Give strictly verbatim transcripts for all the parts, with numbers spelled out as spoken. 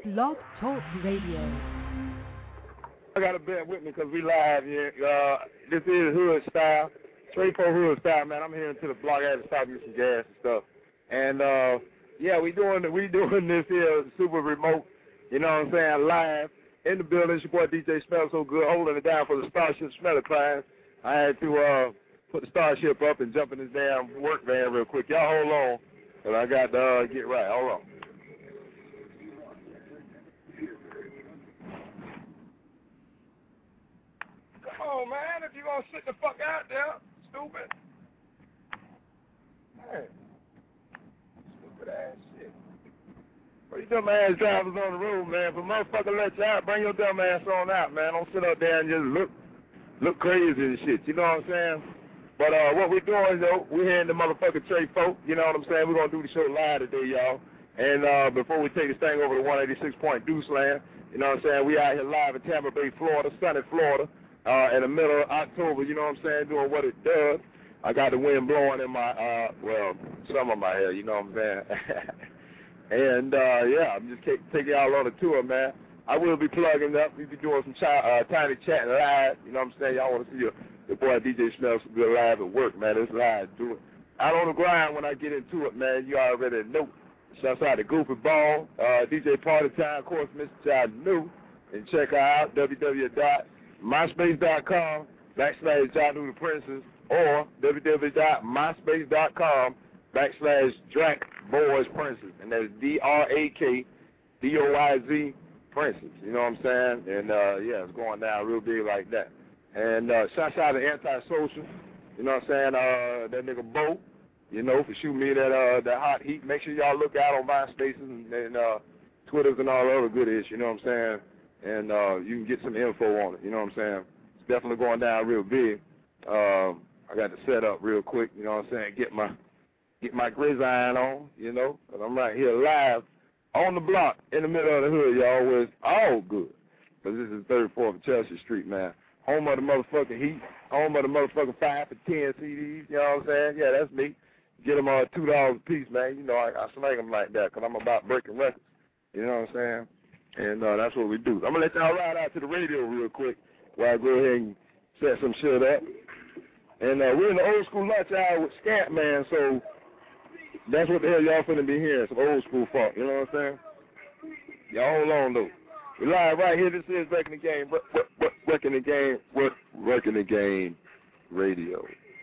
Blog Talk Radio. I got to bear with me because we live here. Uh, this is Hood Style, straight for Hood Style, man. I'm here into the block. I had to stop and get some gas and stuff. And, uh, yeah, we doing we doing this here super remote, you know what I'm saying, live in the building. It's your boy D J Smell So Good, holding it down for the Starship Smeller class. I had to uh, put the Starship up and jump in this damn work van real quick. Y'all hold on, because I got to uh, get right. Hold on. Come on, man, if you gonna sit the fuck out there, stupid. Man, stupid ass shit. What you dumb ass drivers on the road, man? If a motherfucker let you out, bring your dumb ass on out, man. Don't sit up there and just look look crazy and shit. You know what I'm saying? But uh, what we're doing, though, we're here in the motherfucking Trey folk. You know what I'm saying? We're gonna do the show live today, y'all. And uh, before we take this thing over to one eighty-six point Deuce Land, you know what I'm saying? We out here live in Tampa Bay, Florida, sunny Florida. Uh, in the middle of October, you know what I'm saying, doing what it does. I got the wind blowing in my, uh, well, some of my hair, you know what I'm saying. and, uh, yeah, I'm just taking y'all on a tour, man. I will be plugging up. We'll be doing some chi- uh, tiny chat live, you know what I'm saying. Y'all want to see your, your boy D J Smell So Good live at work, man. It's live. Do it. Out on the grind when I get into it, man. You already know. Shouts out to Goofy Ball, uh, D J Party Time, of course, Mister John New. And check her out, w w w dot myspace dot com backslash John New the Princess or w w w dot myspace dot com backslash Drak Boys Princess. And that's D R A K D O Y Z Princess. You know what I'm saying? And, uh, yeah, it's going down real big like that. And uh, shouts out to Antisocial. You know what I'm saying? Uh, that nigga Bo, you know, for shooting me that uh, that hot heat. Make sure y'all look out on MySpaces and, and uh, Twitters and all the other goodies. You know what I'm saying? And uh, you can get some info on it, you know what I'm saying? It's definitely going down real big. Um, I got to set up real quick, you know what I'm saying, get my get my gridiron on, you know, because I'm right here live on the block in the middle of the hood, y'all, where it's all good. Because this is thirty-fourth of Chelsea Street, man. Home of the motherfucking heat, home of the motherfucking five for ten C Ds, you know what I'm saying? Yeah, that's me. Get them uh, two dollars a piece, man. You know, I, I slang them like that because I'm about breaking records, you know what I'm saying? And uh, that's what we do. I'm going to let y'all ride out to the radio real quick while I go ahead and set some shit up. And uh, we're in the old school lunch hour with Scant Man, so that's what the hell y'all finna be hearing, some old school funk, you know what I'm saying? Y'all hold on, though. We live right here. This is Wrecking the Game, Wrecking the Game, Wrecking the Game Radio.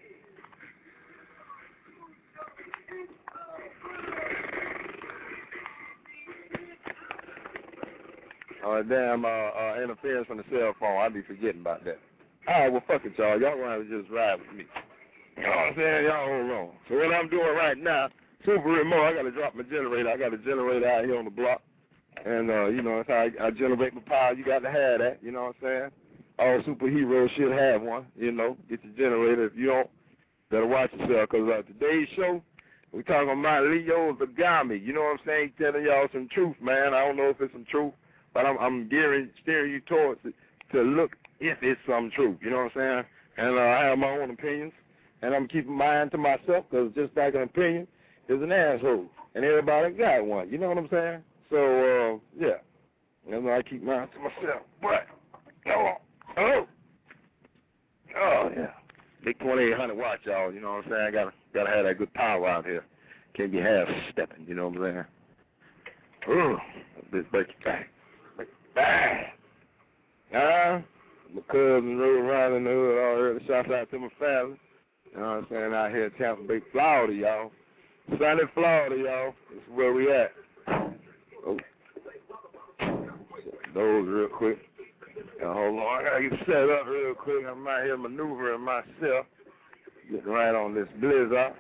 Uh, damn uh, uh, interference from the cell phone. I be forgetting about that. All right, well, fuck it, y'all. Y'all gonna have to just ride with me. You know what I'm saying? Y'all hold on. So what I'm doing right now, super remote, I got to drop my generator. I got a generator out here on the block. And, uh, you know, that's how I, I generate my power. You got to have that, you know what I'm saying? All superheroes should have one, you know. Get your generator. If you don't, better watch yourself. Because uh, today's show, we talking about Leo Zagami. You know what I'm saying? He's telling y'all some truth, man. I don't know if it's some truth. But I'm, I'm gearing, steering you towards it to look if it's some truth, you know what I'm saying? And uh, I have my own opinions, and I'm keeping mine to myself because just like an opinion is an asshole, and everybody got one, you know what I'm saying? So, uh, yeah, and I keep mine to myself. But, oh, oh, oh, yeah. Big twenty-eight hundred watts, y'all, you know what I'm saying? I got to gotta have that good power out here. Can't be half-stepping, you know what I'm saying? Oh, this break it back. Bang! Uh, my cousin rode around in the hood all early. Shouts out to my family. You know what I'm saying? Out here in Tampa Bay, Florida, y'all. Sunny Florida, y'all. This is where we at. Oh. Those real quick. Now, hold on. I gotta get set up real quick. I'm out here maneuvering myself. Getting right on this blizzard.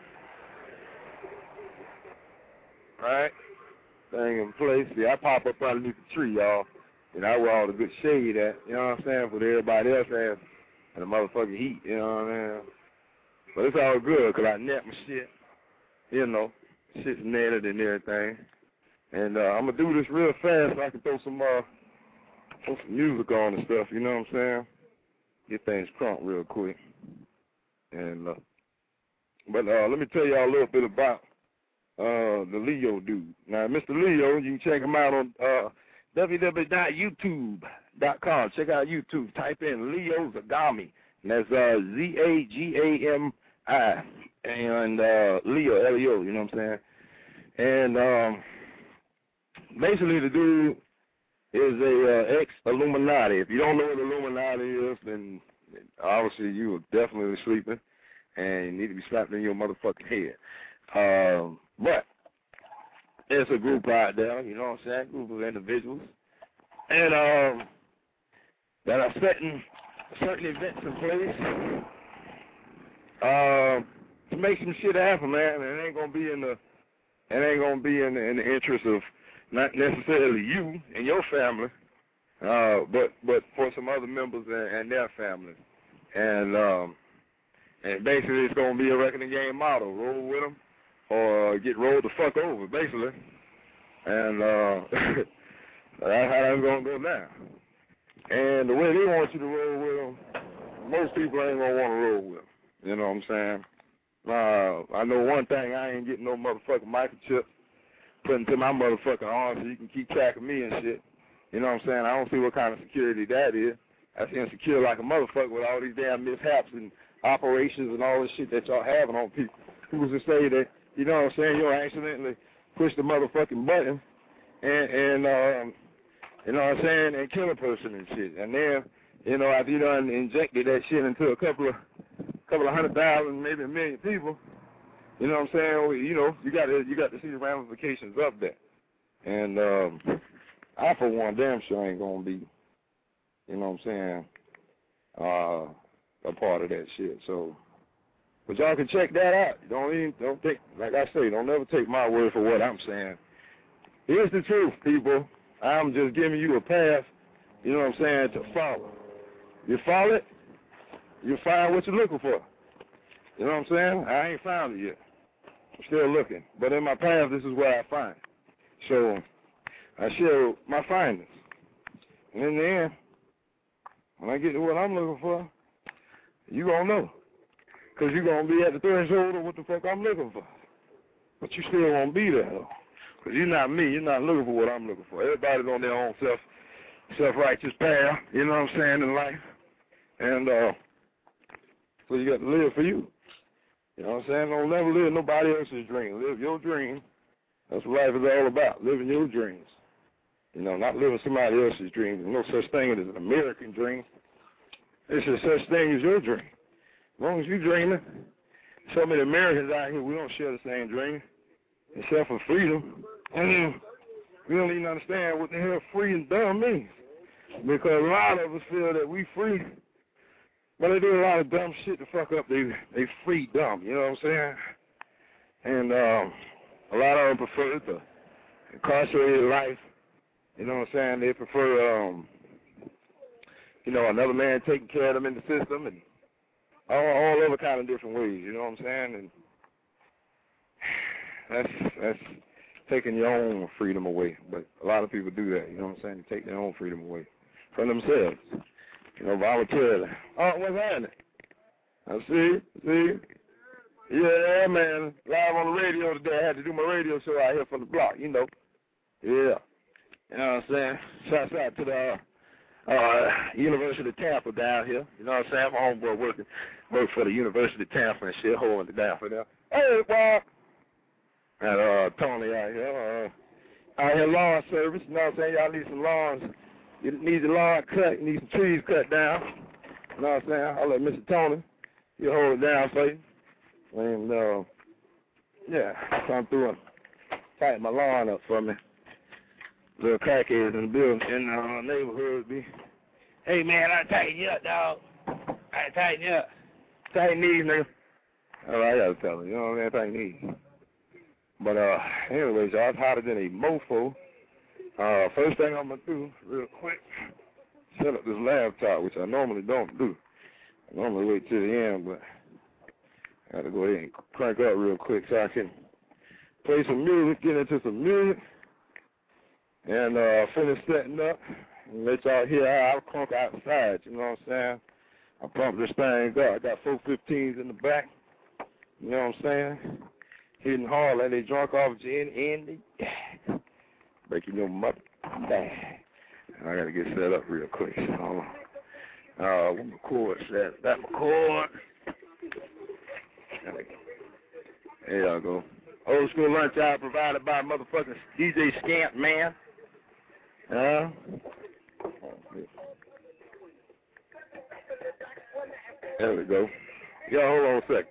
Right? Thing in place. See, I pop up underneath the tree, y'all. You know, where all the good shade at, you know what I'm saying, for everybody else has and the motherfucking heat, you know what I mean? But it's all good, because I net my shit, you know, shit's netted and everything. And uh, I'm going to do this real fast so I can throw some, uh, throw some music on and stuff, you know what I'm saying? Get things crunk real quick. And, uh, but uh, let me tell y'all a little bit about uh, the Leo dude. Now, Mister Leo, you can check him out on uh, w w w dot youtube dot com. Check out YouTube. Type in Leo Zagami. And that's uh, Z A G A M I. And uh, Leo, L E O, you know what I'm saying? And um, basically the dude is a uh, ex-Illuminati. If you don't know what Illuminati is, then obviously you are definitely sleeping and you need to be slapped in your motherfucking head. Um, but there's a group out there, you know what I'm saying, a group of individuals, and um, that are setting certain events in place uh, to make some shit happen, man. And it ain't gonna be in the, it ain't gonna be in the, in the interest of not necessarily you and your family, uh, but but for some other members and, and their families. And um, and basically it's gonna be a reckoning game model. Roll with them or get rolled the fuck over, basically. And uh, that's how that's gonna go now. And the way they want you to roll with them, most people ain't gonna want to roll with them. You know what I'm saying? Uh, I know one thing, I ain't getting no motherfucking microchip put into my motherfucking arm so you can keep track of me and shit. You know what I'm saying? I don't see what kind of security that is. That's insecure like a motherfucker with all these damn mishaps and operations and all this shit that y'all having on people. Who's to say that, you know what I'm saying, you'll accidentally push the motherfucking button and, and um, you know what I'm saying, and kill a person and shit. And then, you know, after you done injected that shit into a couple of couple of hundred thousand, maybe a million people, you know what I'm saying, you know, you got to you got to see the ramifications of that. And um, I, for one, damn sure ain't going to be, you know what I'm saying, uh, a part of that shit. So, but y'all can check that out. Don't even, don't take, like I say, don't ever take my word for what I'm saying. Here's the truth, people. I'm just giving you a path, you know what I'm saying, to follow. You follow it, you find what you're looking for. You know what I'm saying? I ain't found it yet. I'm still looking. But in my path, this is where I find. So I share my findings. And in the end, when I get to what I'm looking for, you going to know. Because you're going to be at the threshold of what the fuck I'm looking for. But you still won't be there, though. Because you're not me. You're not looking for what I'm looking for. Everybody's on their own self, self-righteous path, you know what I'm saying, in life. And uh, so you got to live for you. You know what I'm saying? Don't never live nobody else's dream. Live your dream. That's what life is all about, living your dreams. You know, not living somebody else's dream. There's no such thing as an American dream. There's just such thing as your dream. As long as you're dreaming, so many Americans out here, we don't share the same dream, except for freedom. And we don't even understand what the hell free and dumb means. Because a lot of us feel that we free, but they do a lot of dumb shit to fuck up they, they free dumb, you know what I'm saying? And um, a lot of them prefer the incarcerated life, you know what I'm saying? They prefer, um, you know, another man taking care of them in the system and all, all other kind of different ways, you know what I'm saying? And that's that's taking your own freedom away. But a lot of people do that, you know what I'm saying? They take their own freedom away from themselves. You know, voluntarily. Oh, what's happening? I see, see. Yeah, man. Live on the radio today. I had to do my radio show out here from the block, you know. Yeah. You know what I'm saying? Shouts out to the uh, University of Tampa down here. You know what I'm saying? My homeboy working work for the University of Tampa and shit, holding it down for them. Hey, boy. And uh, Tony out here. Uh, out here lawn service. You know what I'm saying? Y'all need some lawns. You need the lawn cut. You need some trees cut down. You know what I'm saying? I'll let Mister Tony, he'll hold it down for you. And, uh, yeah, come through and tighten my lawn up for me. Little crackheads in the building, in the uh, neighborhood be, hey, man, I tighten you up, dog. I tighten you up. Tighten these, nigga. All right, I got to tell him. You know what I'm saying? Tighten these. But, uh, anyways, y'all, it's hotter than a mofo. Uh, first thing I'm going to do, real quick, set up this laptop, which I normally don't do. I normally wait till the end, but I got to go ahead and crank up real quick so I can play some music, get into some music, and uh, finish setting up and let y'all hear how I crunk outside, you know what I'm saying? I pump this thing up. I got four fifteens in the back, you know what I'm saying? Hitting hard like they drunk off gin and the breaking your mother back. I gotta get set up real quick. So, uh, what my cord set? That my cord. There y'all go. Old school lunch hour provided by motherfucking D J Scamp, man. Huh? There we go. Yo, hold on a sec.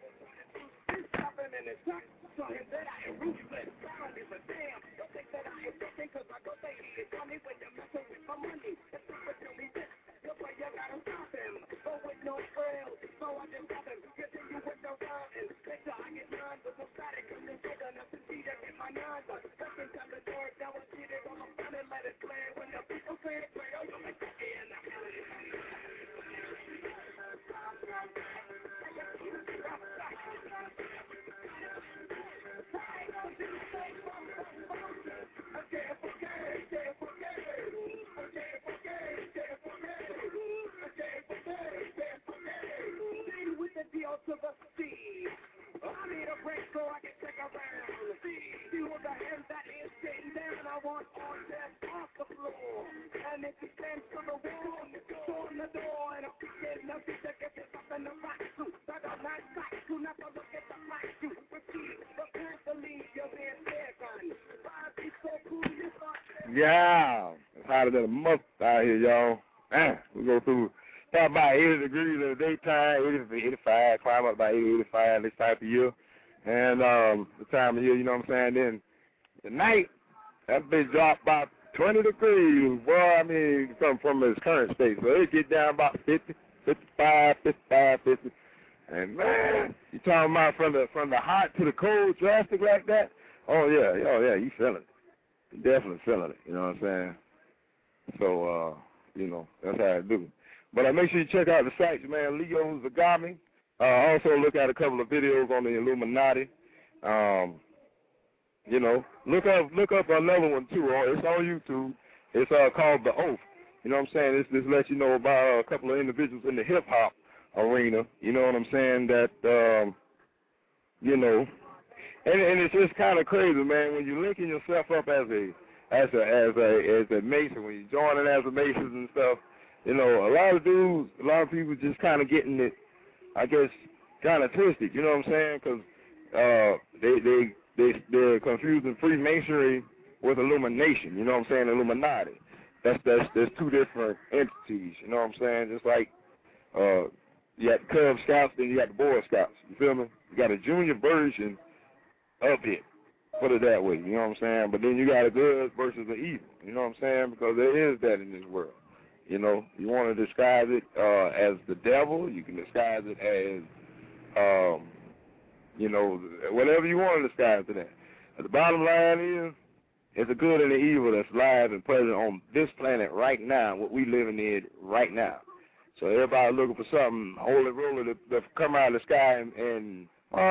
Yeah, it's hotter than a month out here, y'all. Man, we go through about eighty degrees in the daytime, eighty, eighty-five, climb up about eighty, eighty-five this type of year. And um, the time of year, you know what I'm saying? Then the night, that bitch dropped about twenty degrees. Boy, I mean, from, from its current state. So it get down about fifty, fifty-five, fifty-five, fifty. And man, you talking about from the from the hot to the cold, drastic like that? Oh yeah, oh yeah, you feeling it. You definitely feeling it. You know what I'm saying? So uh, you know, that's how I do. But uh, make sure you check out the sites, man. Leo Zagami. Uh, also look at a couple of videos on the Illuminati. Um, you know, look up look up another one too. It's on YouTube. It's uh, called The Oath. You know what I'm saying? This this lets you know about uh, a couple of individuals in the hip hop arena. You know what I'm saying? That um, you know, and and it's just kind of crazy, man. When you're linking yourself up as a as a as a as a Mason, when you're joining as a Mason and stuff, you know, a lot of dudes, a lot of people just kind of getting it, I guess, kind of twisted. You know what I'm saying? Because uh, they they they they're confusing Freemasonry with Illumination. You know what I'm saying? Illuminati. That's that's there's two different entities. You know what I'm saying? Just like uh, you got the Cub Scouts, then you got the Boy Scouts. You feel me? You got a junior version of it. Put it that way. You know what I'm saying? But then you got a good versus the evil. You know what I'm saying? Because there is that in this world. You know, you want to disguise it uh, as the devil. You can disguise it as, um, you know, whatever you want to disguise it as. But the bottom line is, it's the good and the evil that's live and present on this planet right now, what we living in right now. So everybody looking for something holy roller to, to come out of the sky and, and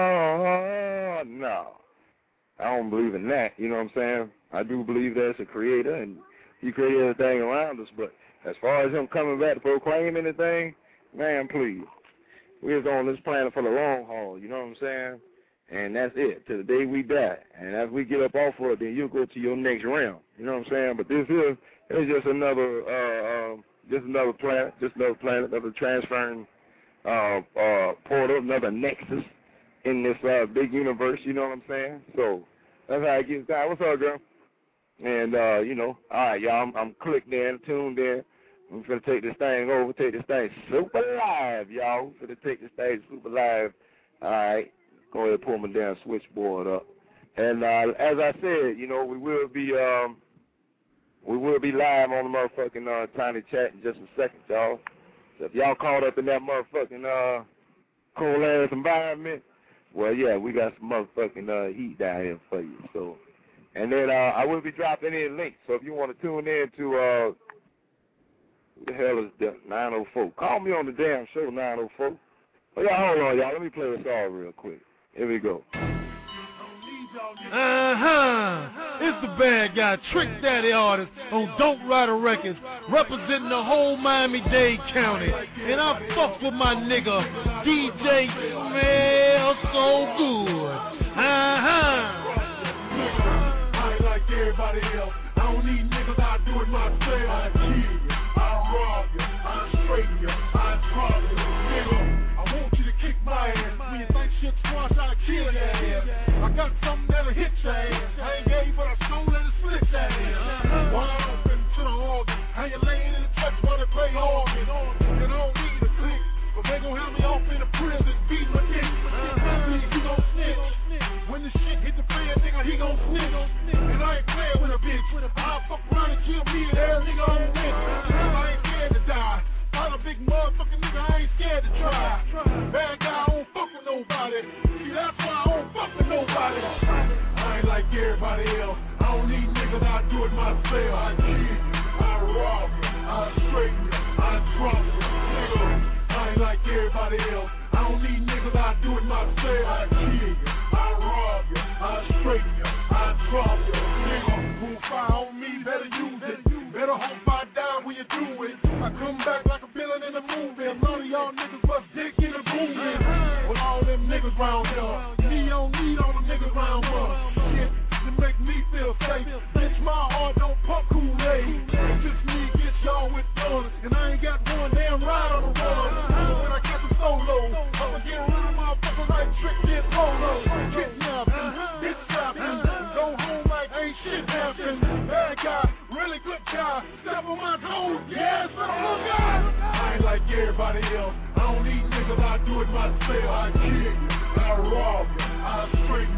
oh, no. I don't believe in that, you know what I'm saying? I do believe there's a creator, and he created everything around us, but as far as him coming back to proclaim anything, man, please. We're on this planet for the long haul, you know what I'm saying? And that's it, till the day we die. And as we get up off of it, then you'll go to your next realm, you know what I'm saying? But this here is just another, uh, uh, just another planet, just another planet, another transferring uh, uh, portal, another nexus in this uh, big universe, you know what I'm saying? So that's how it gets down. What's up, girl? And, uh, you know, all right, y'all, I'm, I'm clicked in, tuned in. I'm going to take this thing over, take this thing super live, y'all. I'm going to take this thing super live. All right, go ahead and pull my damn switchboard up. And uh, as I said, you know, we will be um, we will be live on the motherfucking uh, Tiny Chat in just a second, y'all. So if y'all caught up in that motherfucking uh, cold-ass environment, well, yeah, we got some motherfucking uh, heat down here for you. So, and then uh, I will be dropping in links. So if you want to tune in to, uh, who the hell is that? nine oh four. Call me on the damn show, nine oh four. Oh, yeah, hold on, y'all. Let me play this all real quick. Here we go. Uh-huh. It's the bad guy, Trick Daddy Artist on Dope Rider Records, representing the whole Miami-Dade County. And I fuck with my nigga, D J Smell So Good. Uh-huh. I ain't like everybody else. I don't need niggas, I do it myself. bitch ass. I ain't gay, but I stole and it split that ass. Wide open to the organ. How you laying in the touch while they play organ? And I don't need a click, but they gon' have me off in the prison, beat my dick. He gon' snitch. When the shit hit the fan, nigga, he gon' snitch. And I ain't playing with a bitch. I'll fuck around and kill me and every nigga on the bitch. I ain't scared to die. I'm a big motherfucking nigga, I ain't scared to try. Bad guy, I don't fuck with nobody. See, that's why I don't fuck with nobody. I ain't like everybody else. I don't need niggas, I do it myself. I cheat, I rob you, I straighten you, I drop you. Nigga, I ain't like everybody else. I don't need niggas, I do it myself. I cheat, I rob you, I straighten you, I drop you. Nigga, who fire on me, better use it. Better hope I die when you do it. I come back like a villain in a movie. A lot of y'all niggas bust dick in a movie. With all them niggas round here. Me don't need all them niggas round here. Shit to make me feel safe. Bitch, my heart don't pump Kool-Aid. It's just me get y'all with guns. And I ain't got one damn ride on the run. When I catch a solo, I'ma get around motherfuckers like Trick Did Polo. Kidnapping, bitch slapping. Go home like ain't shit happened. Bad guy. Really good guy, step on my toes, yes, I'm a guy. I ain't like everybody else, I don't need niggas, I do it myself. I kick you, I rob you, I straighten you.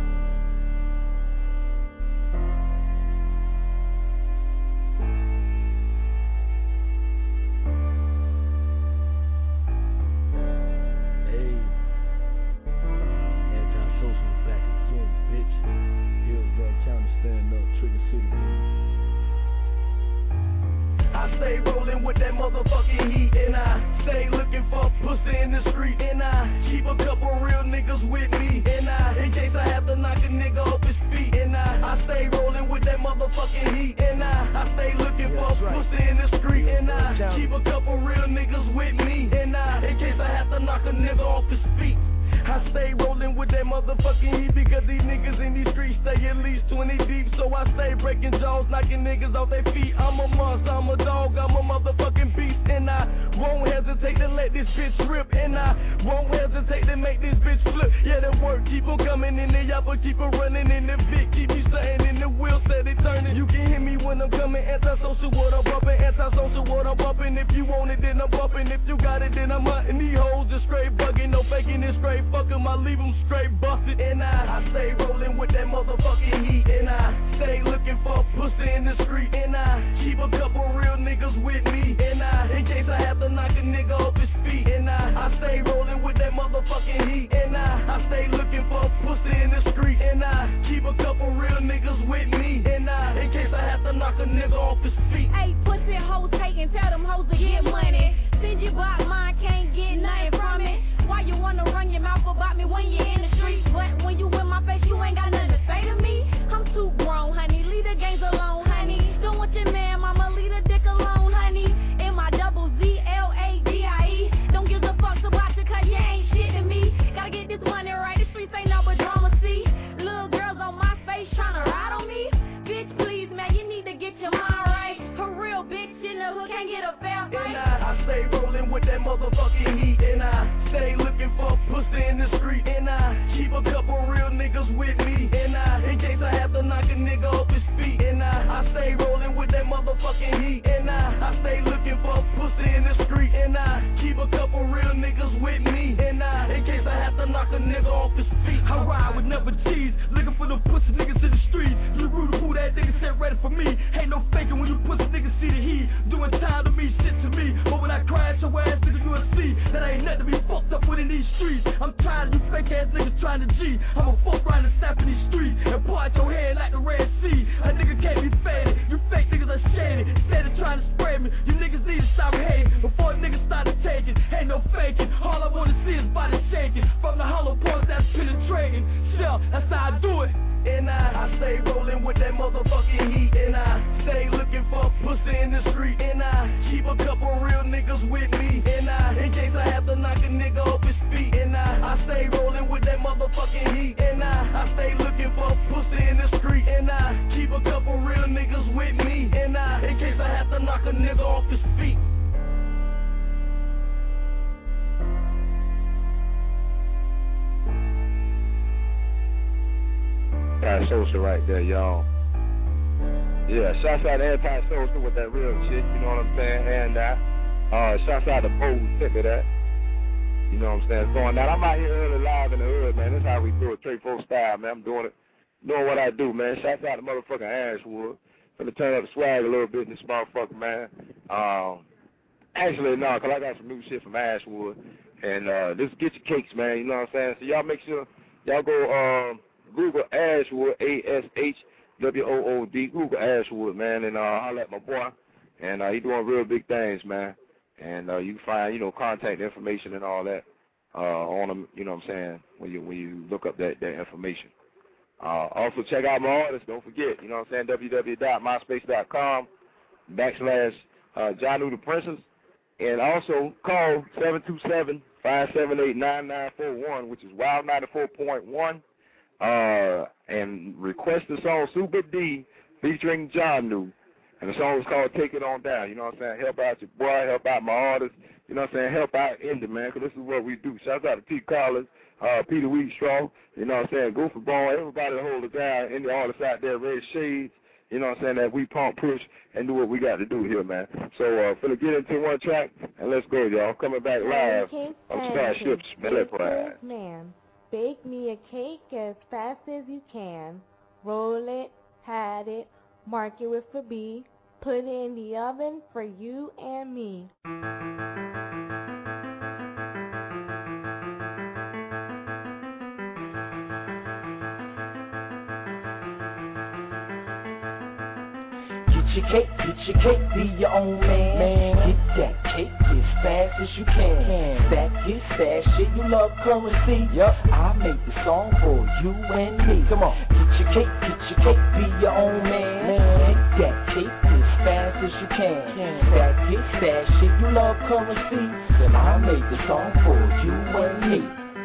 Stay rolling with that motherfucking heat, and I stay looking for pussy in the street, and I keep a couple real niggas with me, and I, in case I have to knock a nigga off his feet, and I, I stay rolling with that motherfucking heat, and I, I stay looking for pussy in the street, and I keep a couple real niggas with me, and I, in case I have to knock a nigga off his feet. I stay rolling with that motherfucking heat because these niggas in these streets stay at least twenty deep. So I stay breaking jaws, knocking niggas off their feet. I'm a monster, I'm a dog, I'm a motherfucking beast. And I won't hesitate to let this bitch rip. And I won't hesitate to make this bitch flip. Yeah, the work keep on coming in the yapper, keep on running in the Vic. Keep me stunting in the wheel, steady turning. You can hear me when I'm coming. Antisocial, what I'm bumping. Antisocial, what I'm bumping. If you want it, then I'm bumping. If you got it, then I'm hunting. These hoes just straight bugging. No faking it, straight fucking. I leave them straight busted. And I, I stay rolling with that motherfucking heat. And I stay looking for pussy in the street. And I keep a couple real niggas with me. And I, in case I have to knock a nigga off his feet. And I, I stay rolling with that motherfucking heat. And I, I stay looking for pussy in the street. And I keep a couple real niggas with me. And I, in case I have to knock a nigga off his feet. Hey, pussy hoes taking, tell them hoes to get money. Send you back mine, can't get nothing from it. Why you wanna run your mouth about me when you're in the street? But when you in my face, you ain't got nothing to say to me. I'm too grown, honey, leave the games alone, honey. Don't want your man, mama, leave the dick alone, honey. M I double Z L A D I E. Don't give a fuck about you, cause you ain't shit to me. Gotta get this money right, the streets ain't no but drama, see. Little girls on my face tryna ride on me. Bitch, please, man, you need to get your mind right. A real bitch in the hood can't get a fair fight. And I, I stay rolling with that motherfucking heat. And I stay looking for pussy in the street. And I keep a couple real niggas with me. And I, in case I have to knock a nigga off his feet. And I, I stay rolling with that motherfucking heat. And I, I stay looking for pussy in the street. And I keep a couple real niggas with me. And I, in case I have to knock a nigga off his feet. I ride with never cheese, looking for the pussy niggas in the street. You rude who that nigga said ready for me. Ain't no faking when you pussy niggas see the heat. Doing time to me, shit to me. But when I crash your ass nigga, you'll see that I ain't nothing to be fucked up with in these streets. I'm tired of you fake ass niggas trying to G. I'm a fuck around and snap in these streets and part your head like the Red Sea. A nigga can't be faded. You fake niggas are shady. Steady trying to spread me. You niggas need to stop hating before niggas start to take it. Ain't no faking. All I wanna see is body shaking from the hollow points that's penetrating. Still, that's how I do it. And I, I stay rolling with that motherfucking heat. And I stay looking for pussy in the street. And I keep a couple real niggas with me. And I, in case I have to knock a nigga off his feet. And I, I stay rolling with that motherfucking heat. And I, I stay looking for pussy in the street. And I keep a couple real niggas with me. And I, in case I have to knock a nigga off his feet. I Antisocial right there, y'all. Yeah, shouts out to Antisocial with that real shit, you know what I'm saying? And that. Uh, shouts out to Bo, tip of that. You know what I'm saying? Going out. I'm out here early live in the hood, man. That's how we do it, Trey Folk style, man. I'm doing it, doing what I do, man. Shouts out to motherfucking Ashwood. Gonna turn up the swag a little bit in this motherfucker, man. Um, actually, no, because I got some new shit from Ashwood. And uh, just get your cakes, man. You know what I'm saying? So y'all make sure y'all go um, Google Ashwood, A S H W O O D. Google Ashwood, man, and uh, holler at my boy. And uh, he doing real big things, man. And uh, you can find, you know, contact information and all that uh, on them, you know what I'm saying, when you when you look up that, that information. Uh, also, check out my artists. Don't forget, you know what I'm saying, w w w dot myspace dot com backslash uh, Jahnu the Princess. And also call seven two seven, five seven eight, nine nine four one, which is Wild ninety-four point one, uh, and request the song Super D featuring Jahnu. And the song is called Take It On Down. You know what I'm saying? Help out your boy, help out my artists. You know what I'm saying? Help out Indy, man, because this is what we do. Shout out to Pete Collins, uh, Peter Wheatstraw, you know what I'm saying? Goofy Bone, everybody that hold it down, and the artists out there, Red Shades, you know what I'm saying, that we pump, push, and do what we got to do here, man. So, uh, finna get into one track, and let's go, y'all. Coming back live on Starship's Belly Pride. Man, bake me a cake as fast as you can. Roll it, pat it, mark it with a B. Put it in the oven for you and me. Get your cake, get your cake, be your own man. man. Get that cake as fast as you can. can. Stack it, stash it, you love currency. Yup, I made the song for you and me. Come on, get your cake, get your cake, be your own man. man. Get that cake as fast as you can. can. Stack it, stash it, you love currency. Then I made the song for you and me.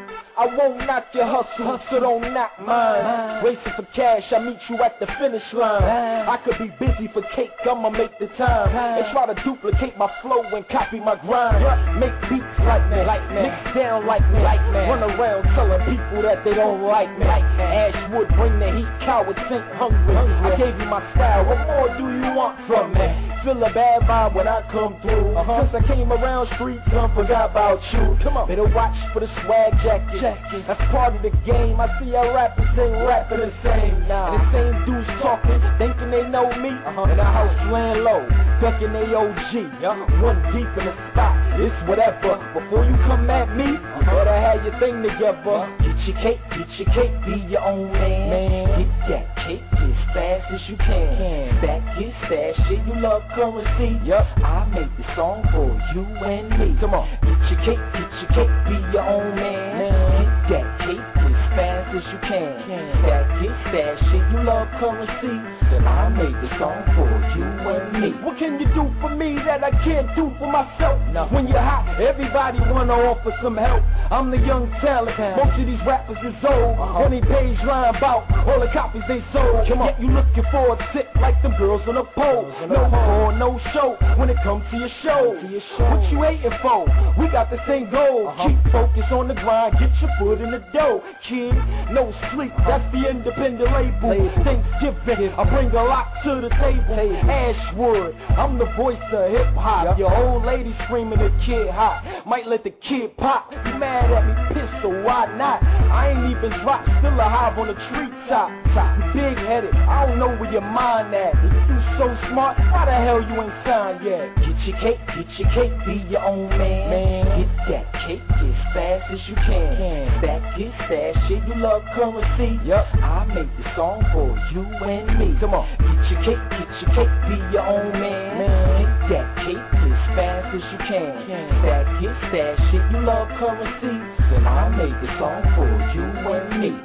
I won't knock your hustle, so don't knock mine. Racing for cash, I meet you at the finish line. I could be busy for cake, I'ma make the time. And try to duplicate my flow and copy my grind. Make beats like me, mix down like me. Run around telling people that they don't like me. Ashwood, bring the heat, cowards ain't hungry. I gave you my style, what more do you want from me? Feel a bad vibe when I come through. Since I came around streets, I forgot about you. Come on, better watch for the swag jacket. That's part of the game. I see our rappers ain't rapping the same. Nah. And the same dudes talking, thinking they know me. Uh-huh. And the house laying low, ducking they O G. Uh-huh. One deep in the spot, it's whatever. Before you come at me, you better have your thing together. Uh-huh. Get your cake, get your cake, be your own man. man. Get that cake as fast as you can. can. Stack it, stash it, you love currency. Yup, I made the song for you and me. Come on, get your cake, get your cake, be your own man. man. Get that cake as fast as you can. Stack it, stash it, you love currency. Then I made the song for you and me. What can you do for me that I can't do for myself? No. When you're hot, everybody wanna offer some help. I'm the young talent, most of these rappers is old. Uh-huh. Only page line about all the copies they sold. Come on. Yet you looking for a tip like them girls on the pole. No more, no show when it comes to your show. To your show. What you hating for? We got the same goal. Uh-huh. Keep focus on the grind, get your foot in the dough. Kid, no sleep, that's the independent label. label. Thanksgiving, I bring a lot to the table. Hey. Ashwood, I'm the voice of hip hop. Yep. Your old lady screaming the kid hot. Might let the kid pop. You mad at me, pissed, so why not? I ain't even dropped, still alive on the treetop. You big headed, I don't know where your mind at. If you so smart, why the hell you ain't signed yet? Get your cake, get your cake, be your own man. man. Get that cake as fast as you can. can. Stack it, stash it, you love currency. Yup, I made the song for you and me. Come on, get your cake, get your cake, be your own man. man. Get that cake as fast as you can. can. Stack it, stash it, you love currency. Then I made the song for you and me.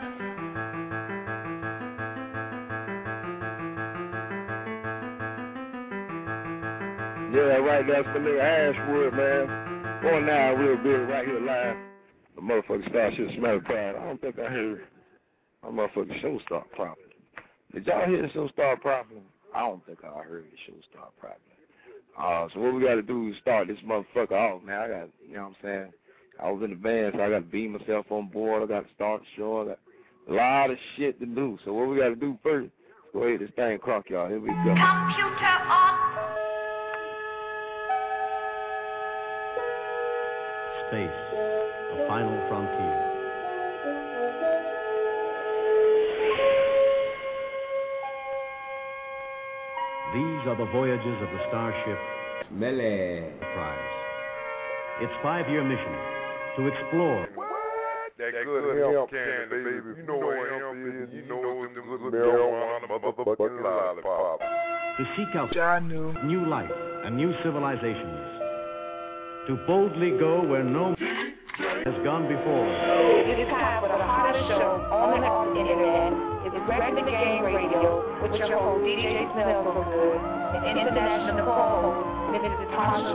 Yeah, right, that's the nigga Ashwood, man. Going now real big right here live. The motherfucking Starship Smelly Pride. I don't think I heard my motherfucking show start properly. Did y'all hear the show start properly? I don't think I heard the show start properly. Uh, so what we got to do is start this motherfucker off, man. I got, you know what I'm saying? I was in the band, so I got to beam myself on board. I got to start the show. I got A lot of shit to do. So what we got to do first, go ahead and stand clock, y'all. Here we go. Computer on. Space, the final frontier. These are the voyages of the starship Enterprise. Its five-year mission, to explore. That, that good, good hemp candy, baby. baby. You know what hemp is, you know what them good marijuana motherfucking lollipop. To seek out new life and new civilizations. To boldly go where no has gone before. It is time for the hottest show on the internet. It's Wrecking the Game Radio with your host, D J Smells So Good, and international co-host, Missus Tasha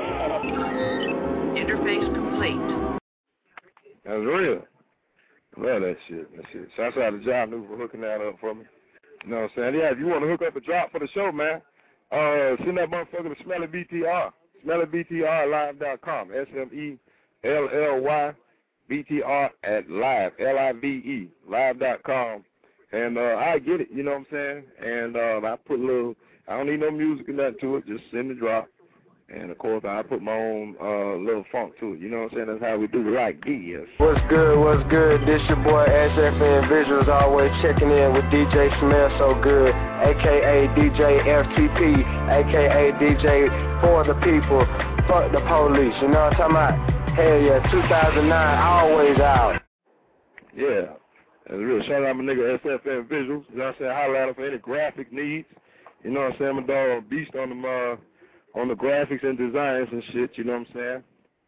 Triple. Interface complete. That's real. Love that shit. That shit. Shouts out to John New for hooking that up for me. You know what I'm saying? Yeah, if you want to hook up a drop for the show, man, uh, send that motherfucker to Smelly B T R. Smelly B T R live dot com. S M E L L Y B T R at live, L I V E, live dot com. And uh, I get it, you know what I'm saying? And uh, I put a little, I don't need no music or nothing to it, just send the drop. And, of course, I put my own uh, little funk to it. You know what I'm saying? That's how we do it like this. What's good, what's good? This your boy S F N Visuals, always checking in with D J Smell So Good, a k a. D J F T P, a k a. D J For The People, Fuck the Police. You know what I'm talking about? Hell yeah, two thousand nine, always out. Yeah. That's real. Shout out my nigga S F N Visuals. You know what I'm saying? Holla at him for any graphic needs. You know what I'm saying? I'm a dog beast on them, uh, on the graphics and designs and shit, you know what I'm saying?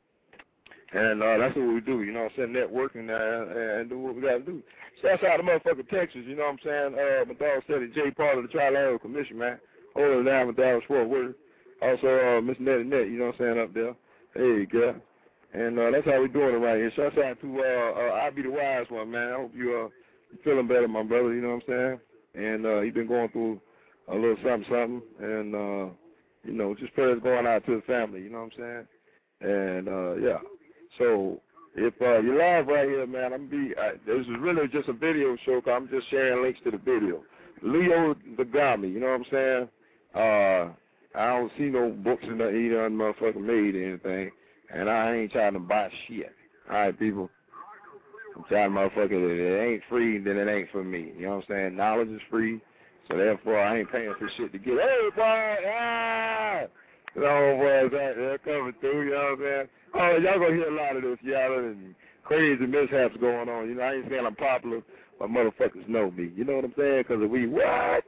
And uh, that's what we do, you know what I'm saying? Networking uh, and do what we got to do. Shouts out to motherfucking Texas, you know what I'm saying? Uh, my dog said it, Jay part of the Tri-Lateral Commission, man. Holding it down with Dallas Fort Worth. Also, uh, Miss Nettie Net, you know what I'm saying, up there. There you go. And uh, that's how we doing it right here. Shouts out to uh, uh, I Be The Wise One, man. I hope you, uh, you feeling better, my brother, you know what I'm saying? And uh, he been going through a little something, something. And, uh, you know, just prayers going out to the family, you know what I'm saying? And, uh, yeah. So, if uh, you're live right here, man, I'm be. I, this is really just a video show, because I'm just sharing links to the video. Leo Dagami, you know what I'm saying? Uh, I don't see no books in the he done motherfucking made or anything, and I ain't trying to buy shit. All right, people? I'm trying to motherfucker, if it ain't free, then it ain't for me. You know what I'm saying? Knowledge is free. So therefore, I ain't paying for shit to get, hey, boy, ah! You know, boys, they're coming through, you know what I'm saying? Oh, y'all gonna hear a lot of this yelling and crazy mishaps going on. You know, I ain't saying I'm popular, but motherfuckers know me. You know what I'm saying? Because we, what?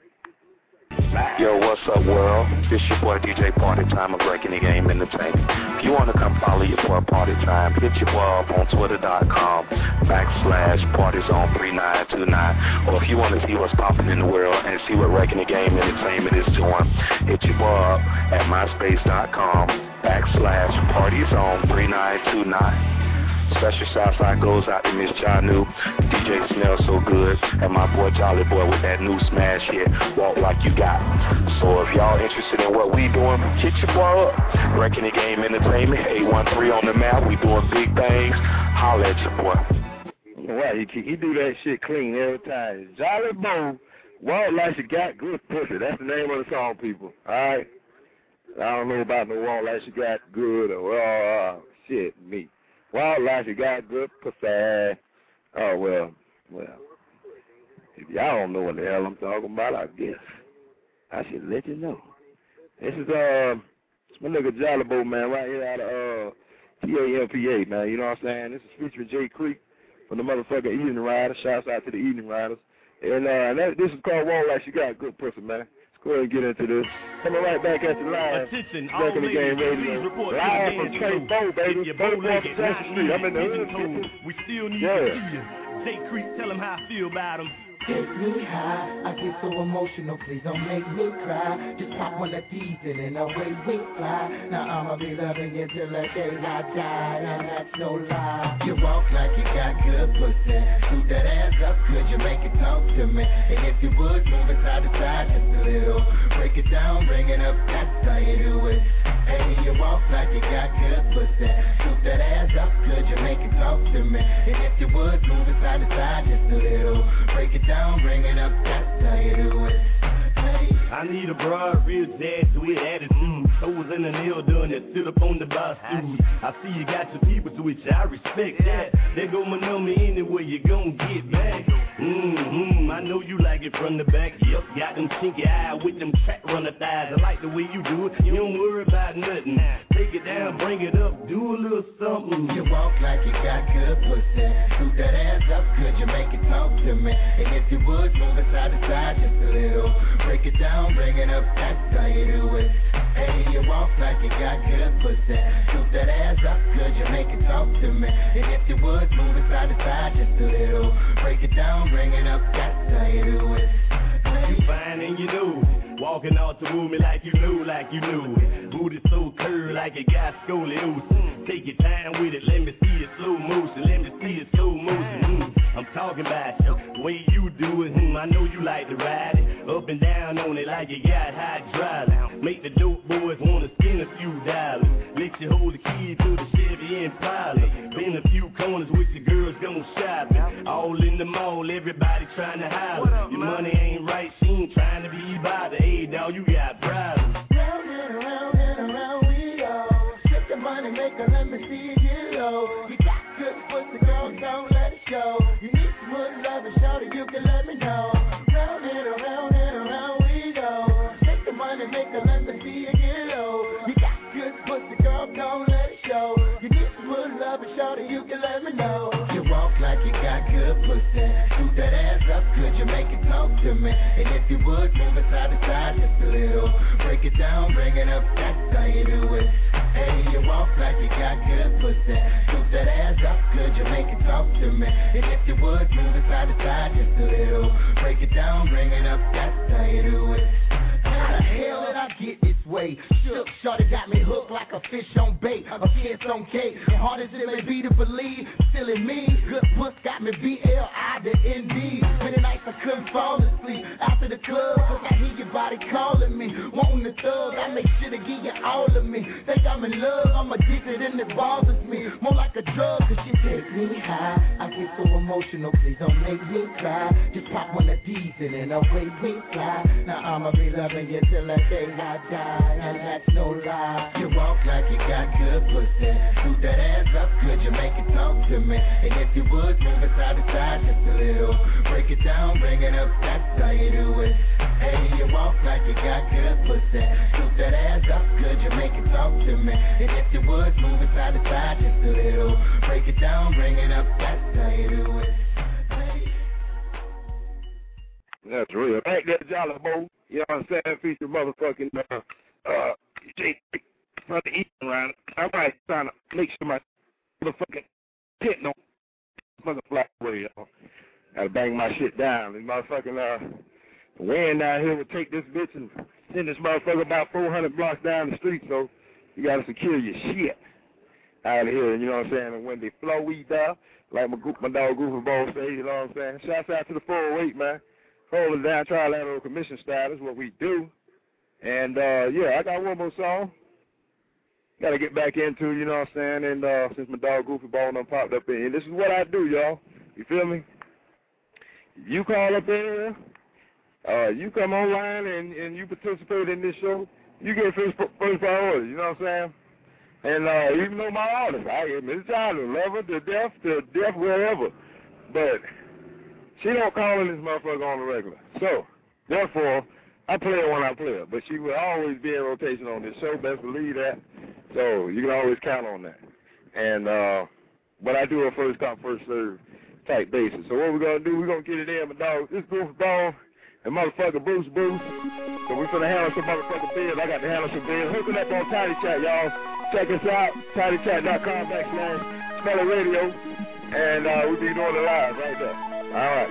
Yo, what's up, world? This your boy D J Party Time of Wrecking the Game Entertainment. If you want to come follow your boy Party Time, hit your boy up on twitter dot com backslash partyzone three nine two nine. Or if you want to see what's popping in the world and see what Wrecking the Game Entertainment is doing, hit your boy up at myspace dot com backslash partyzone three nine two nine. Special shouts out goes out to Miss Janu, D J Smells So Good, and my boy Jolly Boy with that new smash hit, Walk Like You Got. So if y'all interested in what we doing, hit your boy up. Wrecking the Game Entertainment, eight one three on the map. We doing big things. Holla at your boy. You know what? He, he do that shit clean every time. Jolly Boy, Walk Like You Got Good Pussy. That's the name of the song, people. All right? I don't know about no Walk Like You Got Good or uh, shit, me. Wild Life, you got good pussy. Oh, well, well. If y'all don't know what the hell I'm talking about, I guess I should let you know. This is, uh, it's my nigga Jolly Boy, man, right here out of, uh, T A M P A, man. You know what I'm saying? This is featuring Jay Creek from the motherfucking Evening Riders. Shouts out to the Evening Riders. And, uh, that, this is called Wild Life, you got good pussy, man. Go ahead and get into this. Coming right back at you live. Attention, all ladies, game radio. please report live to from the Trey Bow, baby. If you're bow-legged, not Street. I'm in the hood. We still need yeah. to see you. Jay Creek, tell him how I feel about him. Get me high, I get so emotional, please don't make me cry. Just pop one of these in and away we fly. Now I'ma be loving you till the day I die, and that's no lie. You walk like you got good pussy, scoop that ass up, could you make it talk to me? And if you would, move it side to side just a little. Break it down, bring it up, that's how you do it. Hey, you walk like you got good pussy, scoop that ass up, could you make it talk to me? And if you would, move it side to side just a little. I need a broad, real jazz with attitude. Toes in the nail done that sit up on the bar stool. I see you got your people to which I respect that. There go my number anywhere you gon' get back. Mm-hmm, I know you like it from the back. Yep, got them chinky eyes with them track runner thighs. I like the way you do it, you don't worry about nothing. Take it down, bring it up, do a little something. You walk like you got good pussy. Scoop that ass up, could you make it talk to me? And if you would, move it side to side just a little. Break it down, bring it up, that's how you do it. Hey, you walk like you got good pussy. Scoop that ass up, could you make it talk to me? And if you would, move it side to side just a little. Break it down, bring it up, that's how you do it. You fine and you know it. Walking out to move me like you know, like you know it. Booty so curved like it got scoliosis. Take your time with it, let me see it slow motion. Let me see it slow motion. Mm. I'm talking about the way you do it. Mm. I know you like to ride it up and down on it like you got hydraulics. Make the dope boys wanna spin a few dollars. Let you hold the key to the Chevy Impala. Been a few corners with your girls gon' shopping. All in the mall, everybody trying to holler. Your money ain't right, she ain't trying to be bothered. Hey, dawg, you got problems. Round and around and around we go. Shake the money maker, let me see you get low. You got good pussy, girl, don't let it show. You need some good love and show that you can let me know. Round and around and around we go. Shake the money maker, let me see you get low. You got good pussy, girl, don't let it show. You need some good love and show that you can let me know. You walk like you got good pussy. Scoop that ass up, could you make it talk to me? And if you would, move it side to side just a little. Break it down, bring it up, that's how you do it. Hey, you walk like you got good pussy. Scoop that ass up, could you make it talk to me? And if you would, move it side to side just a little. Break it down, bring it up, that's how you do it. How the hell did I get this way? Shook, shorty got me hooked like a fish on bait, a kiss on cake. And hard as it may be to believe, still in me. Good puss got me B L I to N D. Many nights I couldn't fall asleep after the club, cause I hear your body calling me. Wanting the thug, I make sure to give you all of me. Think I'm in love, I'm addicted and it bothers me. More like a drug, cause you take me high. I get so emotional, please don't make me cry. Just pop one of these and then away we fly. Now I'ma be loving you till the day I die, and that's no lie. You walk like you got good pussy. Scoop that ass up, could you make it talk to me? And if you would, move it side to side just a little. Break it down, bring it up, that's how you do it. Hey, you walk like you got good pussy. Scoop that ass up, could you make it talk to me? And if you would, move it side to side just a little. Break it down, bring it up, that's how you do it. Hey. That's real. Back there, Jolly Bo. You know what I'm saying? Feature motherfucking uh, uh, J from the East around. I'm right trying to make sure my motherfucking pit don't motherfucking fly away, y'all. Gotta bang my shit down. This motherfucking uh, wind down here would take this bitch and send this motherfucker about four hundred blocks down the street, so you gotta secure your shit out of here, you know what I'm saying? And when they flow, we die, like my, my dog Goofy Ball say, you know what I'm saying? Shouts out to the four oh eight, man. Hold it down, trilateral commission style. That's what we do. And, uh, yeah, I got one more song. Got to get back into, you know what I'm saying? And uh, since my dog Goofy Ball done popped up in here, this is what I do, y'all. You feel me? You call up in here, uh, you come online and, and you participate in this show, you get first, first priority, you know what I'm saying? And uh, even though my artist, I am Miss Tyler, love her to death, to death wherever. But she don't call in this motherfucker on the regular. So, therefore, I play her when I play her. But she will always be in rotation on this show. Best believe that. So, you can always count on that. And, uh, but I do a first come, first serve type basis. So, what we're going to do, we're going to get it in, my dog. This Goofy Ball and motherfucker Bruce Bruce. So, we're going to handle some motherfucking bids. I got to handle some bids. Hook it up on Tiny Chat, y'all. Check us out. tinychat.com backslash Smelly Radio. And uh, we'll be doing it live right there. All right.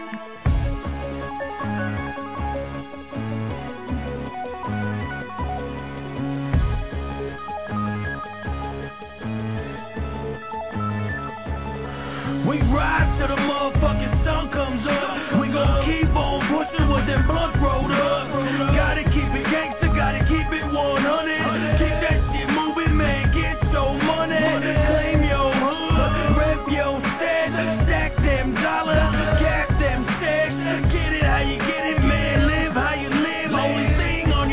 We ride till the motherfucking sun comes up. We gon' keep on pushing with them blunts rolled up. Gotta keep it gangsta, gotta keep it one hundred. Keep that shit moving, man, get your money. Claim your hood, rep your stash, stack them dollars, cash them checks. Get it how you get it, man, live how you live. Only thing on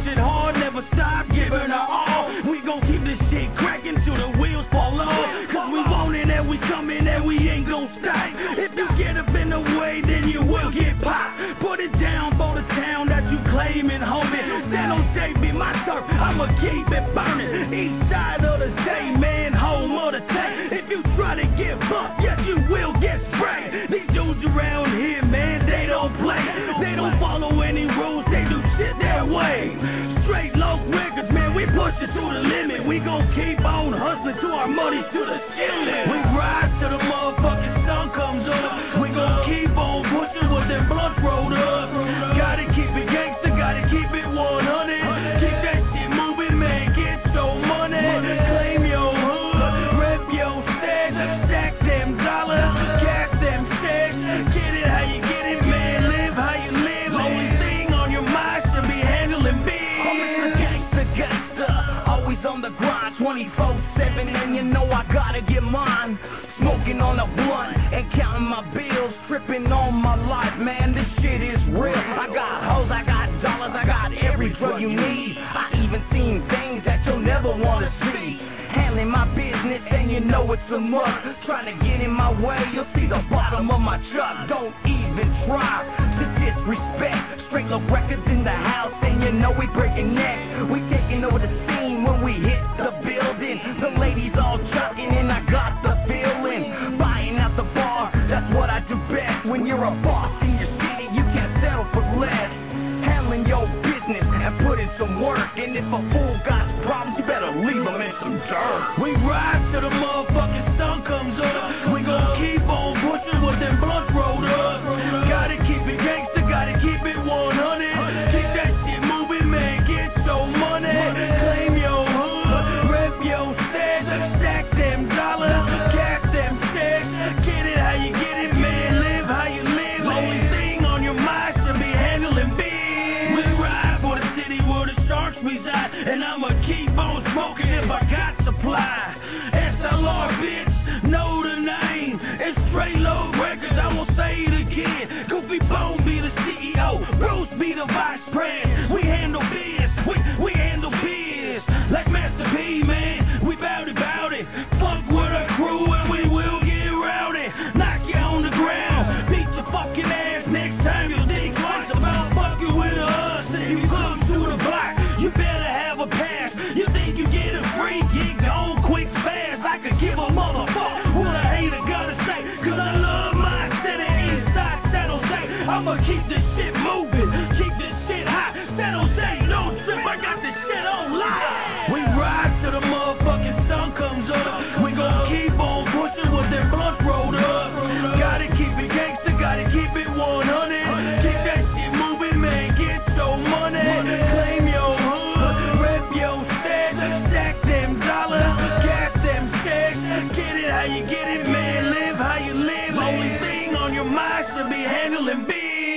it hard, never stop giving our all. We gon' keep this shit cracking till the wheels fall off. Cause we want it and we coming and we ain't gon' stop. If you get up in the way, then you will get popped. Put it down for the town that you claiming, homie. San Jose be my turf, I'ma keep it burning. East side of the state, man, home of the tank. If you try to get bucked, yes, you will get sprayed. These dudes around here, man, they don't play. They don't follow any rules, they do shit their way. Straight low records, man, we push it to the limit. We gon' keep on hustling till our money's to the ceiling. We rise till the motherfucking sun comes up. We gon' keep on pushing with them blunts rolled up. Gotta keep it gangsta, gotta keep it one hundred. Keep that shit moving, man, get your money. Claim your hood, rep your stash, stack them dollars, cash them checks. Get it how you get it, man, live how you live. Only thing on your mind should be handling big. I'm a gangsta, gangsta, always on the grind, twenty-four seven, and you know I gotta get mine. Smoking on a blunt and counting my bills, tripping on my life, man, this shit is real. I got hoes, I got dollars, I got every drug you need. I even seen things that you'll never wanna see. Handling my business and you know it's a must. Trying to get in my way, you'll see the bottom of my truck. Don't even try to disrespect. Straight low records in the house and you know we breaking necks. We taking over the scene when we hit the building. The ladies all chucking and I got the feeling. Buying out the bar, that's what I do best. When you're a boss in your city, you can't settle for less. Handling your business and putting some work. And if a fool got problems, you better leave them in some dirt. We ride till the motherfucking sun comes up. We gon' keep on pushing with them blunts rolled up. Gotta keep it gangsta, gotta keep it one hundred. Keep that shit moving, man, get your money. Claim your hood, rep your stash, stack them dollars, cash them checks. Get it how you get it, man, live how you live. Only thing on your mind should be handling biz. We ride for the city where the sharks reside, and I'ma keep on smoking if I got supply. S L R, bitch, know the name. It's straight low records, I won't say it again. Goofy Bone be the C E O, Bruce be the vice president. We handle biz, we, we handle biz. Like Master P, man, we bout it, bout it. Fuck with our crew and we will get rowdy. Knock you on the ground, beat your fucking ass. Next time you'll think twice about fucking with us. If you come to the block, you better have a pass. You think you get a free, get gone quick fast. I could give a motherfucker what a hater gotta say. Cause I love my city inside San Jose. I'ma keep this shit moving, keep this shit hot. San Jose, no trip, I got this shit on live. We ride till the motherfucking sun comes up. We gon' keep on pushing with them blunts rolled up. Gotta keep it gangsta, gotta keep it one hundred. Keep that shit moving, man, get your money. Claim your hood, rep your stash, stack them dollars, cash them checks. Get it how you get it, man, live how you live. Only thing on your mind should be handling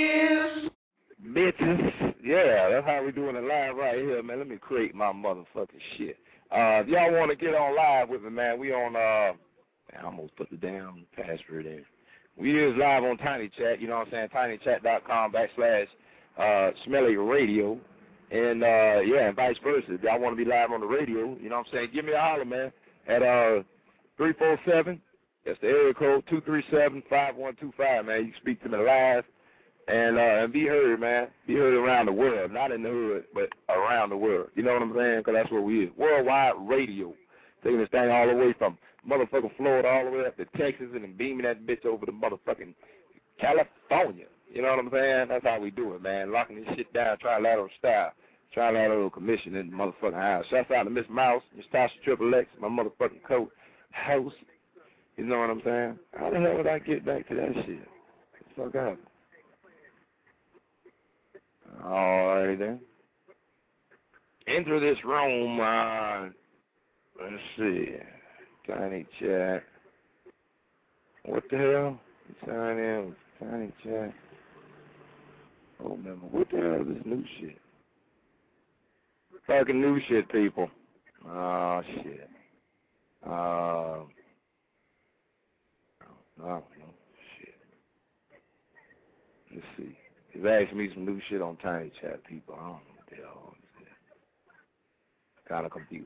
biz. Bitches, yeah, that's how we doing it live right here, man. Let me create my motherfucking shit. Uh, if y'all want to get on live with me, man, we on, uh, I almost put the damn password in. We is live on Tiny Chat, you know what I'm saying, tinychat.com backslash uh, Smelly Radio. And, uh, yeah, and vice versa. If y'all want to be live on the radio, you know what I'm saying, give me a holler, man, at uh, three four seven, that's the area code, two three seven, five one two five, man. You can speak to me live and, uh, and be heard, man. Be heard around the world, not in the hood, but around the world. You know what I'm saying? Because that's what we is. Worldwide radio. Taking this thing all the way from motherfucking Florida all the way up to Texas and then beaming that bitch over to motherfucking California. You know what I'm saying? That's how we do it, man. Locking this shit down, trilateral style. Trilateral commission in the motherfucking house. Shouts out to Miss Mouse, Miss Tasha Triple X, my motherfucking coat house. You know what I'm saying? How the hell would I get back to that shit? What the fuck happened? Alrighty then. Enter this room, uh, let's see. Tiny Chat. What the hell? Sign in with Tiny Chat. Oh, man, what the hell is this new shit? Fucking new shit, people. Oh, shit. Uh, I don't know. Shit. Let's see. He's asking me some new shit on Tiny Chat, people. I don't know what the hell is that. kind of confusing.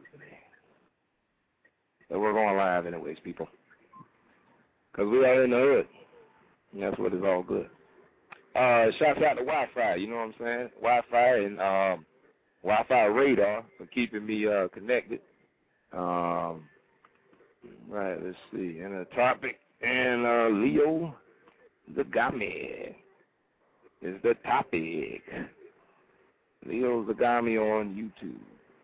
So we're going live anyways, people. Because we are in the hood. And that's what is all good. Uh, shouts out to Wi-Fi, you know what I'm saying? Wi-Fi and um, Wi-Fi radar for keeping me uh, connected. Um, right, let's see. And a topic. And uh, Leo Zagami is the topic. Leo Zagami on YouTube.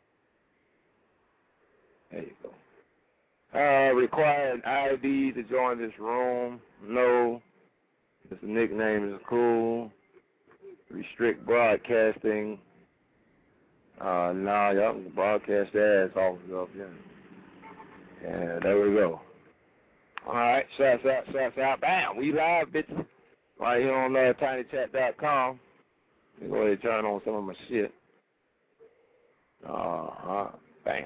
There you go. Uh, required I D to join this room. No. This nickname is cool. Restrict broadcasting. Uh, nah, y'all can broadcast ass off of yeah. Yeah, there we go. All right, shouts out, shouts out. Bam, we live, bitches. Right here on uh, tiny chat dot com. Let me go ahead and turn on some of my shit. Uh-huh, bam.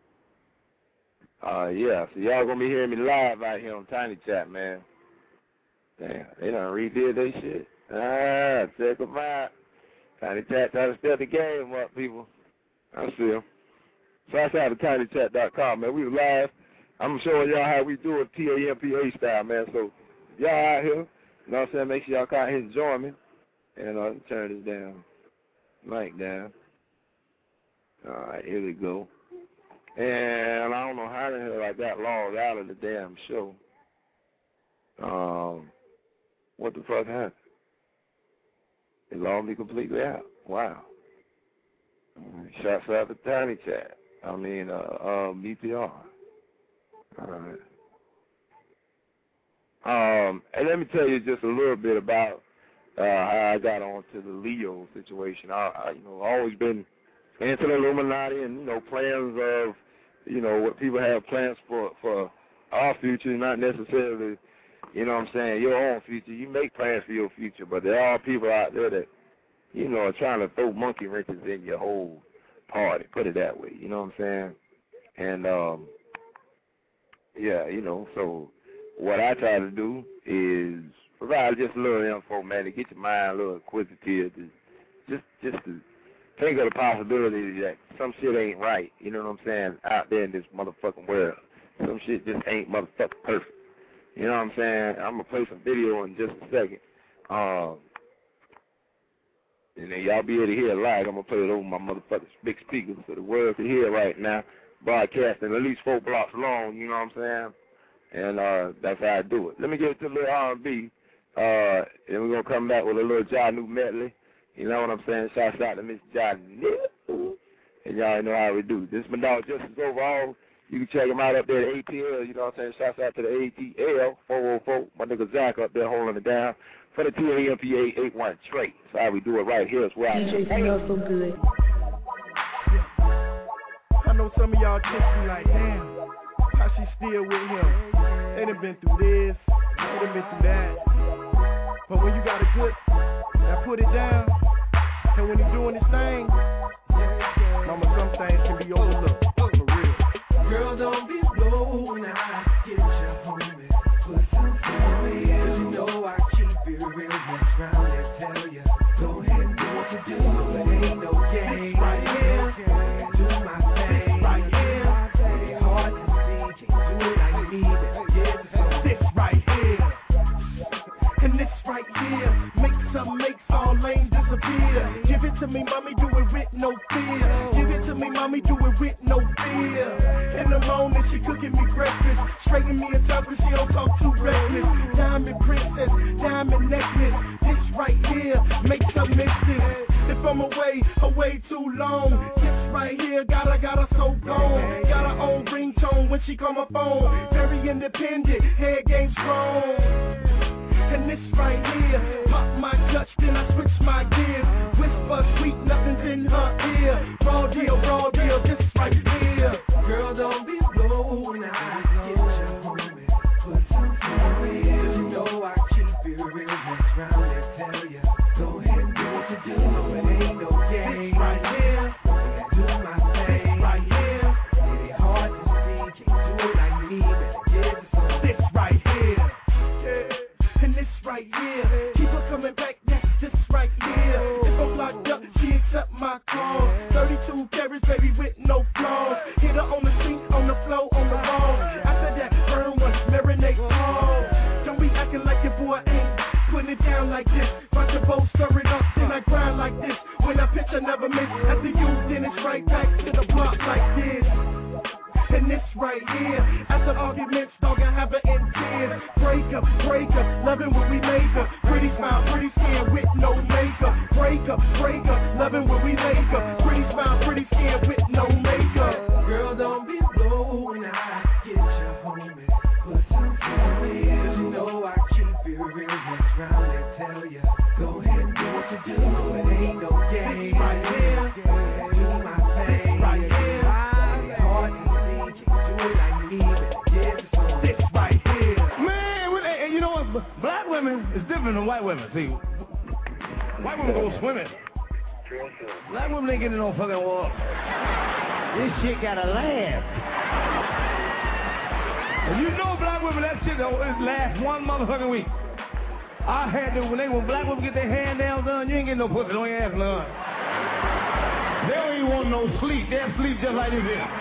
Uh, yeah, so y'all gonna be hearing me live out here on Tiny Chat, man. Damn, they done redid they shit. Ah, check them out. Tiny Chat trying to step the game up, people. I see them. So that's out of tiny chat dot com, man. We were live. I'm showing y'all how we do it T A M P A style, man. So y'all out here, you know what I'm saying? Make sure y'all come here and join me. And uh, turn this down. Mic down. All right, here we go. And I don't know how the hell I got logged out of the damn show. Um, what the fuck happened? It logged me completely out. Wow. Shouts out to Tiny Chat. I mean, uh, um, B P R. All right. Um, and let me tell you just a little bit about uh, how I got onto the Leo situation. I, I you know, always been into the Illuminati and, you know, plans of, you know, what people have plans for, for our future, not necessarily, you know what I'm saying, your own future. You make plans for your future, but there are people out there that, you know, are trying to throw monkey wrenches in your whole party, put it that way, you know what I'm saying? And, um, yeah, you know, so what I try to do is provide just a little info, man, to get your mind a little inquisitive, to just, just to think of the possibility that some shit ain't right, you know what I'm saying, out there in this motherfucking world. Some shit just ain't motherfucking perfect. You know what I'm saying? I'm going to play some video in just a second. Um, and then y'all be able to hear it live. I'm going to play it over my motherfucking big speakers so the world can hear it right now. Broadcasting at least four blocks long, you know what I'm saying? And uh, that's how I do it. Let me get it to a little R and B. Uh, and we're going to come back with a little Ja New medley. You know what I'm saying? Shouts out to Miss Ja New. And y'all know how we do. This is my dog Justice Overall. You can check him out up there at A T L. You know what I'm saying? Shouts out to the A T L four oh four. My nigga Zach up there holding it down for the T A M P A eighty-one Trade. That's how we do it right here as well. D J smells so good. I know some of y'all just be like, damn, how she still with him? They done been through this, they done been through that. But when you got a good, now put it down. And when he's doing his thing, mama, some things can be overlooked. For real. Girl, don't be blown now. Get your homie, put some time in. You know I keep it real. Next round, I tell ya, go ahead and do what you do. It ain't no game. Right here, do my thing. Right here, it's hard to see. Can't do it like me. Yeah, so this right here, and this right here, make some, make all lame disappear. Give it to me, mommy, do it with no fear. Give it to me, mommy, do it with no fear. In the morning, she cooking me breakfast. Straighten me a top, but she don't talk too reckless. Diamond princess, diamond necklace. This right here, make some mixes. If I'm away, away too long, this right here, gotta, gotta so gone. Got her own ringtone when she call my phone. Very independent, head game strong. And this right here, pop my clutch, then I switch my gears. Whisper sweet, nothing's in her ear. Raw deal, raw deal, this right here. Girl, don't be blown now. Get your homie, put some time in. You know I keep it real. Next round, I tell ya, go ahead and do what you do. It ain't no game. Right here, I do my thing. Right here, it ain't hard to see. Can't do it like me, but get some. This right here, yeah. And this right here, keep her coming back. That's this right here. If I'm locked up, she accept my call. thirty-two carats, baby. right here. After arguments, dog, I have it in tears. Break up, break up, loving what we make up. Pretty smile, pretty skin with no makeup. Break up, break up, loving what we make up. Pretty smile, pretty skin with no makeup. Girl, don't be low when I get you home and put some fun in. You know I keep it real, what's round and tell you. Go ahead and do what you do, it ain't no game. Right here, do my thing. Right here, it's hard to see, can't do it like me, but yeah, it's on this right here. Man, well, hey, you know what? Black women is different than white women. See, white women go swimming. Black women ain't getting no fucking water. This shit gotta last. And you know black women, that shit though, it lasts one motherfucking week. I had to, when they, when black women get their hand down done, you ain't getting no pussy, don't even ask none. They don't even want no sleep, they'll sleep just like this here.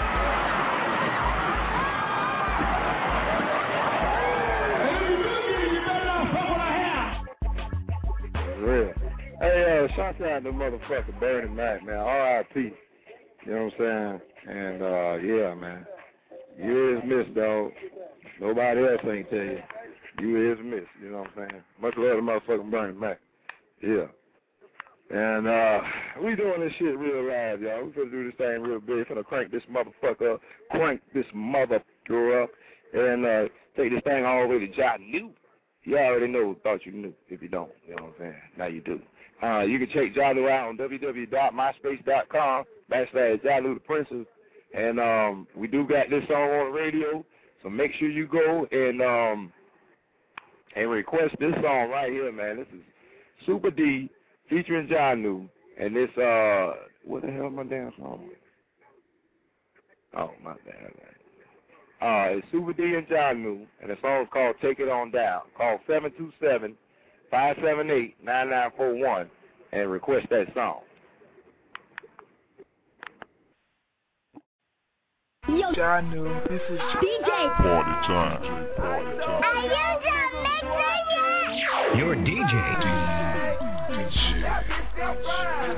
And if you do get it, you better not fuck with our hair. Real. Hey, uh, shout out to motherfucker Bernie Mac, man. R I P. You know what I'm saying? And, uh, yeah, man. You is missed, dog. Nobody else ain't tell you. You is missed, you know what I'm saying? Much love to motherfucking Bernie Mac. Yeah. And, uh, we doing this shit real live, y'all. We finna do this thing real big. Finna crank this motherfucker up, crank this motherfucker up, and, uh, take this thing all the way to Ja New. You already know, thought you knew. If you don't, you know what I'm saying? Now you do. Uh, you can check Ja New out on w w w dot myspace dot com backslash Ja New the Princess. And um, we do got this song on the radio, so make sure you go and um, and request this song right here, man. This is Super D featuring Ja New. And this, uh, what the hell is my damn song? Oh, my bad, man. Uh, it's Super D and Ja New, and the song is called Take It On Down. Call seven two seven, five seven eight, nine nine four one and request that song. Yo, Ja New, this is D J. Party time. Party time. Are you done mixing yet? Your D J. D J. That bitch still fine.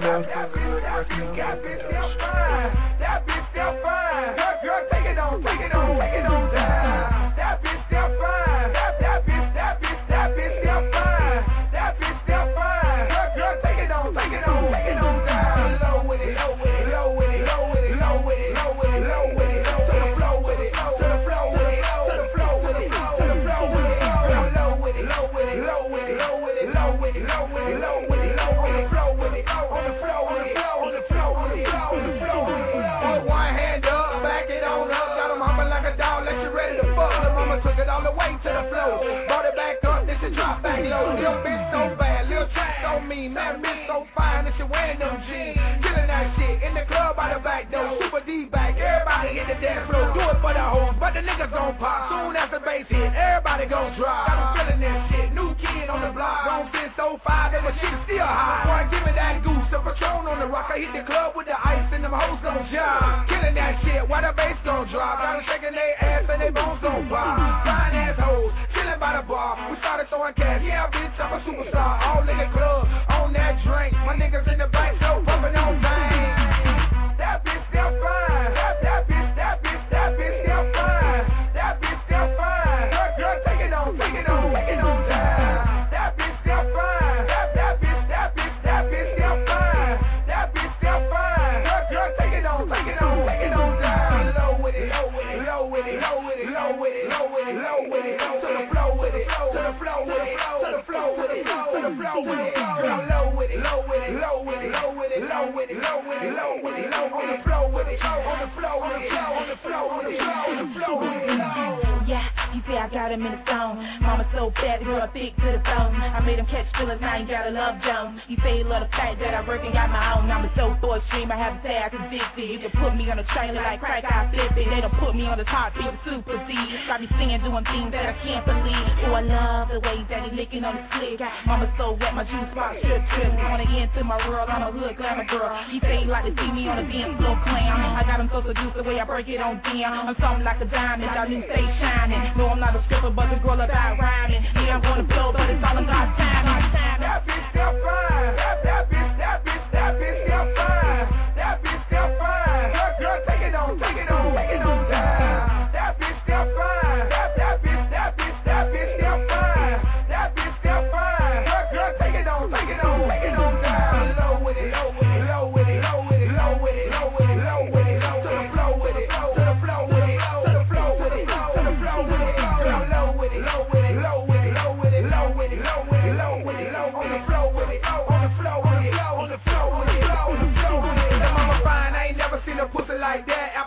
That bitch still fine. Girl, girl, take it on, take it on, take it on down. That bitch still fine. That, that bitch, that bitch, that bitch still fine. That bitch still fine. Girl, girl, take it on, take it on, take it on down. Low with it, low with it, low with it, low with it, low with it, low with it, low with it. To the flow with it, to the flow with it, to the flow with it, to the flow with it. Girl, low with it, low with it, low with it, low with it, low with it, low with it, low with it, low with it, flow with it, on the flow with it, on the flow with it, on the flow with it. Put one hand up, back it on up, got 'em humming like a dog, like you ready to fuck. The mama took it all the way to the floor, brought it back up, this is drop back low. Little bitch so bad, little track so mean, man, bitch so fine, that she wearing them jeans, killing that shit in the club by the back door, Super D back, everybody hit the dance floor, do it for the hoes, but the niggas gon' pop. Soon as the bass hit, everybody gon' drop. Got 'em feeling that shit, new kid on the block, gon' fit so fire that my shit is still high. Boy, give me that goose, the Patron on the rock. I hit the club with the ice and them hoes gon' job. Killing that shit, while the bass gon' drop. Got 'em shaking their ass and they bones gon' pop. Fine ass hoes, chilling by the bar. We started throwing cash, yeah, bitch, I'm a superstar. All in the club, on that drink. My niggas in the back, so pumping on things. That bitch still fine. That, that bitch, that bitch, that bitch still fine. That bitch still fine. Girl, girl, take it on, take it on, take it on down. That bitch still fine. That, that bitch, that bitch, that bitch still fine. That bitch still fine. Girl, girl, take it on, take it on, take it on down. Low with it, low with it, low with it, low with it, low with it, low with it, low with it, to the flow with it, to the flow with it, to the flow with it, to the flow with it. Girl, low with it, low with it, low with it, low with it, low with it, low with it, low with it, low on the flow with it, on the flow with it, on the flow with it, on the flow with it. Yeah, you say I got him in the zone. Mama so fat, the girl thick to the bone. I made him catch feelings, now you gotta love Jones. You say you love the fact that I work and got my own. I'm a so thought stream, I have a tag addicted. You can put me on a trailer like crack, I flip it. They don't put me on the top, be the super Z. Got me singing, doing things that I can't believe. Oh, I love the way that he licking on the slick. Mama so wet, my juice box trip trip. Wanna get into my world, I'm a hood glamour girl. He say he like to see me on a dance floor clown. I got him so seduced the way I break it on down. I'm something like a diamond, y'all new stay shining. No, I'm not a stripper, but the girl about rhyming. Yeah, I'm gonna blow, but it's all about time. That bitch still fine. That, that bitch, that bitch, that bitch still fine. That bitch still fine. Girl, girl, take it on, take it on, take it on down.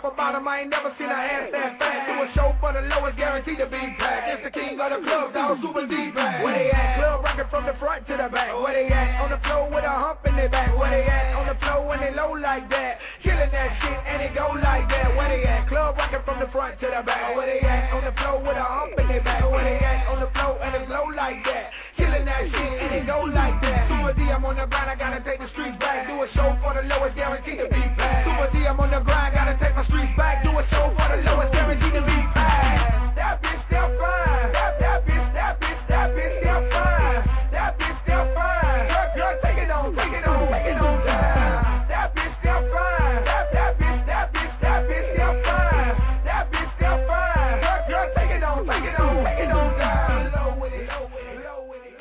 a bottom, I ain't never seen a ass that fat. Do a show for the lowest, guaranteed to be packed. It's the king of the club, dog, super deep pack. Where they at? Club rockin' from the front to the back. Where they at? On the floor with a hump in their back. Where they at? On the floor when they low like that. Killing that shit and it go like that. Where they at? Club rockin' from the front to the back. Where they at? On the floor with a hump in their back. Where they at? On the floor and it's low like that. Killing that shit and it go like that. Super D, I'm on the grind, I gotta take the streets back. Do a show for the lowest, guaranteed to be packed. Super D, I'm on the grind, gotta take my streets back. Do a show for the lowest, guaranteed to be packed. That bitch still fine. That, that bitch, that bitch, that bitch still fine. That bitch still fine. Girl, girl, take it on, take it on, take it on down. That bitch still fine. That, that bitch, that bitch, that bitch still fine. That bitch still fine. Girl, girl, take it on, take it on, take it on down. Low with it, low with it, low with it.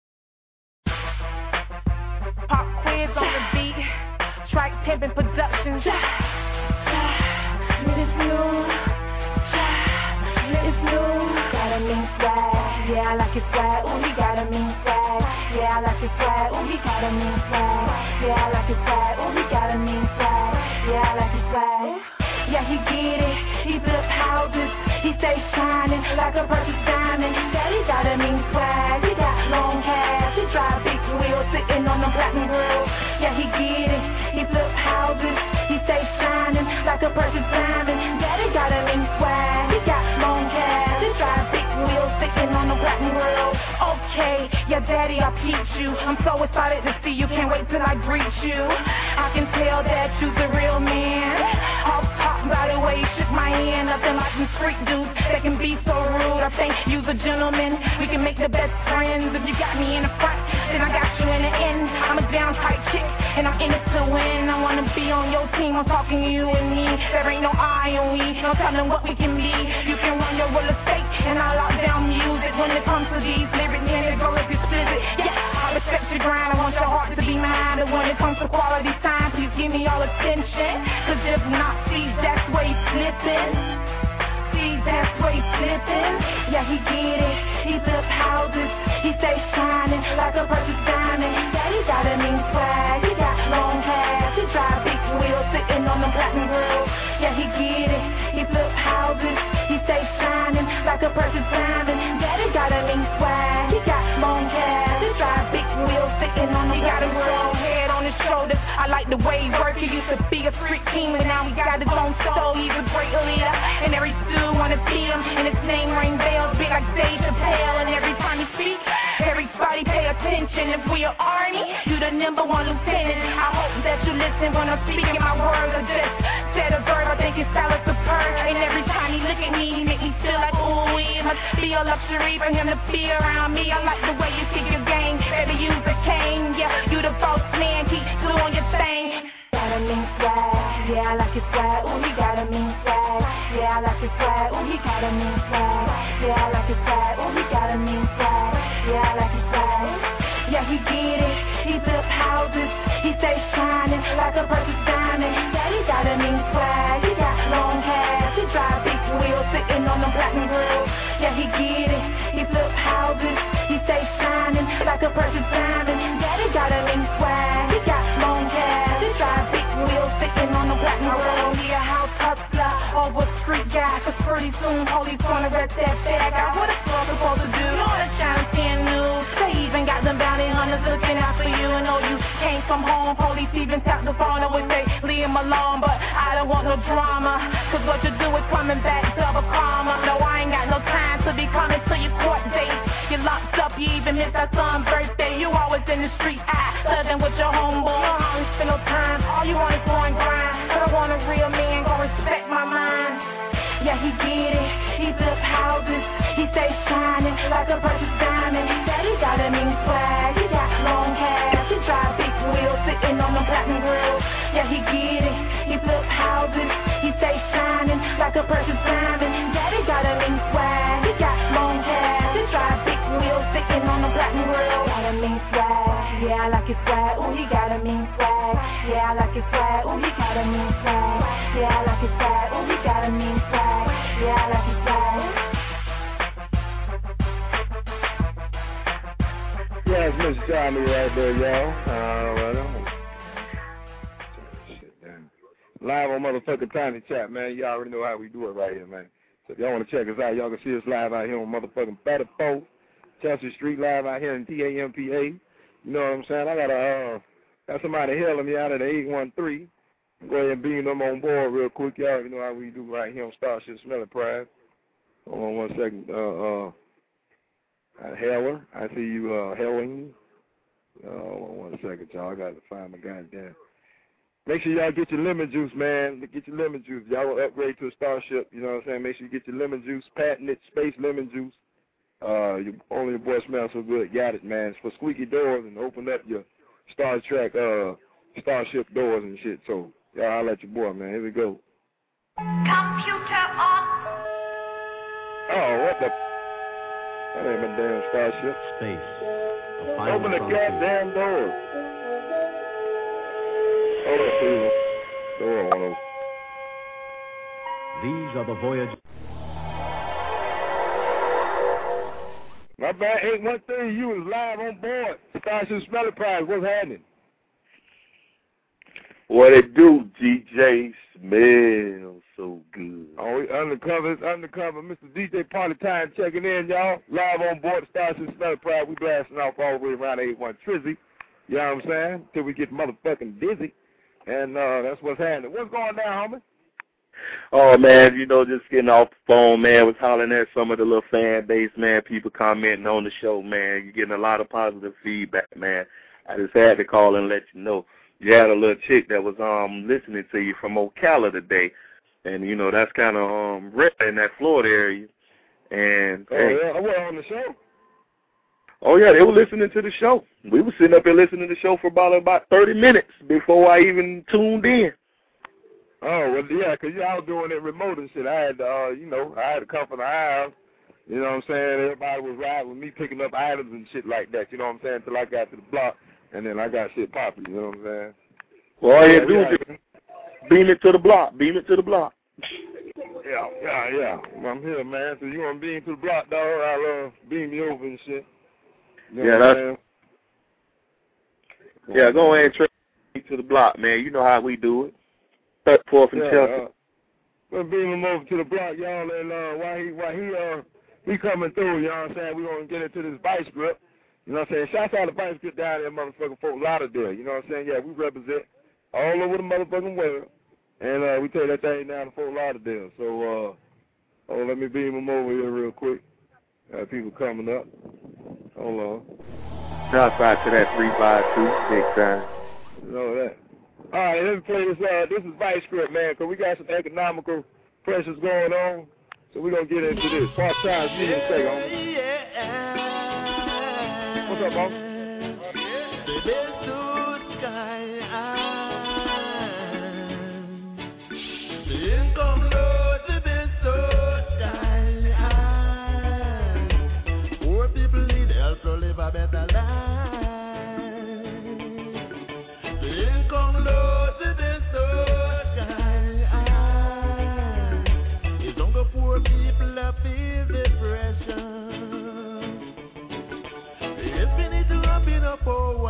Pop quiz on the beat, track pimpin' productions. It's new, it's new. Got a mean swag, yeah I like it swag. Ooh, he got a mean swag, yeah I like it swag. Ooh, he got a mean swag, yeah I like it swag. Ooh, he got a mean swag, yeah I like it swag. Yeah, he get it, he built houses, he stay shining like a precious diamond. Yeah, he got a mean swag, he got long hair, he drive big wheels, sitting on the platinum grill. Yeah, he get it, he built houses, he stay shining like a precious diamond. Yeah, he got a mean swag, he got long hair, he drive big wheels, sitting on the platinum grill. Okay, yeah, daddy, I peeped you, I'm so excited to see you, can't wait till I greet you. I can tell that you's a real man. Off top, by the way, shook my hand, nothing like some street dudes that can be so rude. I think you's a gentleman, we can make the best friends. If you got me in the front, then I got you in the end. I'm a down tight chick, and I'm in it to win. I wanna be on your team, I'm talking to you and me. There ain't no I on we, no telling what we can be. You can run your real estate, and I lock down music. When it comes to these lyrics, man, it goes explicit. Yeah, I respect your grind, I want your heart to be mine. And when it comes to quality time, please give me all attention. Cause if not, see, that's where he's slipping. See, that's where he's slipping. Yeah, he get it, he built houses, he stay shining like a precious diamond. Yeah, he got a mean swag, he got long hair, he drive big wheels, sitting on the platinum grill. Yeah, he get it, he built houses, he stay shining like a precious diamond. Yeah, he got a mean swag, he got long hair, he drive big wheels, sitting on the platinum grill. Head on his shoulders, I like the way he work. He used to be a street king, but now he got his own soul. He's a great leader, and every stew wanna see him, and his name ring bells big like Dave Chappelle. And every time he speaks, everybody pay attention. If we are Arnie, you the number one lieutenant. I hope that you listen when I'm speaking my words. I just said a verb, I think his style is superb. And every time he look at me, he make me feel like, ooh, it must be a luxury for him to be around me. I like the way you kick your game, baby, you the king. Yeah, you the boss man, keep doing your thing. Got a mean swag, yeah I like his swag. Ooh, he got a mean swag, yeah I like his swag. Ooh, he got a mean swag, yeah I like his swag. Ooh, he got a mean swag, yeah I like his swag. Yeah, he get it, he built houses, he stay shining like a precious diamond. Yeah, he got a mean swag, he got long hair, he drive big wheels, sitting on the platinum grill. Yeah, he get it, he built houses, he stay shining like a precious diamond. Yeah, he got a mean swag, he got long hair, he drive big wheels, sitting on the platinum grill. He a house hustler, over street guy, cause pretty soon Holy's gonna rep that bag. I what a fuck supposed to do? You wanna shine ten news? They even got them bounty hunters looking out for you. And know you came from home, police even tapped the phone and would say leave him alone. But I don't want no drama, cause what you do is coming back double karma. No, I ain't got no time to be coming to your court date. You locked up, you even missed that son's birthday. You always in the street, I living with your homeboy. You don't always spend no time, all you want is go and grind. But I want a real man, gon' respect my mind. Yeah, he get it, he built houses, he stay shining like a precious diamond. Yeah, he got a mean swag, he got long hair, he drive big wheels, sitting on the platinum grill. Yeah, he get it, he built houses, he stay shining like a precious diamond. Yeah, he got a mean swag, he got long hair, he drive big wheels, sitting on the platinum grill. Got a mean swag, yeah I like his swag. Ooh, he got a mean swag, yeah I like his swag. Ooh, he got a mean swag, yeah I like his swag. Ooh, he got a mean swag, yeah I like his swag. Yeah, it's Mister Tommy right there, y'all. All right, I'm gonna sit down. live on motherfucking Tiny Chat, man. You already know how we do it right here, man. So if y'all want to check us out, y'all can see us live out here on motherfucking thirty-four Chelsea Street, live out here in T A M P A. You know what I'm saying? I got a, uh, got somebody hailing me out of the eight one three. Go ahead and beam them on board real quick, y'all. You know how we do right here on Starship Smelling Pride. Hold on one second. Uh, uh, uh, Heller, I see you, uh, hailing. Uh, hold on one second, y'all. I got to find my goddamn. Make sure y'all get your lemon juice, man. Get your lemon juice. Y'all will upgrade to a Starship, you know what I'm saying? Make sure you get your lemon juice, patented space lemon juice. Uh, you, only your boy smells so good. Got it, man. It's for squeaky doors and open up your Star Trek, uh, Starship doors and shit. So, y'all, I'll let your boy, man. Here we go. Computer on. Oh, what the? That ain't my damn Starship. Space. Open the goddamn door. Hold up, please. Door on open. These are the voyages. My bad, eight one three, you was live on board. Starship Smelly Prize, what's happening? What it do, D J? Smells so good. Oh, we undercover, it's undercover. Mister D J Party Time checking in, y'all. Live on board the Starship Smelly Prize. We blasting off all the way around eight one Trizzy. You know what I'm saying? Till we get motherfucking dizzy. And uh, that's what's happening. What's going down, homie? Oh, man, you know, just getting off the phone, man, was hollering at some of the little fan base, man, people commenting on the show, man. You're getting a lot of positive feedback, man. I just had to call and let you know. You had a little chick that was um listening to you from Ocala today, and, you know, that's kind of um rare in that Florida area. And, oh, hey, yeah, I was on the show. Oh, yeah, they were listening to the show. We were sitting up here listening to the show for about about thirty minutes before I even tuned in. Oh, well, yeah, because y'all doing it remote and shit. I had to, uh, you know, I had to come from the house. You know what I'm saying? Everybody was riding with me picking up items and shit like that. You know what I'm saying? Until I got to the block, and then I got shit popping. You know what I'm saying? Well, all you had to do yeah, was just beam it to the block. Beam it to the block. Yeah, yeah, yeah. I'm here, man. So you want to beam to the block, dog? I'll uh, beam you over and shit. You know yeah, that's... Yeah, on, go man. ahead and trade to the block, man. You know how we do it. Third, fourth, and yeah, Chelsea. Uh, we'll beam him over to the block, y'all, and uh, while he while he uh he coming through, you know what I'm saying? We're gonna get into this vice grip. You know what I'm saying? Shouts out to Vice Grip down there, motherfucking Fort Lauderdale. You know what I'm saying? Yeah, we represent all over the motherfucking world, and uh, we take that thing down to Fort Lauderdale. So, uh, oh, let me beam him over here real quick. Got people coming up. Hold on. Shouts out to that three five two, big time. You know that. All right, let me play this. Uh, this is Vice Grip, man, because we got some economical pressures going on. So we're going to get into this. Part time, see you say, homie. What's up, homie? Income low, the best so sky. Poor people need help to live a better life. Income low, the best so sky. It's only poor people that feel depression. If we need to open up our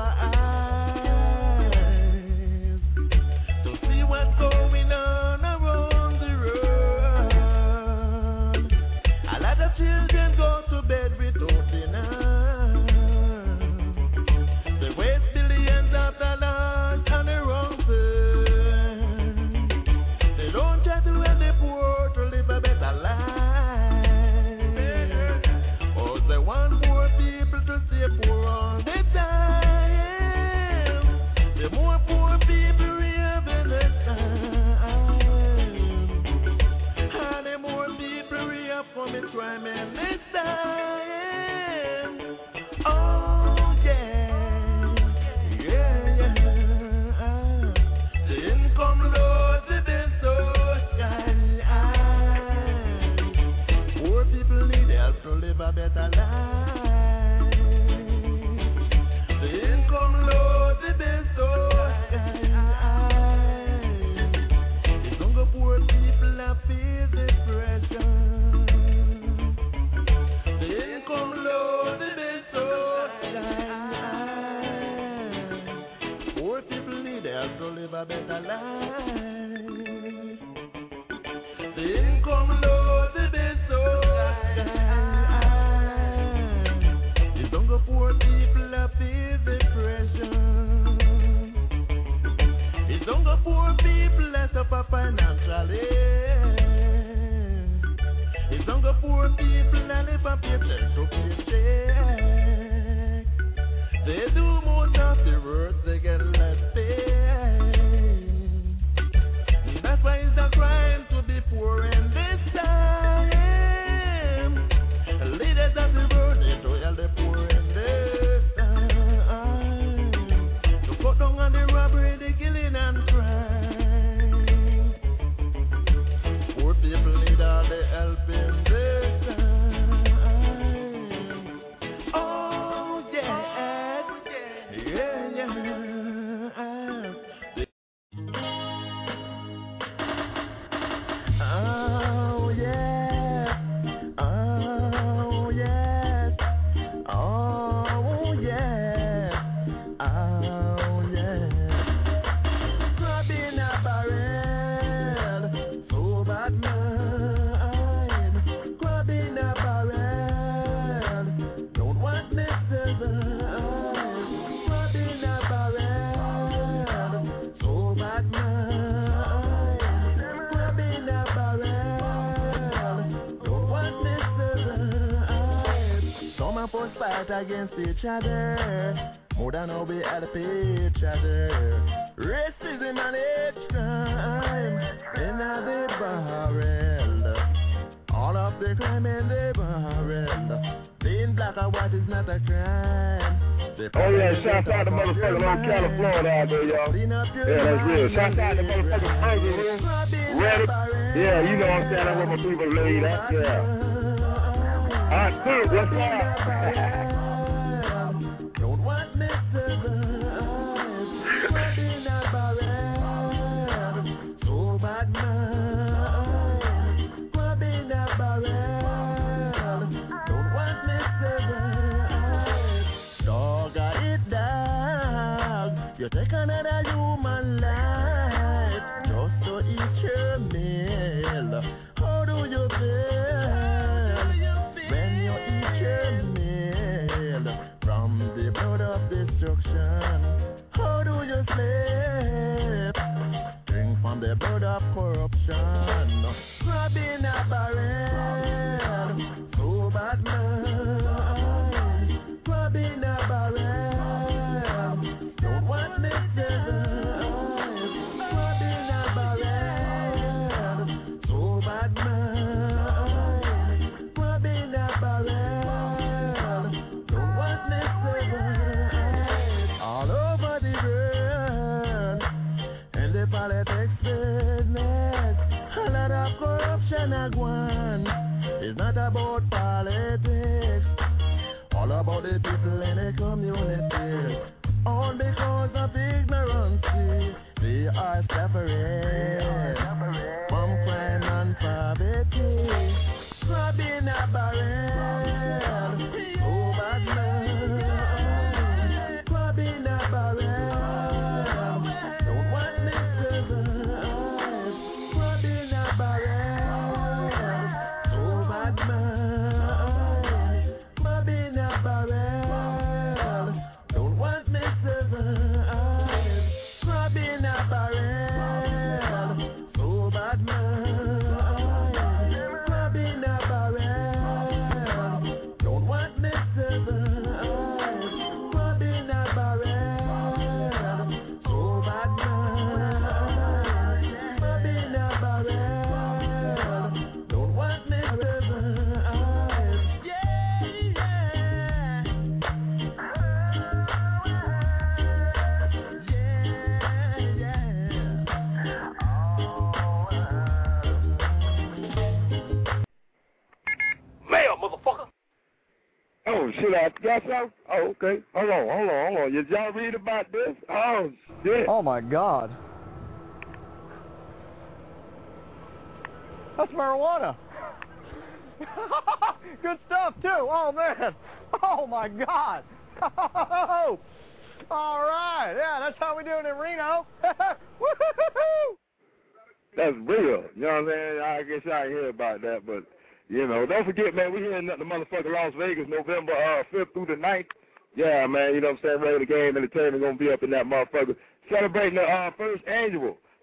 eyes to see what's going on around the world, a lot of children go to bed without dinner. They waste billions of dollars on the wrong thing. They don't try to help the poor to live a better life. Oh, they want poor people to stay poor all the time. The more poor people we have in the time, and the more people we have from it crime and this time. Oh yeah, yeah, yeah. The income low, the best so sky. Poor people need help to live a better life. The income low, the best so sky. It's only poor people that feel depression. The financially. It's younger poor people and never pay attention to pay. They do most of the work, they get less pay. That's why it's a crime to be poor in this time. Leaders of the world, they to help the poor in this time. To cut down on the robbery, the killing and crime. Poor people need all the help in this time. Oh yeah, yeah, yeah. Oh yeah, oh yes, oh yeah, oh yeah. Grabbing a barrel, so bad mind. Grabbing a barrel, don't want me to survive. Grabbing a barrel, so bad mind. Grabbing a barrel, don't want me to survive. Some of us fight against each other, more than how we help each other. Racism and hate crime in the barrel. All of the crime in the barrel. Being black or white is not a crime. Oh yeah, shout out to motherfucking old California out there, y'all. Yeah, that's real. Shout out to motherfucking Burger Room. Ready? Yeah, you know what I'm saying. That's where my people laid at. Yeah. All right, good. What's up? Don't want me to survive. Grabbing a barrel, so bad mind. Grabbing a barrel, don't want me to survive. Dog, I eat dog. You take another human life just to eat your meal. How do you feel when you eat your meal from the blood of destruction? How do you sleep? Drink from the blood of corruption. Grabbing a barrel, so bad mind. Grabbing a barrel, don't want me to survive. Grabbing a barrel, so bad mind. Grabbing a barrel, don't want me to survive. All over the world, in the politics business, a lot of corruption and one. It's not about politics, all about the people in the community. All because of ignorance, they are suffering from crime and poverty. Grabbing a barrel, oh bad man. Grabbing a barrel, don't want me to survive. Grabbing a barrel, oh bad man. Grabbing a barrel, don't want me to survive. Grabbing a barrel, so bad man. Grabbing a barrel, don't want me to survive. Grabbing a barrel, so bad man. Grabbing a barrel, don't want me to survive. Yeah, yeah. Mail, motherfucker. Oh, shit, I got some? Oh, okay. Hold on, hold on, hold on. Did y'all read about this? Oh, shit. Oh, my God. That's marijuana. Good stuff, too. Oh, man. Oh, my God. All right. Yeah, that's how we do it in Reno. Woo-hoo-hoo-hoo. That's real. You know what I'm saying? I guess y'all hear about that, but, you know, don't forget, man, we're here in the motherfucking Las Vegas, November uh, fifth through the ninth. Yeah, man, you know what I'm saying? Regular Game Entertainment going to be up in that motherfucker. Celebrating the uh, first annual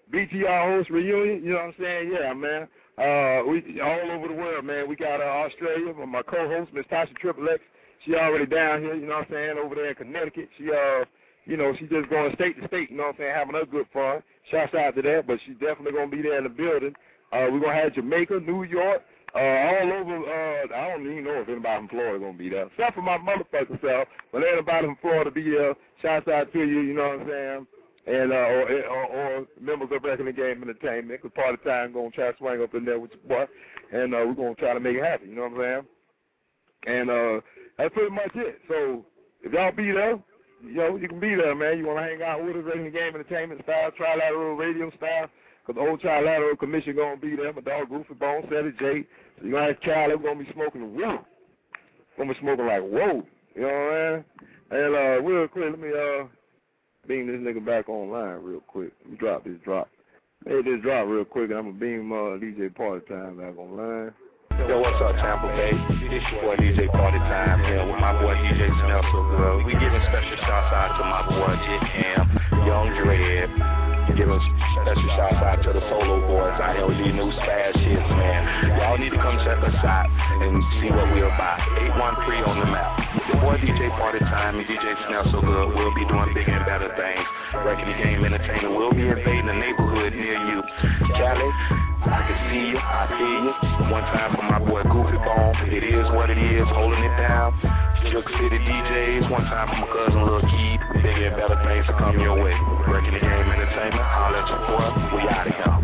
B T R host reunion, you know what I'm saying? Yeah, man. Uh, we all over the world, man. We got uh, Australia, my co-host, Miss Tasha Triple X. She already down here, you know what I'm saying, over there in Connecticut. She, uh, you know, she's just going state to state, you know what I'm saying, having her good fun. Shouts out to that, but she's definitely going to be there in the building. Uh, we're going to have Jamaica, New York, uh, all over. Uh, I don't even know if anybody from Florida going to be there, except for my motherfucking self. But anybody from Florida be there. Shouts out to you, you know what I'm saying, and uh, or, or, or members of Reckoning Game Entertainment. Because Party Time going to try to swing up in there with your boy, and uh, we're going to try to make it happen, you know what I'm saying? And uh, that's pretty much it. So if y'all be there, you know, you can be there, man. You want to hang out with us, Reckoning Game Entertainment style, Trilateral Radio style. Because the old Trilateral Commission going to be there. My dog Goofy Bone, Sally J. So you're going to have Charlie. We're going to be smoking whoa. We're going to be smoking like whoa. You know what I mean? And uh, real quick, let me uh, beam this nigga back online real quick. Let me drop this drop. Hey, this drop real quick, and I'm going to beam uh, D J Party Time back online. Yo, what's up, Tampa Bay? It's your boy D J Party Time here with my boy D J Smell So Good. We giving special shouts out to my boy Jit Cam, Young Dread. Giving special shouts out to the solo boys out here with these new fast shits, man. Y'all need to come check us out and see what we're about. eight one three on the map. Your boy D J Party Time and D J Smell So Good will be doing bigger and better things. Reckoning Game Entertainment will be invading the neighborhood near you. Cali, I can see you, I feel you. One time for my boy Goofy Bone, it is what it is, holding it down. Juke City D Js, one time for my cousin Lil Keith. Bigger and better things to come your way. Reckoning Game Entertainment, holla at your boy, we out of here.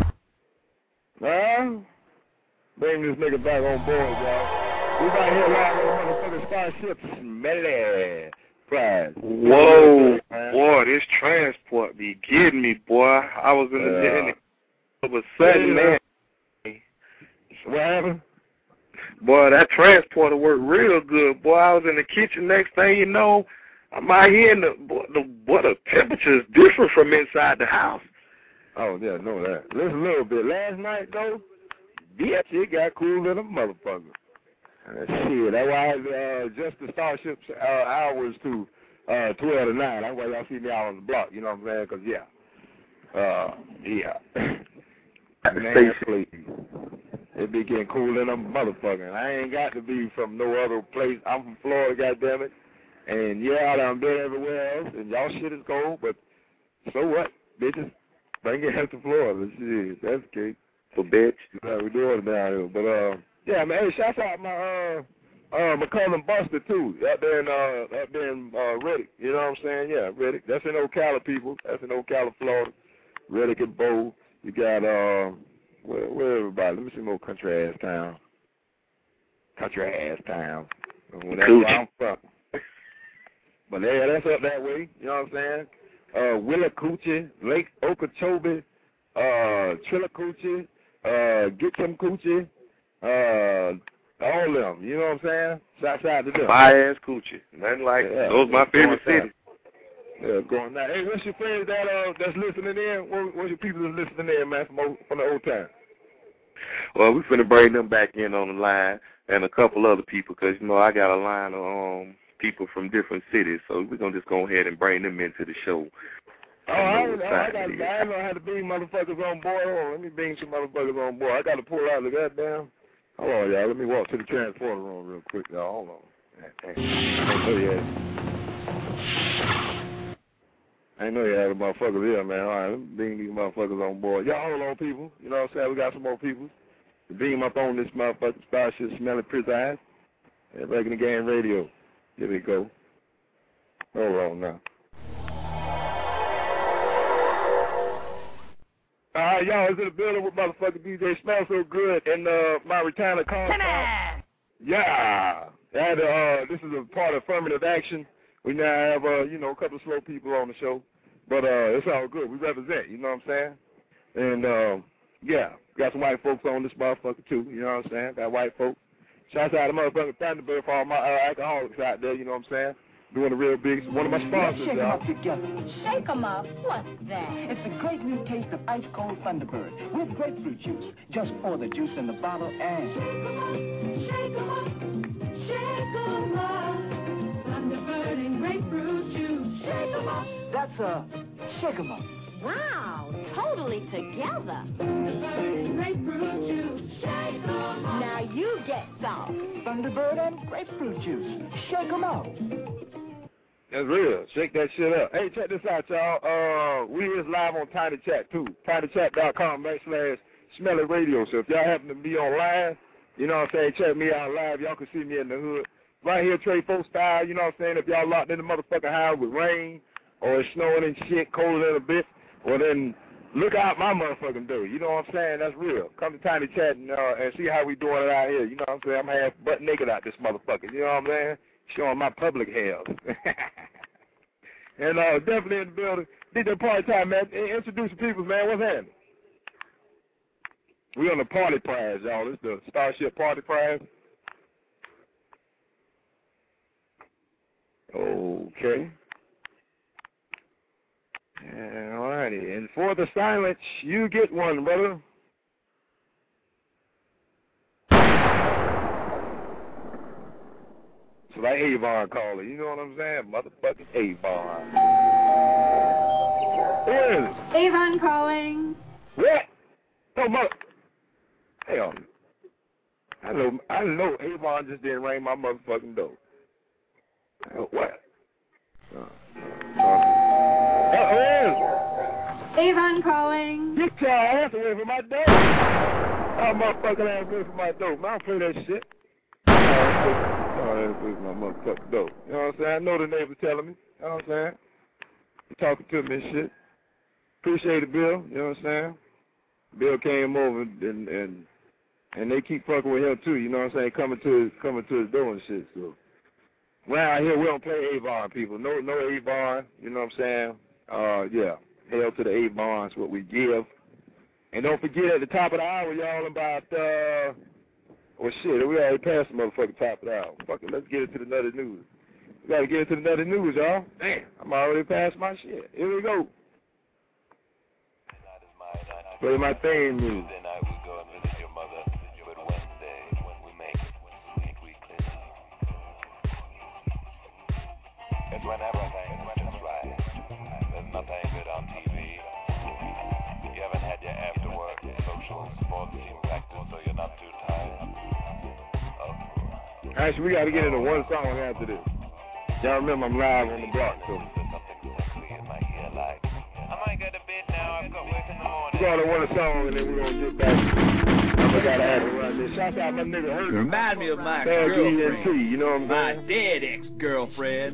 Well, bring this nigga back on board, y'all. We right here live on the motherfucking Starship Smelly Prize. Whoa, boy, this transport be getting me, boy. I was in the, yeah. in the of a sudden, man. What happened? Boy, that transporter worked real good. Boy, I was in the kitchen. Next thing you know, I'm out here, and the, boy, the, boy, the temperature is different from inside the house. Oh, yeah, know that. Listen a little bit. Last night, though, bitch, it got cool than a motherfucker. Uh, shit, that's why I uh, just the Starship uh, hours to uh, twelve to nine. That's why y'all see me out on the block, you know what I'm saying? Because, yeah. Uh, yeah. Man, please. It be getting cool in a motherfucker. I ain't got to be from no other place. I'm from Florida, goddammit. And yeah, I done been everywhere else, and y'all shit is cold, but so what, bitches? Bring it out to Florida. Shit, that's the case. For bitch. That's how we doing down here. But, uh, yeah, man, hey, shout out my, uh, uh, my cousin Buster, too. Up there in, uh, up there in, uh, Reddick. You know what I'm saying? Yeah, Reddick. That's in Ocala, people. That's in Ocala, Florida. Reddick and Bow. You got, uh, where, where everybody? Let me see more country ass town. Country ass town. Well, that's where I'm from. But yeah, that's up that way. You know what I'm saying? Uh, Willacoochee, Lake Okeechobee, uh, Chillicoochee, uh, Get Some Coochie, uh, all of them. You know what I'm saying? Shouts out to them. My ass Coochie. Nothing like yeah, those my favorite cities. Yeah, going now. Hey, what's your friends that uh that's listening in? What, what's your people that's listening in, man, from old, from the old time? Well, we finna bring them back in on the line and a couple other people, because you know I got a line of um people from different cities, so we're gonna just go ahead and bring them into the show. Oh, I, I, I got. I know how to bring motherfuckers on board. Hold on, let me bring some motherfuckers on board. I got to pull out the goddamn. Hold on, y'all. Let me walk to the transporter room real quick, y'all. Hold on. I know you had. I know you had the motherfuckers here, man. All right, let me bring these motherfuckers on board. Y'all hold on, people. You know what I'm saying? We got some more people to beam up on this motherfucking Starship Smelly Prison at Reckoning Game Radio. Here we go. Hold on now. All right, y'all, is in the building with motherfucking D J Smell So Good and uh, my retainer car. Yeah. And, uh, this is a part of affirmative action. We now have, uh, you know, a couple of slow people on the show. But uh, it's all good. We represent, you know what I'm saying? And, uh, yeah, got some white folks on this motherfucker, too. You know what I'm saying? Got white folks. Shouts out to motherfucking Thunderbird for all my uh, alcoholics out there, you know what I'm saying? Doing the real big. One of my sponsors, Let's shake 'em y'all. up together. Shake 'em up? What's that? It's a great new taste of ice cold Thunderbird with grapefruit juice. Just pour the juice in the bottle and Shake 'em up, shake 'em up. Thunderbird and grapefruit juice. Shake 'em up. that's a shake 'em up. Wow, totally together. Grapefruit juice, shake 'em up. Now you get some. Thunderbird and grapefruit juice. Shake 'em up. That's real. Shake that shit up. Hey, check this out, y'all. Uh, we is live on Tiny Chat, too. TinyChat.com backslash Smelly Radio. So if y'all happen to be online, you know what I'm saying, check me out live. Y'all can see me in the hood. Right here, Trey Folk style, you know what I'm saying? If y'all locked in the motherfucking house with rain or it's snowing and shit, colder than a bitch, well then look out my motherfucking door. You know what I'm saying? That's real. Come to Tiny Chat and, uh, and see how we doing it out here. You know what I'm saying? I'm half butt naked out this motherfucker. You know what I'm saying? Showing my public health. And uh, definitely in the building. D J Party Time, man. Introduce the people, man. What's happening? We on the party prize, y'all. This is the Starship Party Prize. Okay. All righty. And for the silence, you get one, brother. So like Avon calling, you know what I'm saying? Motherfucking Avon. Who is it? Avon calling. What? Oh, mother. Hell. I know, I know Avon just didn't ring my motherfucking door. Oh, what? Uh, uh, who is it? Avon calling. You tell I have to wait for my door. Oh, motherfucking ass wait for my door. I don't play that shit. Oh, that's my motherfucking dope. You know what I'm saying? I know the neighbor telling me. You know what I'm saying? You're talking to me and shit. Appreciate it, Bill. You know what I'm saying? Bill came over and and and they keep fucking with him too. You know what I'm saying? Coming to his coming to his door and shit. So around here we don't play Avon, people. No no Avon. You know what I'm saying? Uh yeah. Hell to the Avon is what we give. And don't forget at the top of the hour, y'all, about uh. Well, shit, we already passed the motherfucking top of the hour. Fuck it, let's get into the nutty news. We gotta get into the nutty news, y'all. Damn, I'm already past my shit. Here we go. Play my theme music. Then I will go and visit your mother, but Wednesday, when we make it, think we clear. It's when everything is just right. There's nothing good on T V. You haven't had your after work, social, sports team practice, so you're not too tired. Actually, we got to get into one song after this. Y'all remember I'm live on the block, so. I might go to bed now. I've got work in the morning. We're going to one song, and then we're going to get back. I forgot to have it right there. Shout out my nigga Hurt. Remind me of my Sam girlfriend. G N T, you know what I'm saying? My dead ex-girlfriend.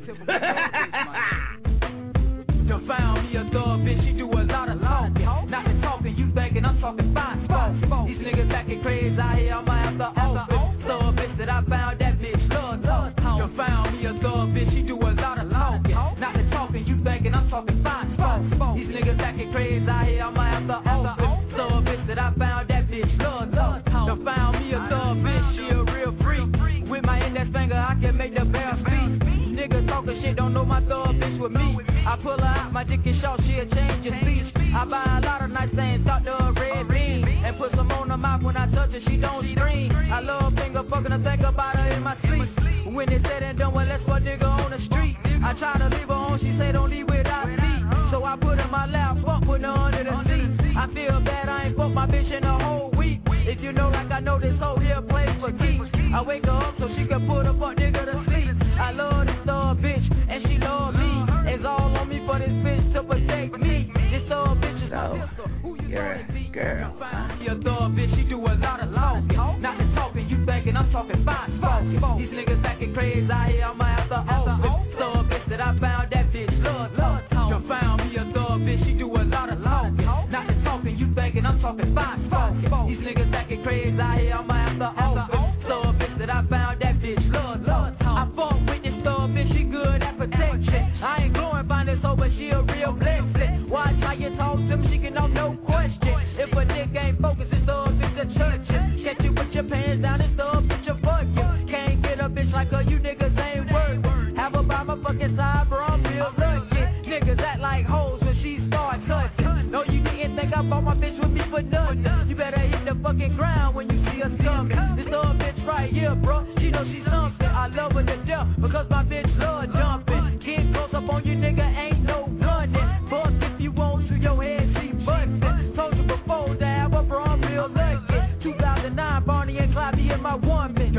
Done found me a thug bitch, she do a lot of talking. Not the talking, you thinking I'm talking fine spots. These niggas acting crazy out here, I'ma have to open. Thug bitch that I found, that bitch love talk. Done found me a thug bitch, she do a lot of talking. Not the talking, you thinking I'm talking fine spots. These niggas acting crazy out here, I'ma have to open. Thug bitch that I found, that bitch love talk. Done found me a thug bitch, she a real freak. With my index finger, I can make the bell speak. Niggas talking shit, don't know my thug bitch with me. I pull her out, my dick is short, she'll change your speech. I buy a lot of nice things, talk to her red bean. And put some on her mouth when I touch her, she don't scream. I love finger fucking her, think about her in my sleep. When it's said and done, well, let's put nigga on the street. I try to leave her on, she say don't leave without seat. So I put her in my lap, fuck, put her under the seat. I feel bad, I ain't fuck my bitch in a whole week. If you know like I know this whole here place for keeps. I wake her up so she can put a fuck nigga to sleep. I love this thug bitch, and she love me. It's all on me for this bitch to protect me. This thug bitch is my sister. Who you You're a girl. She a thug bitch, she do a lot of talking. Not the talking, you thinking I'm talking fine spoken. These niggas acting crazy out here, I'ma have to open. Thug bitch that I found, that bitch love talk. You found me a thug bitch, she do a lot of talking. Not the talking, you thinking I'm talking fine spoken. These niggas acting crazy out here, I'ma have to open. Thug bitch that I found, that bitch love talk. I fuck with this thug bitch, she good at protection. I ain't glorifying this hoe, but she a real blessing. Watch how you talk to me, she can know no question. If a nigga ain't focused, this thug bitch a churchin'. Catch you with your pants down, this thug bitch a fuckin'. Can't get a bitch like her, you niggas ain't worth. Have her by my fucking side, bro, I'm real lucky. Niggas act like hoes when she start touching. No, you didn't think I bought my bitch with me for nothing. You better hit the fucking ground when you see us coming. This thug bitch right here, bro, she know she's something. I love her to death because my bitch love jumping. Get close up on you, nigga, ain't no gunning. Fuck if you want to your head.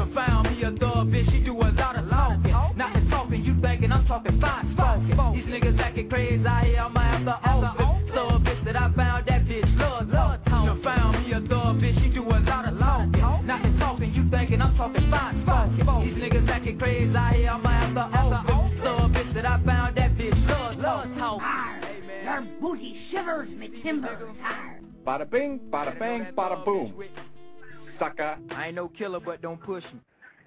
Done found me a thug bitch, she do a lot of talking. Not the talking, you thinking I'm talking fine spoken. These niggas acting crazy, I hear I'm after office. Thug bitch that I found, that bitch love talking. Done found me a thug bitch, she do a lot of talking. Not the talking, you thinking I'm talking fine spoken. These niggas acting crazy, I hear I'm after office. Thug bitch that I found, that bitch love talking. Your booty shivers me timbers. Bada bing, bada bang, bada boom. Sucker. I ain't no killer, but don't push me.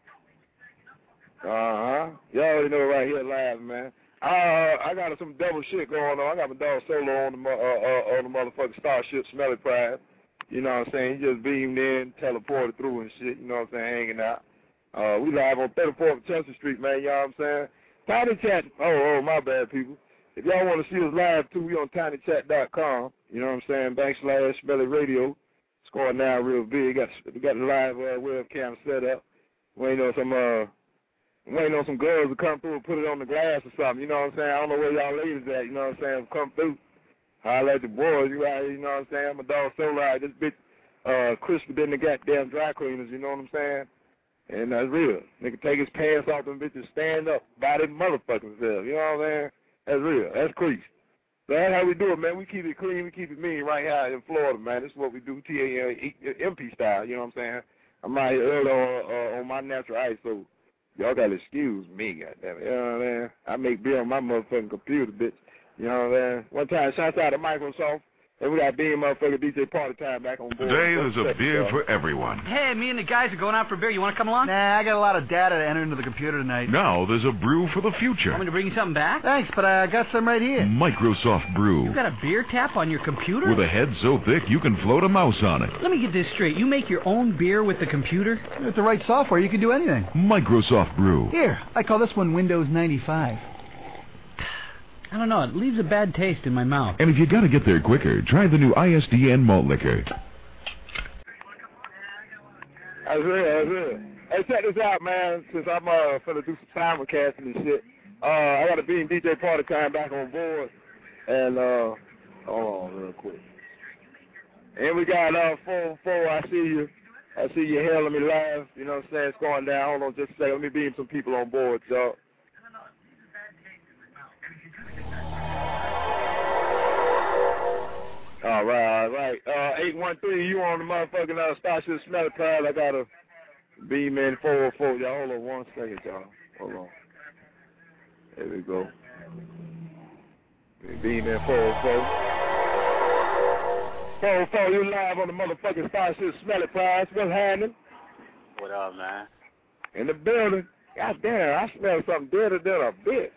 Uh-huh. You already know right here live, man. Uh, I got some double shit going on. I got my dog Solo on the uh, uh, on the motherfucking Starship Smelly Pride. You know what I'm saying? He just beamed in, teleported through and shit. You know what I'm saying? Hanging out. Uh, we live on thirty-fourth Chester Street, man. You know what I'm saying? Tiny Chat. Oh, oh, my bad, people. If y'all want to see us live, too, we on tiny chat dot com. You know what I'm saying? Backslash Smelly Radio. It's going down real big. Got, we got the live uh, webcam set up. Waiting on some, uh, waiting on some girls to come through and put it on the glass or something. You know what I'm saying? I don't know where y'all ladies at. You know what I'm saying? Come through. Holla at the boys. You out here, you know what I'm saying? I'm a dog so loud. This bitch uh, crisper than the goddamn dry cleaners. You know what I'm saying? And that's real. Nigga take his pants off and bitches stand up by them motherfucking self. You know what I'm saying? That's real. That's crease. So that's how we do it, man. We keep it clean. We keep it mean right here in Florida, man. This is what we do, T A L M P style. You know what I'm saying? I'm out here early on, uh, on my natural ice, so y'all got to excuse me, goddamn it. You know what I'm saying? I make beer on my motherfucking computer, bitch. You know what I'm saying? One time, shouts out to Microsoft. And we got being motherfucker D J Party Time back on board. Today there's a beer for everyone. Hey, me and the guys are going out for beer. You want to come along? Nah, I got a lot of data to enter into the computer tonight. Now there's a brew for the future. Want me to bring you something back? Thanks, but I got some right here. Microsoft Brew. You got a beer tap on your computer? With a head so thick you can float a mouse on it. Let me get this straight. You make your own beer with the computer? With the right software, you can do anything. Microsoft Brew. Here, I call this one Windows ninety-five. I don't know, it leaves a bad taste in my mouth. And if you gotta get there quicker, try the new I S D N malt liquor. That's real, that's real. Hey, check this out, man. Since I'm uh, finna do some simulcasting and shit, uh, I got to be in D J Party Time back on board. And, uh, hold on real quick. And we got, uh, four, four, I see you. I see you hailing me live. You know what I'm saying? It's going down. Hold on just a second. Let me beam some people on board, y'all. All right, all right. Uh, eight one three, you on the motherfucking uh, Starship Smelly Pride. I got a beam in four oh four. Y'all, hold on one second, y'all. Hold on. There we go. Beam in four oh four. four oh four, you live on the motherfucking Starship Smelly Pride. What's happening? What up, man? In the building. God damn, I smell something deader than a bitch.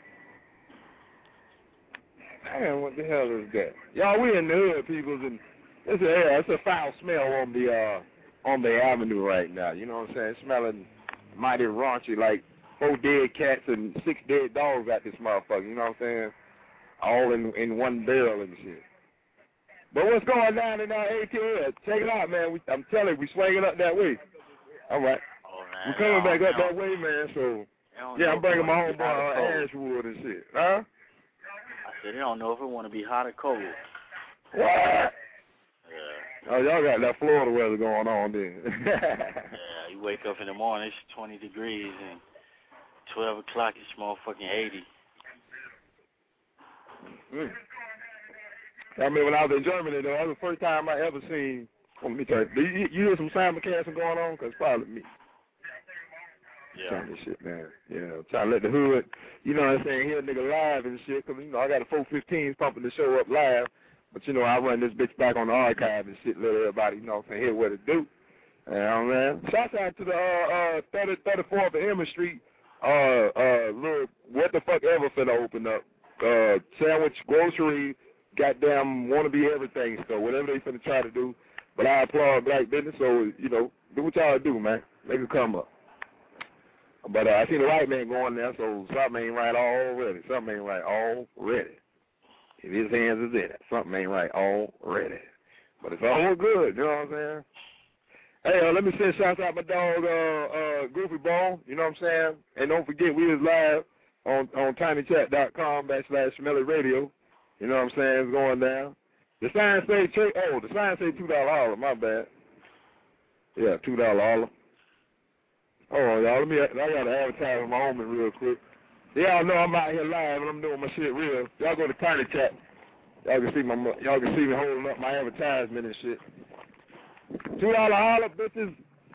Man, what the hell is that? Y'all, we in the hood, peoples, and it's a, yeah, it's a foul smell on the uh, on the avenue right now. You know what I'm saying? It's smelling mighty raunchy, like four dead cats and six dead dogs at this motherfucker. You know what I'm saying? All in in one barrel and shit. But what's going down in our A T L? Check it out, man. We, I'm telling you, we swinging up that way. All right. Oh, man. We're coming back up know. that way, man. So yeah, I'm bringing my homeboy uh, Ashwood and shit. Huh? They don't know if it want to be hot or cold. What? Yeah. Oh, y'all got that Florida weather going on then. Yeah, you wake up in the morning, it's twenty degrees, and twelve o'clock, it's motherfucking eighty. Mm. I mean, when I was in Germany, though, that was the first time I ever seen, well, let me tell you, do you, you hear some simulcasting going on? Because probably me. Yeah. Trying this shit, man. Yeah, trying to let the hood, you know what I'm saying, hear a nigga live and shit, because, you know, I got a four fifteens pumping the show up live, but, you know, I run this bitch back on the archive and shit, let everybody, you know what I'm saying, hear what it do. You know, man. Shout out to the uh, uh, thirty, thirty-fourth of Emma Street, uh, uh, little what the fuck ever finna open up. Uh, sandwich, grocery, goddamn wannabe everything store, whatever they finna try to do. But I applaud black business, so, you know, do what y'all do, man. Make it come up. But uh, I seen the white man going there, so something ain't right already. Something ain't right already. If his hands is in it, something ain't right already. But it's all good, you know what I'm saying? Hey, uh, let me send shouts out my dog, uh, uh, Goofy Bone, you know what I'm saying? And don't forget, we is live on, on tiny chat dot com backslash Smelly Radio. You know what I'm saying? It's going down. The sign say, oh, the sign say two dollars, my bad. Yeah, two dollars. Hold on, y'all. Let me. I gotta advertise on my homie real quick. Y'all know I'm out here live and I'm doing my shit real. Y'all go to Tiny Chat. Y'all can see my. Y'all can see me holding up my advertisement and shit. Two dollar holler, bitches.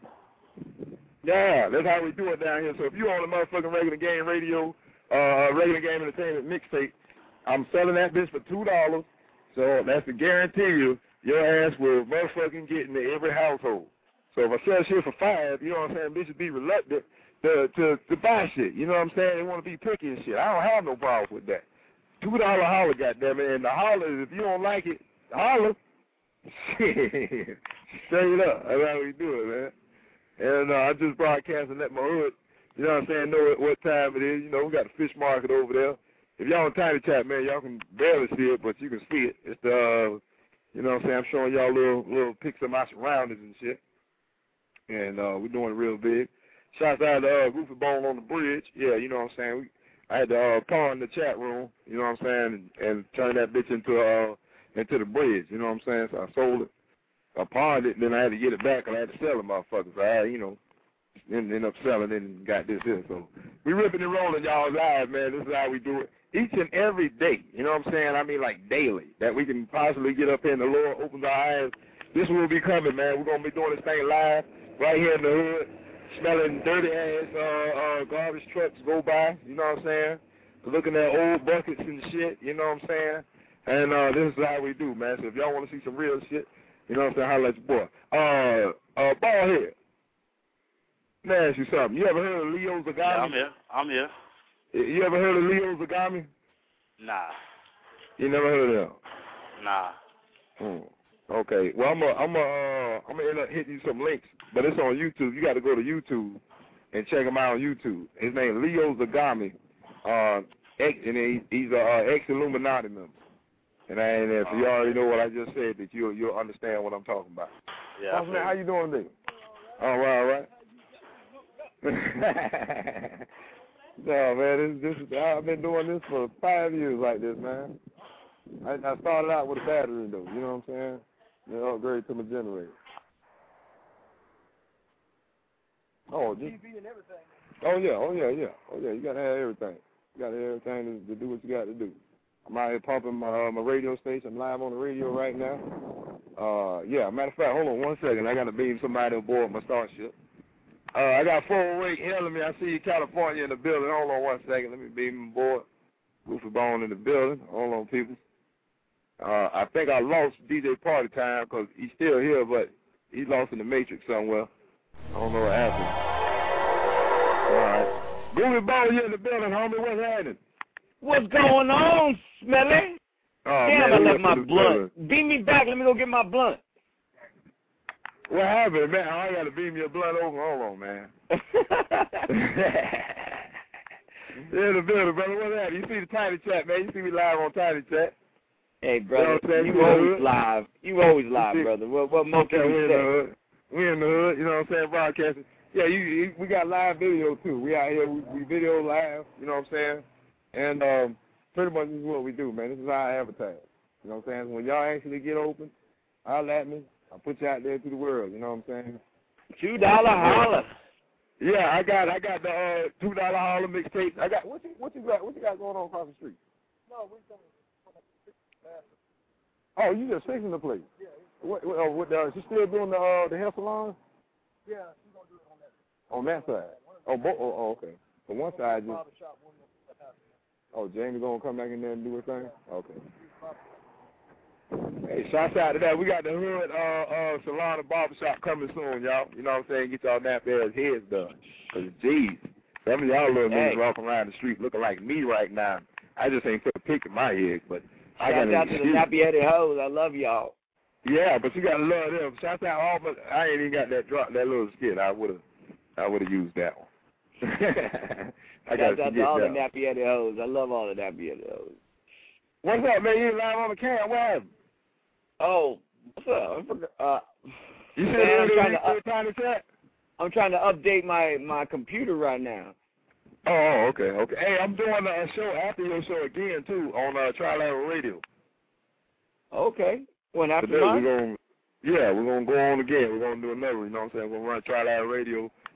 Yeah, that's how we do it down here. So if you on the motherfucking regular game radio, uh, regular game entertainment mixtape, I'm selling that bitch for two dollars. So that's to guarantee you, your ass will motherfucking get into every household. So if I sell shit for five, you know what I'm saying, bitches be reluctant to to to buy shit. You know what I'm saying? They want to be picky and shit. I don't have no problem with that. Two dollar holler, goddammit, and the holler is if you don't like it, holler. Shit, straight up. That's how we do it, man. And uh, I just broadcasting at my hood. You know what I'm saying? Know what time it is. You know, we got the fish market over there. If y'all on Tiny Chat, man, y'all can barely see it, but you can see it. It's the, uh, you know what I'm saying? I'm showing y'all little little pics of my surroundings and shit. And uh, we're doing it real big. Shouts out to uh, Goofy Bone on the bridge. Yeah, you know what I'm saying? We, I had to uh, pawn the chat room, you know what I'm saying, and, and turn that bitch into uh, into the bridge, you know what I'm saying? So I sold it. I pawned it, and then I had to get it back, and I had to sell it, motherfuckers. So I had, you know, ended up selling it and got this here. So we ripping and rolling y'all's eyes, man. This is how we do it. Each and every day, you know what I'm saying? I mean, like daily, that we can possibly get up here and the Lord opens our eyes. This will be coming, man. We're going to be doing this thing live right here in the hood, smelling dirty-ass uh, uh, garbage trucks go by, you know what I'm saying? Looking at old buckets and shit, you know what I'm saying? And uh, this is how we do, man. So if y'all want to see some real shit, you know what I'm saying, holla at your boy. Uh, uh, Ballhead, let me ask you something. You ever heard of Leo Zagami? Yeah, I'm here. I'm here. You ever heard of Leo Zagami? Nah. You never heard of him? Nah. Hmm. Okay. Well, I'm gonna I'm gonna uh, I'm gonna end up hitting you some links, but it's on YouTube. You got to go to YouTube and check him out on YouTube. His name is Leo Zagami. Uh, ex, and he, he's a uh, ex-Illuminati member. And, I, and if you already know what I just said, that you'll you'll understand what I'm talking about. Yeah. Awesome, man, how you doing today? All right, all right. No, man, this, this is, I've been doing this for five years like this, man. I, I started out with a battery, though, you know what I'm saying? Then upgrade to my generator. Oh, just, T V and everything. Oh, yeah, oh, yeah, yeah. Oh, yeah, you got to have everything. You got to have everything to, to do what you got to do. I'm out here pumping my, uh, my radio station. I'm live on the radio right now. Uh, yeah, matter of fact, hold on one second. I got to beam somebody aboard my Starship. Uh, I got four oh eight hailing me. I see you, California, in the building. Hold on one second. Let me beam him aboard. Goofy Bone in the building. Hold on, people. Uh, I think I lost D J Party Time because he's still here, but he's lost in the Matrix somewhere. I don't know what happened. All right. Goofy Bone, you in the building, homie. What's happening? What's going on, Smelly? Oh, Damn, man, I left my building. blunt. Beam me back. Let me go get my blunt. What happened, man? I got to beam your blood over. Hold on, man. Yeah, the building, brother. What's that? You see the Tiny Chat, man. You see me live on Tiny Chat. Hey, brother, you, know you always live. You always live, brother. What, what more can yeah, you we say? in the hood. We in the hood, you know what I'm saying, broadcasting. Yeah, you, you, we got live video, too. We out here, we, we video live, you know what I'm saying? And um, pretty much this is what we do, man. This is how I advertise. You know what I'm saying? When y'all actually get open, holler at me. I'll put you out there to the world, you know what I'm saying? Two dollar holler. Yeah, I got I got the uh, two dollar holler mixtape. I got what you what you got what you got going on across the street? No, we don't. Oh, you just fixing the place? Yeah. What? what, uh, what uh, she still doing the uh, the hair salon? Yeah, she's gonna do it on On that. that side? Oh, bo- oh, oh, okay. So one side just. Oh, Jamie gonna come back in there and do his thing? Okay. Hey, shouts out to that. We got the hood uh, uh, salon and barbershop coming soon, y'all. You know what I'm saying? Get y'all nappy ass heads done. Because, geez, some of y'all little niggas walking around the street looking like me right now. I just ain't put a pick in my head, but I got Shout out to the nappy-headed hoes. I love y'all. Yeah, but you got to love them. Shout out all but I ain't even got that drop, that little skit. I would have I would have used that one. I got Shout out to all the nappy-headed hoes. I love all the nappy-headed hoes. What's up, man? You ain't live on the cam. What happened? Oh, what's up? I forgot, uh, you man, said I'm trying to up, trying to chat? I'm trying to update my, my computer right now. Oh, okay, okay. Hey, I'm doing a show after your show again, too, on uh, Trilateral Radio. Okay. When after Today mine? we're gonna, yeah, we're going to go on again. We're going to do another, you know what I'm saying? We're going to run Trilateral Radio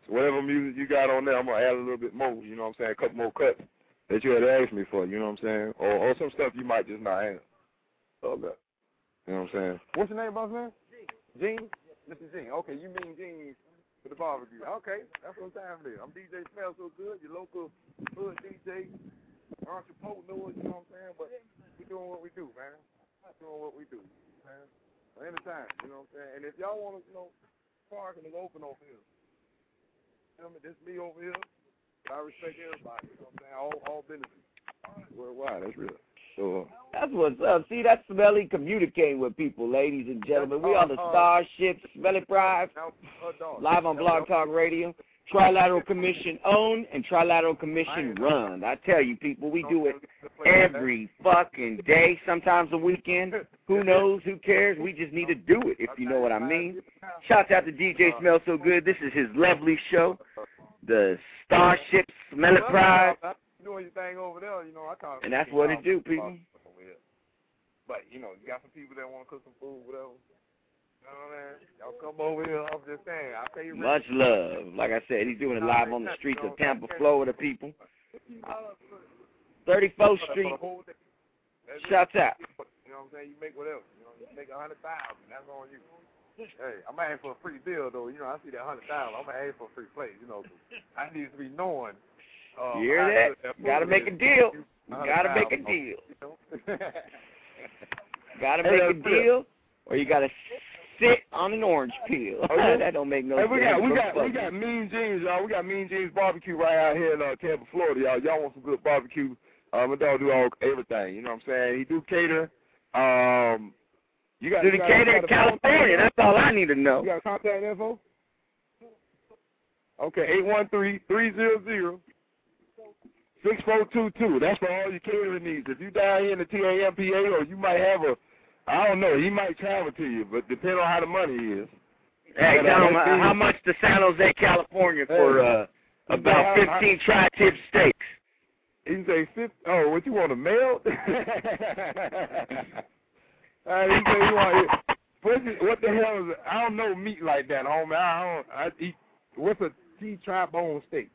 So whatever music you got on there, I'm going to add a little bit more, you know what I'm saying, a couple more cuts that you had asked me for, you know what I'm saying, or, or some stuff you might just not have. Okay. You know what I'm saying? What's your name, boss man? Gene? Gene? Mister Gene. Okay, you mean Gene for the barbecue. Okay, that's what time it is. I'm D J Smell So Good, your local hood D J. Aren't you Pope know it, you know what I'm saying? But we doing what we do, man. Doing what we do, man. So anytime, you know what I'm saying? And if y'all want to, you know, parking is open over here. Tell me, this me over here. I respect everybody, you know what I'm saying? All, all businesses. Worldwide, that's real. So, that's what's up. See, that's Smelly communicating with people, ladies and gentlemen. We on the Starship Smelly Pride, live on Blog Talk Radio. Trilateral Commission owned and Trilateral Commission run. I tell you, people, we do it every fucking day, sometimes a weekend. Who knows? Who cares? We just need to do it, if you know what I mean. Shouts out to D J Smell So Good. This is his lovely show, the Starship Smelly Pride. Doing your thing over there, you know, I talk. And that's what it do, people. But, you know, you got some people that want to cook some food, whatever. You know what I mean? Y'all come over here, I'm just saying. I pay you Much love. Like I said, he's doing it live on the streets of Tampa, Florida, people. thirty-fourth Street. Shouts out. You know what I'm saying? You make whatever. You know, you make a hundred thousand. That's on you. Hey, I'm asking for a free deal, though. You know, I see that hundred thousand. I'm asking for a free plate. You know, I need to be knowing. Uh, you hear that? that Gotta make a deal. Gotta make a deal. Gotta make a deal, or you gotta sit on an orange peel. Oh, yeah. That don't make no hey, sense. We got, we got, we got Mean Jeans, y'all. We got Mean Jeans Barbecue right out here in uh, Tampa, Florida, y'all. Y'all want some good barbecue? Um, my dog do all everything. You know what I'm saying? He do cater. Um, you got. Do the cater in California? That's all I need to know. You got contact info? Okay, eight one three, three zero zero, six four two two. That's for all your catering needs. If you down here in the T A M P A, or you might have a, I don't know, he might travel to you, but depending on how the money is. Hey, but, tell uh, him uh, how much to San Jose, California for uh, about fifteen tri-tip steaks. He say fifty. Oh, what you want, a mail? uh, he say you want what, what the hell is it? I don't know meat like that, homie. I don't. I eat. What's a T tri-bone steak?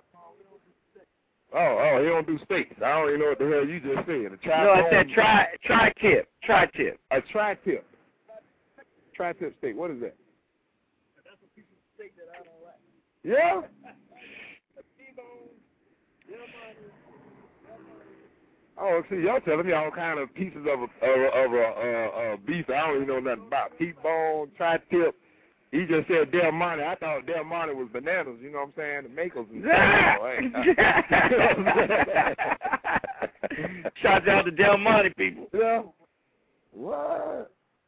Oh, oh, he don't do steaks. I don't even know what the hell you just said. A tri- no, I said tri tri-tip, tri-tip. A tri-tip. Tri-tip steak. What is that? That's a piece of steak that I don't like. Yeah. Oh, see, y'all telling me all kind of pieces of a of a, of a uh, uh, beef. I don't even know nothing about T-bone, tri-tip. He just said Del Monte. I thought Del Monte was bananas, you know what I'm saying? The makers and stuff. Shout out to Del Monte people. Yeah. What?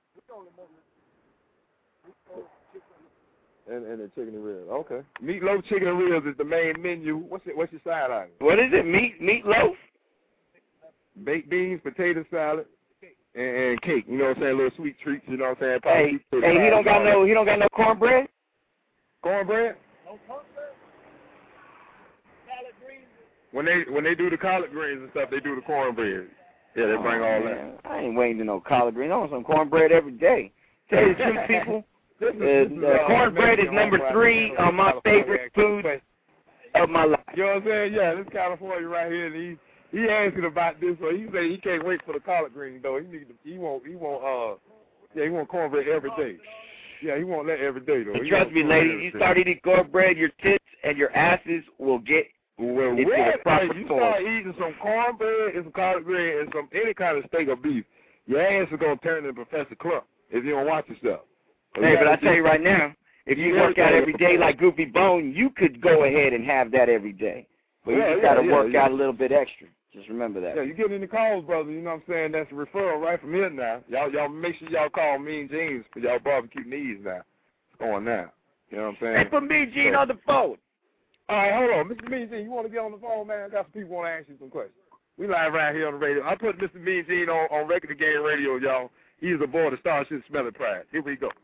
And and the chicken and ribs. Okay. Meatloaf chicken and ribs is the main menu. What's it? What's your side item? What is it? Meat meatloaf? Baked beans, potato salad. And, and cake, you know what I'm saying? Little sweet treats, you know what I'm saying? Hey, hey, he don't got no, he don't got no cornbread. Cornbread? No cornbread. Collard greens. When they when they do the collard greens and stuff, they do the cornbread. Yeah, they bring oh, all man. that. I ain't waiting to no collard greens. I want some cornbread every day. Tell you the truth, people. This is, uh, this is, uh, cornbread is Mexican number three on my favorite food of my life. You know what I'm saying? Yeah, this California right here, and he. He asking about this, so he say he can't wait for the collard greens though. He need to, he want he want uh yeah he want cornbread every day. Yeah, he want that every day though. And trust me, ladies, you start eating cornbread, your tits and your asses will get well. into Well, the proper you form. start eating some cornbread and some collard greens and some any kind of steak or beef, your ass is gonna turn into Professor Clump if you don't watch yourself. So hey, you but I tell you right now, if you work out every day like Goofy Bone, you could go ahead and have that every day. But you yeah, just yeah, got to yeah, work yeah. out a little bit extra. Just remember that. Yeah, you getting the calls, brother. You know what I'm saying? That's a referral right from here now. Y'all, y'all make sure y'all call Mean Jeans for y'all barbecue needs now. It's going now. You know what I'm saying? Hey, put Mean Gene so, on the phone. All right, hold on. Mister Mean Gene, you want to get on the phone, man? I got some people want to ask you some questions. We live right here on the radio. I put Mister Mean Gene on, on Regular Game Radio, y'all. He's aboard the Starship Smelly Pride. Here we go.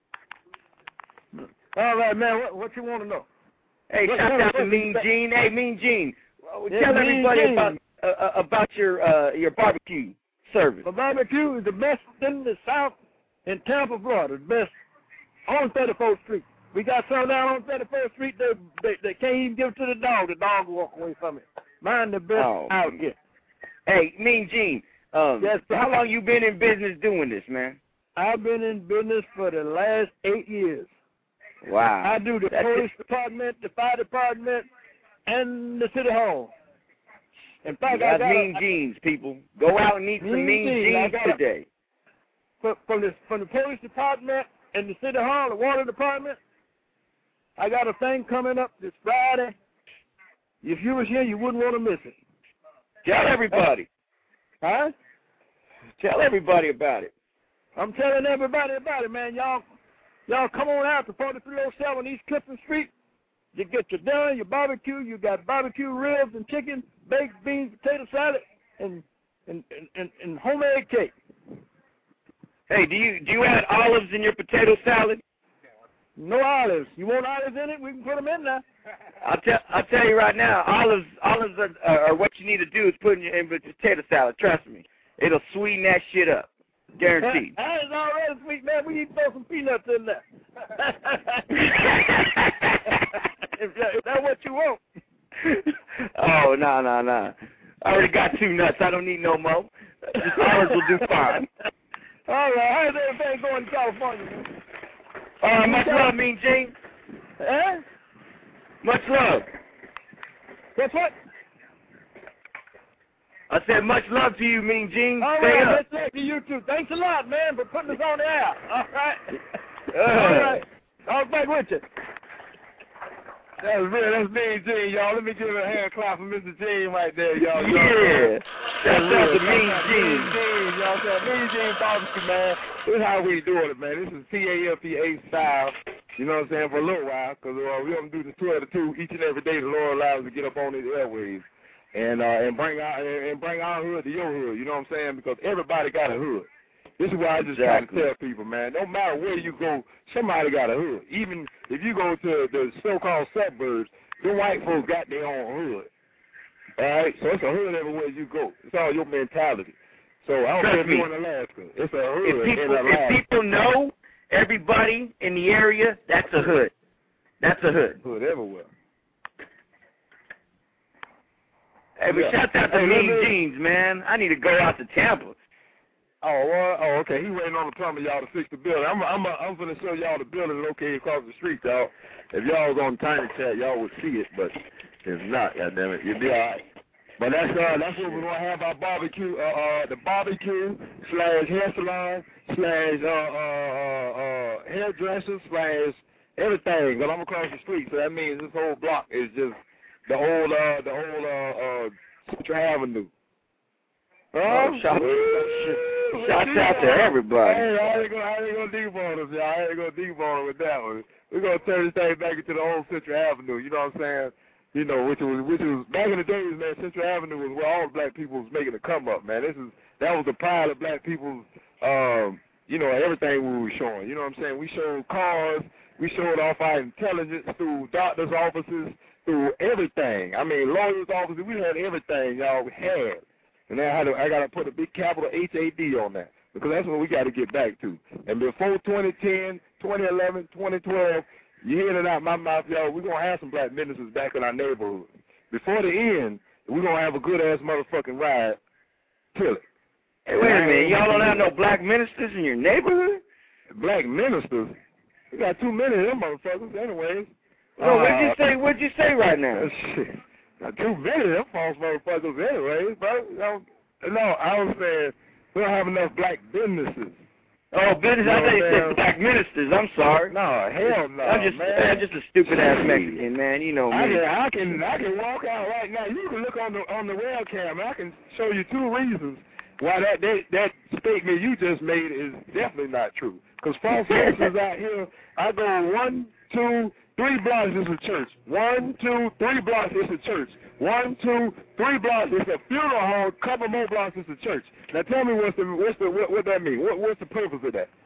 All right, man. What, what you want to know? Hey, what, shout what, out what, to Mean what, Gene. Hey, Mean Gene. Yeah, Tell Mean everybody Gene. about uh, about your uh, your barbecue service. The barbecue is the best in the South in Tampa, Florida. The best on thirty-fourth Street. We got some down on thirty-first Street. They, they, they can't even give it to the dog. The dog will walk away from it. Mind the business Oh, out man. here. Hey, Mean Gene, um, Yes, sir. how long you been in business doing this, man? I've been in business for the last eight years. Wow. I do the That's police it. department, the fire department, and the city hall. In fact, I That's got Mean a, Genes, people. Go out and eat some Mean Mean Genes. I Genes got a- today. from, from the from the police department and the city hall, the water department. I got a thing coming up this Friday. If you was here, you wouldn't want to miss it. Tell everybody. Huh? Tell everybody about it. I'm telling everybody about it, man. Y'all, y'all come on out to forty-three oh seven East Clifton Street. You get your dinner, your barbecue. You got barbecue ribs and chicken, baked beans, potato salad, and and and, and, and homemade cake. Hey, do you do you add olives in your potato salad? No olives. You want olives in it? We can put them in there. I'll tell I'll tell you right now, olives olives are, are, are what you need to do is put in your in the potato salad. Trust me, it'll sweeten that shit up, guaranteed. That is already sweet, man. We need to throw some peanuts in there. if, that, if that's what you want. Oh no no no! I already got two nuts. I don't need no more. Just olives will do fine. All right, how's everything going in California, man? Uh, much love, Mean Gene. Eh? Much love. Guess what? I said much love to you, Mean Gene. All Stay right, up. let's say to you too. Thanks a lot, man, for putting us on the air. All right. Uh, All right. I'll be back with you. That's real. That's Mean Gene, y'all. Let me give a hand clap for Mister Gene right there, y'all. Yeah. That's out to Mean Mean Gene. Gene, y'all. So Mean Gene Barbecue, man. This is how we doing it, man. This is T A F P A style. You know what I'm saying, for a little while, because uh, we're going to do the twelve to two each and every day. The Lord allows us to get up on these airwaves and uh, and bring our and bring our hood to your hood. You know what I'm saying? Because everybody got a hood. This is why I just Exactly. try to tell people, man, no matter where you go, somebody got a hood. Even if you go to the so-called suburbs, the white folks got their own hood. All right? So it's a hood everywhere you go. It's all your mentality. So I don't care if Trust me. you're in Alaska. It's a hood If people, in Alaska. if people know everybody in the area, that's a hood. That's a hood. Hood everywhere. Hey, but Yeah. shout out to Hey, Mean let me- Genes, man. I need to go out to Tampa. Oh, well, oh, okay. He waiting on the plumber, y'all, to fix the building. I'm, I'm, I'm going to show y'all the building located across the street, y'all. If y'all was on Tiny Chat, y'all would see it, but if not, goddammit, you'll be all right. But that's uh, that's what we're going to have our barbecue, uh, uh, the barbecue slash hair salon slash uh, uh, uh, uh, hairdresser slash everything. But I'm across the street, so that means this whole block is just the whole, uh, the whole uh, uh, Central Avenue. Oh, shout, shout out to everybody. Hey, I ain't gonna, I ain't gonna debone us, y'all. I ain't gonna debone with that one. We're gonna turn this thing back into the old Central Avenue. You know what I'm saying? You know, which was, which was back in the days, man. Central Avenue was where all the black people was making a come up, man. This is that was the pride of black people's, um, you know, everything we were showing. You know what I'm saying? We showed cars, we showed off our intelligence through doctors' offices, through everything. I mean, lawyers' offices. We had everything, y'all. We had. And now I, had to, I got to put a big capital H A D on that because that's what we got to get back to. And before twenty ten, twenty eleven, twenty twelve, you hear it out my mouth, y'all, we're going to have some black businesses back in our neighborhood. Before the end, we're going to have a good-ass motherfucking ride till it. Hey, wait a minute. Y'all don't have no black ministers in your neighborhood? Black ministers? We got too many of them motherfuckers anyways. No, what'd Uh, you say? What'd you say right now? Shit. Not too many of them false motherfuckers anyways, bro. No, no, I was saying we don't have enough black businesses. Oh, business. I thought you said black ministers. I'm sorry. No, hell no, I'm just, man. I'm just a stupid ass Mexican, man. You know me. I can, I can, I can walk out right now. You can look on the on the webcam. I can show you two reasons why that that, that statement you just made is definitely not true. Because false ministers out here, I go one, two, three blocks is a church. One, two, three blocks is a church. One, two, three blocks is a funeral home. Couple more blocks is a church. Now tell me what's the what's the what, what that mean? What what's the purpose of that?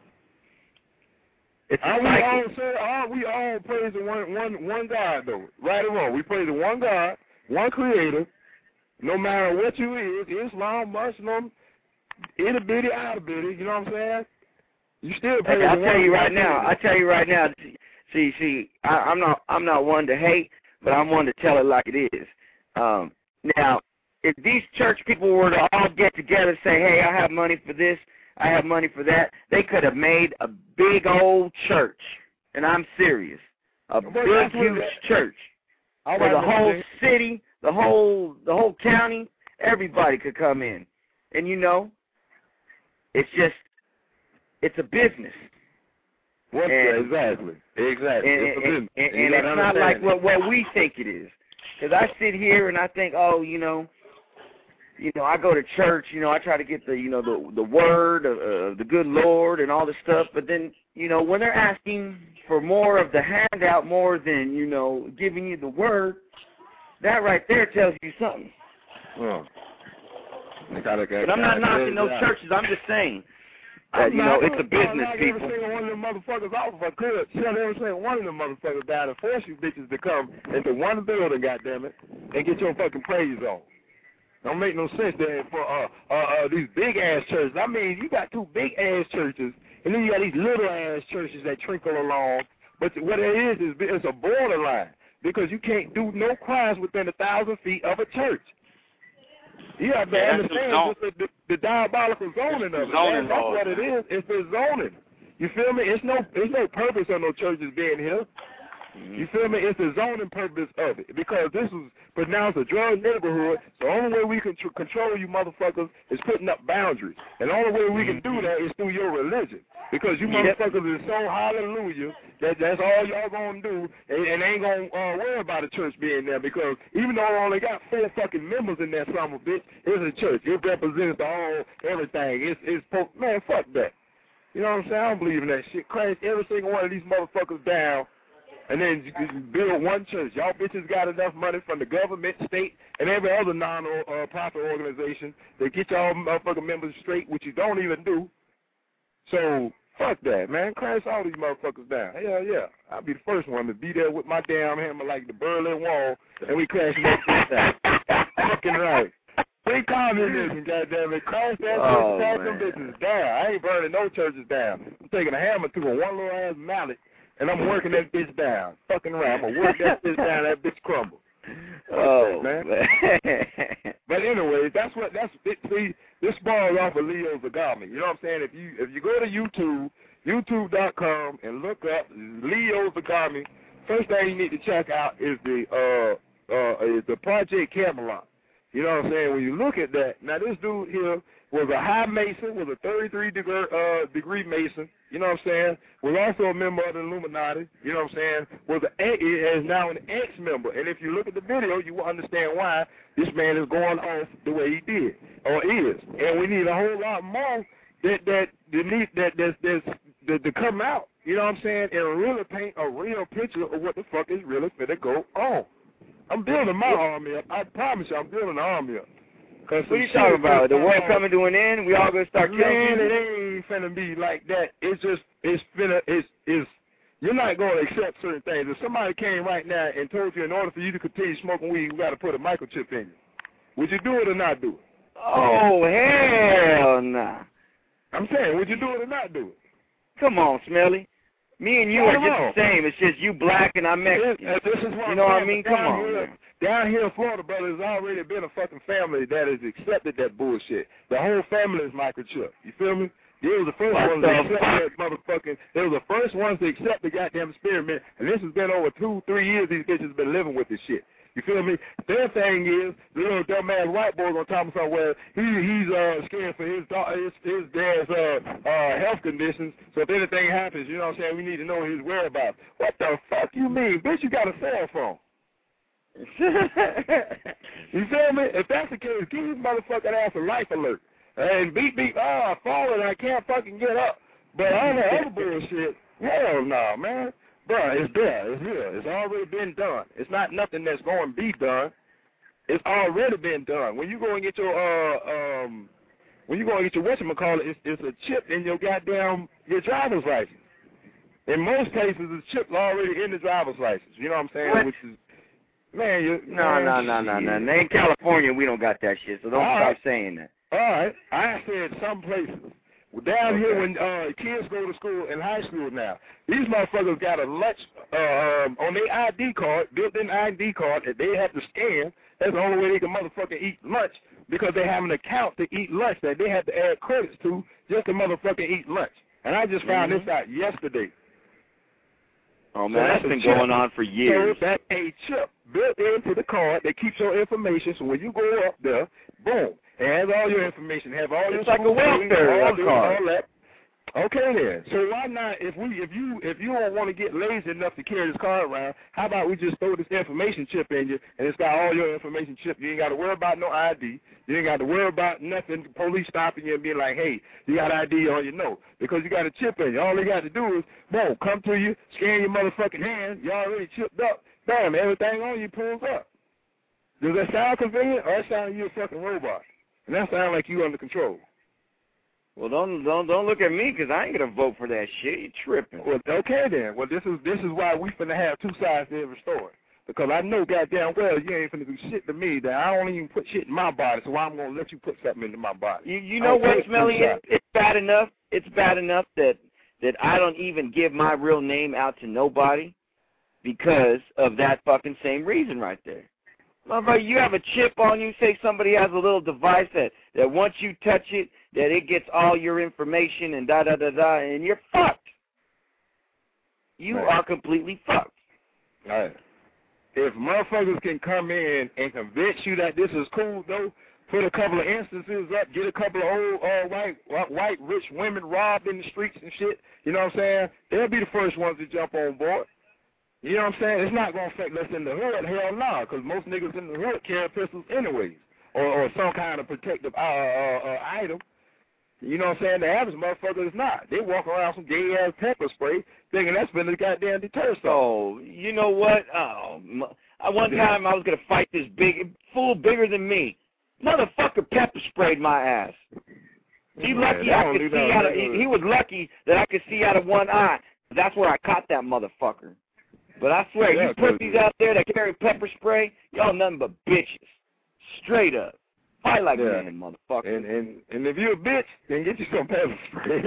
It's are a we cycle. all sir, are we all praising one one one God though? Right or wrong? We praise the one God, one creator, no matter what you is, Islam, Muslim, itty bitty, outer bitty, you know what I'm saying? You still praise Hey, I'll the tell one you right God now. creator. I'll tell you right now. See, see, I, I'm not, I'm not one to hate, but I'm one to tell it like it is. Um, now, if these church people were to all get together and say, hey, I have money for this, I have money for that, they could have made a big old church, and I'm serious, a big, huge church, where the whole city, the whole, the whole county, everybody could come in. And, you know, it's just, it's a business. What's and, exactly. Exactly. And, it's, a and, business. and, and it's not like what, what we think it is. Because I sit here and I think, oh, you know, you know, I go to church, you know, I try to get the, you know, the the word of uh, the good Lord and all this stuff. But then, you know, when they're asking for more of the handout more than, you know, giving you the word, that right there tells you something. Well, but I'm not knocking those churches. I'm just saying that, you know, it's a business, people. Every single one of them motherfuckers off if I could. Shut every single one of them motherfuckers down and force you bitches to come into one building, goddammit, and get your fucking praise on. Don't make no sense there for uh, uh, uh, these big-ass churches. I mean, you got two big-ass churches, and then you got these little-ass churches that trickle along. But what it is, is it's a borderline because you can't do no crimes within a thousand feet of a church. You have to yeah, understand the, the, the diabolical zoning of it. Zoning That's what it is. It's the zoning. You feel me? It's no, there's no purpose on no churches being here. You feel me? It's the zoning purpose of it because this was pronounced a drug neighborhood. So the only way we can tr- control you motherfuckers is putting up boundaries. And the only way we can do that is through your religion because you yep. motherfuckers is so hallelujah that that's all y'all gonna do and, and ain't gonna uh, worry about a church being there because even though I only got four fucking members in that son of a bitch, it's a church. It represents the whole everything. It's it's po- man, fuck that. You know what I'm saying? I don't believe in that shit. Crash every single one of these motherfuckers down. And then you build one church. Y'all bitches got enough money from the government, state, and every other non-profit organization to get y'all motherfucking members straight, which you don't even do. So, fuck that, man. Crash all these motherfuckers down. Hell yeah. I'll be the first one to be there with my damn hammer like the Berlin Wall, and we crash that shit down. Fucking right. Free communism, goddammit. Crash that oh, bitch, crash them bitches down. I ain't burning no churches down. I'm taking a hammer to a one little ass mallet, and I'm working that bitch down. Fucking right. I'm going to work that bitch down, that bitch crumble. Oh, man. man. But anyway, that's what, that's, it, see, this balls off of Leo Zagami. You know what I'm saying? If you if you go to YouTube, YouTube dot com, and look up Leo Zagami, first thing you need to check out is the, uh, uh, is the Project Camelot. You know what I'm saying? When you look at that, now this dude here was a high Mason, was a thirty-three degree, uh, degree Mason, you know what I'm saying? Was also a member of the Illuminati, you know what I'm saying? Was a, is now an ex-member. And if you look at the video, you will understand why this man is going off the way he did, or is. And we need a whole lot more that that that need that that's, that's, that to come out, you know what I'm saying, and really paint a real picture of what the fuck is really finna go on. I'm building my army up. I promise you, I'm building an army up. What are you talking about? The world coming to an end? We all gonna start killing Man, people? it ain't finna be like that. It's just, it's finna, it's, it's, you're not gonna accept certain things. If somebody came right now and told you in order for you to continue smoking weed, we gotta put a microchip in you, would you do it or not do it? Oh, hell nah. I'm saying, would you do it or not do it? Come on, Smelly. Me and you are just the same. It's just you black and I'm Mexican. This, this is what you know what I saying, mean? Come on, here, man. Down here in Florida, brother, there's already been a fucking family that has accepted that bullshit. The whole family is microchip. You feel me? They were the first What ones the to accept that motherfucking, they were the first ones to accept the goddamn experiment, and this has been over two, three years these bitches been living with this shit. You feel me? Their thing is, the little dumbass white boy gonna tell me somewhere, he, he's uh, scared for his, his, his dad's uh, uh, health conditions, so if anything happens, you know what I'm saying, we need to know his whereabouts. What the fuck you mean? Bitch, you got a cell phone. You feel me? If that's the case, give this motherfucking ass a life alert. And beep, beep, oh, I fallen, I can't fucking get up. But all that other bullshit, hell no, nah, man. Bro, it's there. It's here. It's already been done. It's not nothing that's going to be done. It's already been done. When you go and get your, uh, um, when you go and get your whatchamacallit, it's, it's a chip in your goddamn, your driver's license. In most cases, the chip's already in the driver's license. You know what I'm saying? What? Which is, man, you No, no, no, no, no. In California, we don't got that shit, so don't All stop right. saying that. All right. I said some places. Well, down Okay. here when uh, kids go to school in high school now, these motherfuckers got a lunch uh, um, on their I D card, built-in I D card that they have to scan. That's the only way they can motherfucking eat lunch because they have an account to eat lunch that they have to add credits to just to motherfucking eat lunch. And I just found mm-hmm. this out yesterday. Oh, man, so that's, that's been going on for years. So that's a chip built into the card that keeps your information, so when you go up there, boom, it has all your information, have all your It's like a welfare all, card. all that. Okay then. So why not, if we, if you, if you don't want to get lazy enough to carry this card around, how about we just throw this information chip in you, and it's got all your information chip. You ain't got to worry about no I D. You ain't got to worry about nothing. Police stopping you and being like, hey, you got I D on you? No, because you got a chip in you. All they got to do is, boom, come to you, scan your motherfucking hand. You already chipped up. Bam, everything on you pulls up. Does that sound convenient, or that sound like you a fucking robot? And that sound like you under control. Well, don't don't don't look at me, because I ain't gonna vote for that shit. You tripping? Well, okay then. Well, this is this is why we finna have two sides to every story. Because I know goddamn well you ain't finna do shit to me that I don't even put shit in my body, so I'm gonna let you put something into my body. You you know what, Smelly? It's, it's bad enough. It's bad enough that that I don't even give my real name out to nobody because of that fucking same reason right there. Motherfucker, you have a chip on you, say somebody has a little device that, that once you touch it, that it gets all your information and da-da-da-da, and you're fucked. You right. are completely fucked. Right. If motherfuckers can come in and convince you that this is cool, though, put a couple of instances up, get a couple of old uh, white, white rich women robbed in the streets and shit, you know what I'm saying? They'll be the first ones to jump on board. You know what I'm saying? It's not going to affect us in the hood. Hell no, because most niggas in the hood carry pistols anyways, or, or some kind of protective uh, uh, uh, item. You know what I'm saying? The average motherfucker is not. They walk around some gay-ass pepper spray thinking that's been the goddamn deter stuff. Oh, you know what? Oh, one time I was going to fight this big fool bigger than me. Motherfucker pepper sprayed my ass. He lucky Man, I could see out of, he, he was lucky that I could see out of one eye. That's where I caught that motherfucker. But I swear, yeah, you pussies out there that carry pepper spray, y'all nothing but bitches. Straight up. Fight like yeah. man, motherfucker. And, and and if you're a bitch, then get you some pepper spray.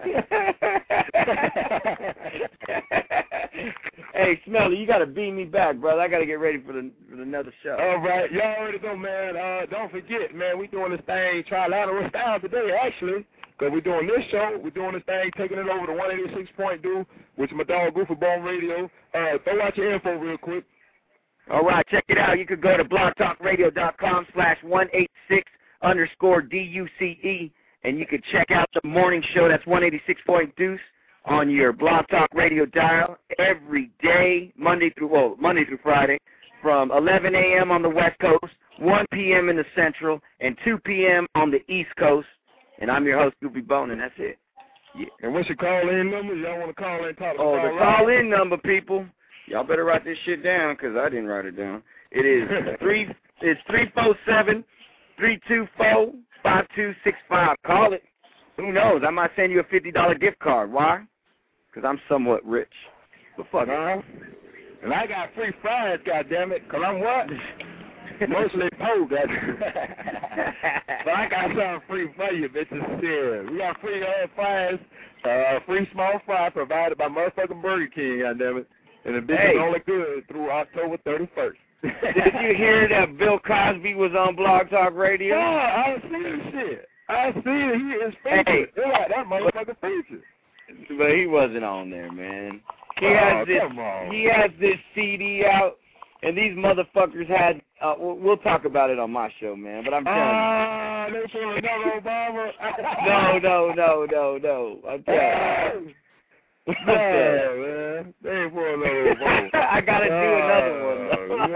Hey, Smelly, you got to beam me back, brother. I got to get ready for the for another show. All right. Y'all already know, man. Uh, don't forget, man, we doing this thing, Trilateral Style today, actually. Because we're doing this show, we're doing this thing, taking it over to one eighty-six point two, which is my dog Goofy Bone Radio. Uh, throw out your info real quick. All right, check it out. You could go to blogtalkradio.com slash 186 underscore D-U-C-E, and you could check out the morning show. That's one eighty-six point two on your Blog Talk Radio dial every day, Monday through, well, Monday through Friday, from eleven a.m. on the West Coast, one p.m. in the Central, and two p.m. on the East Coast. And I'm your host, Goofy Bone, and that's it. Yeah. And what's your call-in number? Y'all want to call in? Talk oh, the call-in number, people. Y'all better write this shit down, because I didn't write it down. It is three. It's three four seven, three two four, five two six five. Call it. Who knows? I might send you a fifty dollar gift card. Why? Because I'm somewhat rich. But fuck uh-huh. And I got free fries, goddammit, because I'm what? Mostly po, goddammit. But I got something free for you, bitches. Yeah. We got free uh, fries, uh, free small fry provided by motherfucking Burger King, goddammit. And the bitch hey. is only good through October thirty-first. Did you hear that Bill Cosby was on Blog Talk Radio? Yeah, I see the shit. I see that he is featured. Hey. Yeah, that motherfucker featured. But he wasn't on there, man. He oh, has this. Come on. He has this C D out, and these motherfuckers had. Uh, we'll, we'll talk about it on my show, man. But I'm telling uh, you. Ah, they pull another Obama. no, no, no, no, no. I'm telling you. No, man. They ain't for another Obama. I gotta do another one. Oh,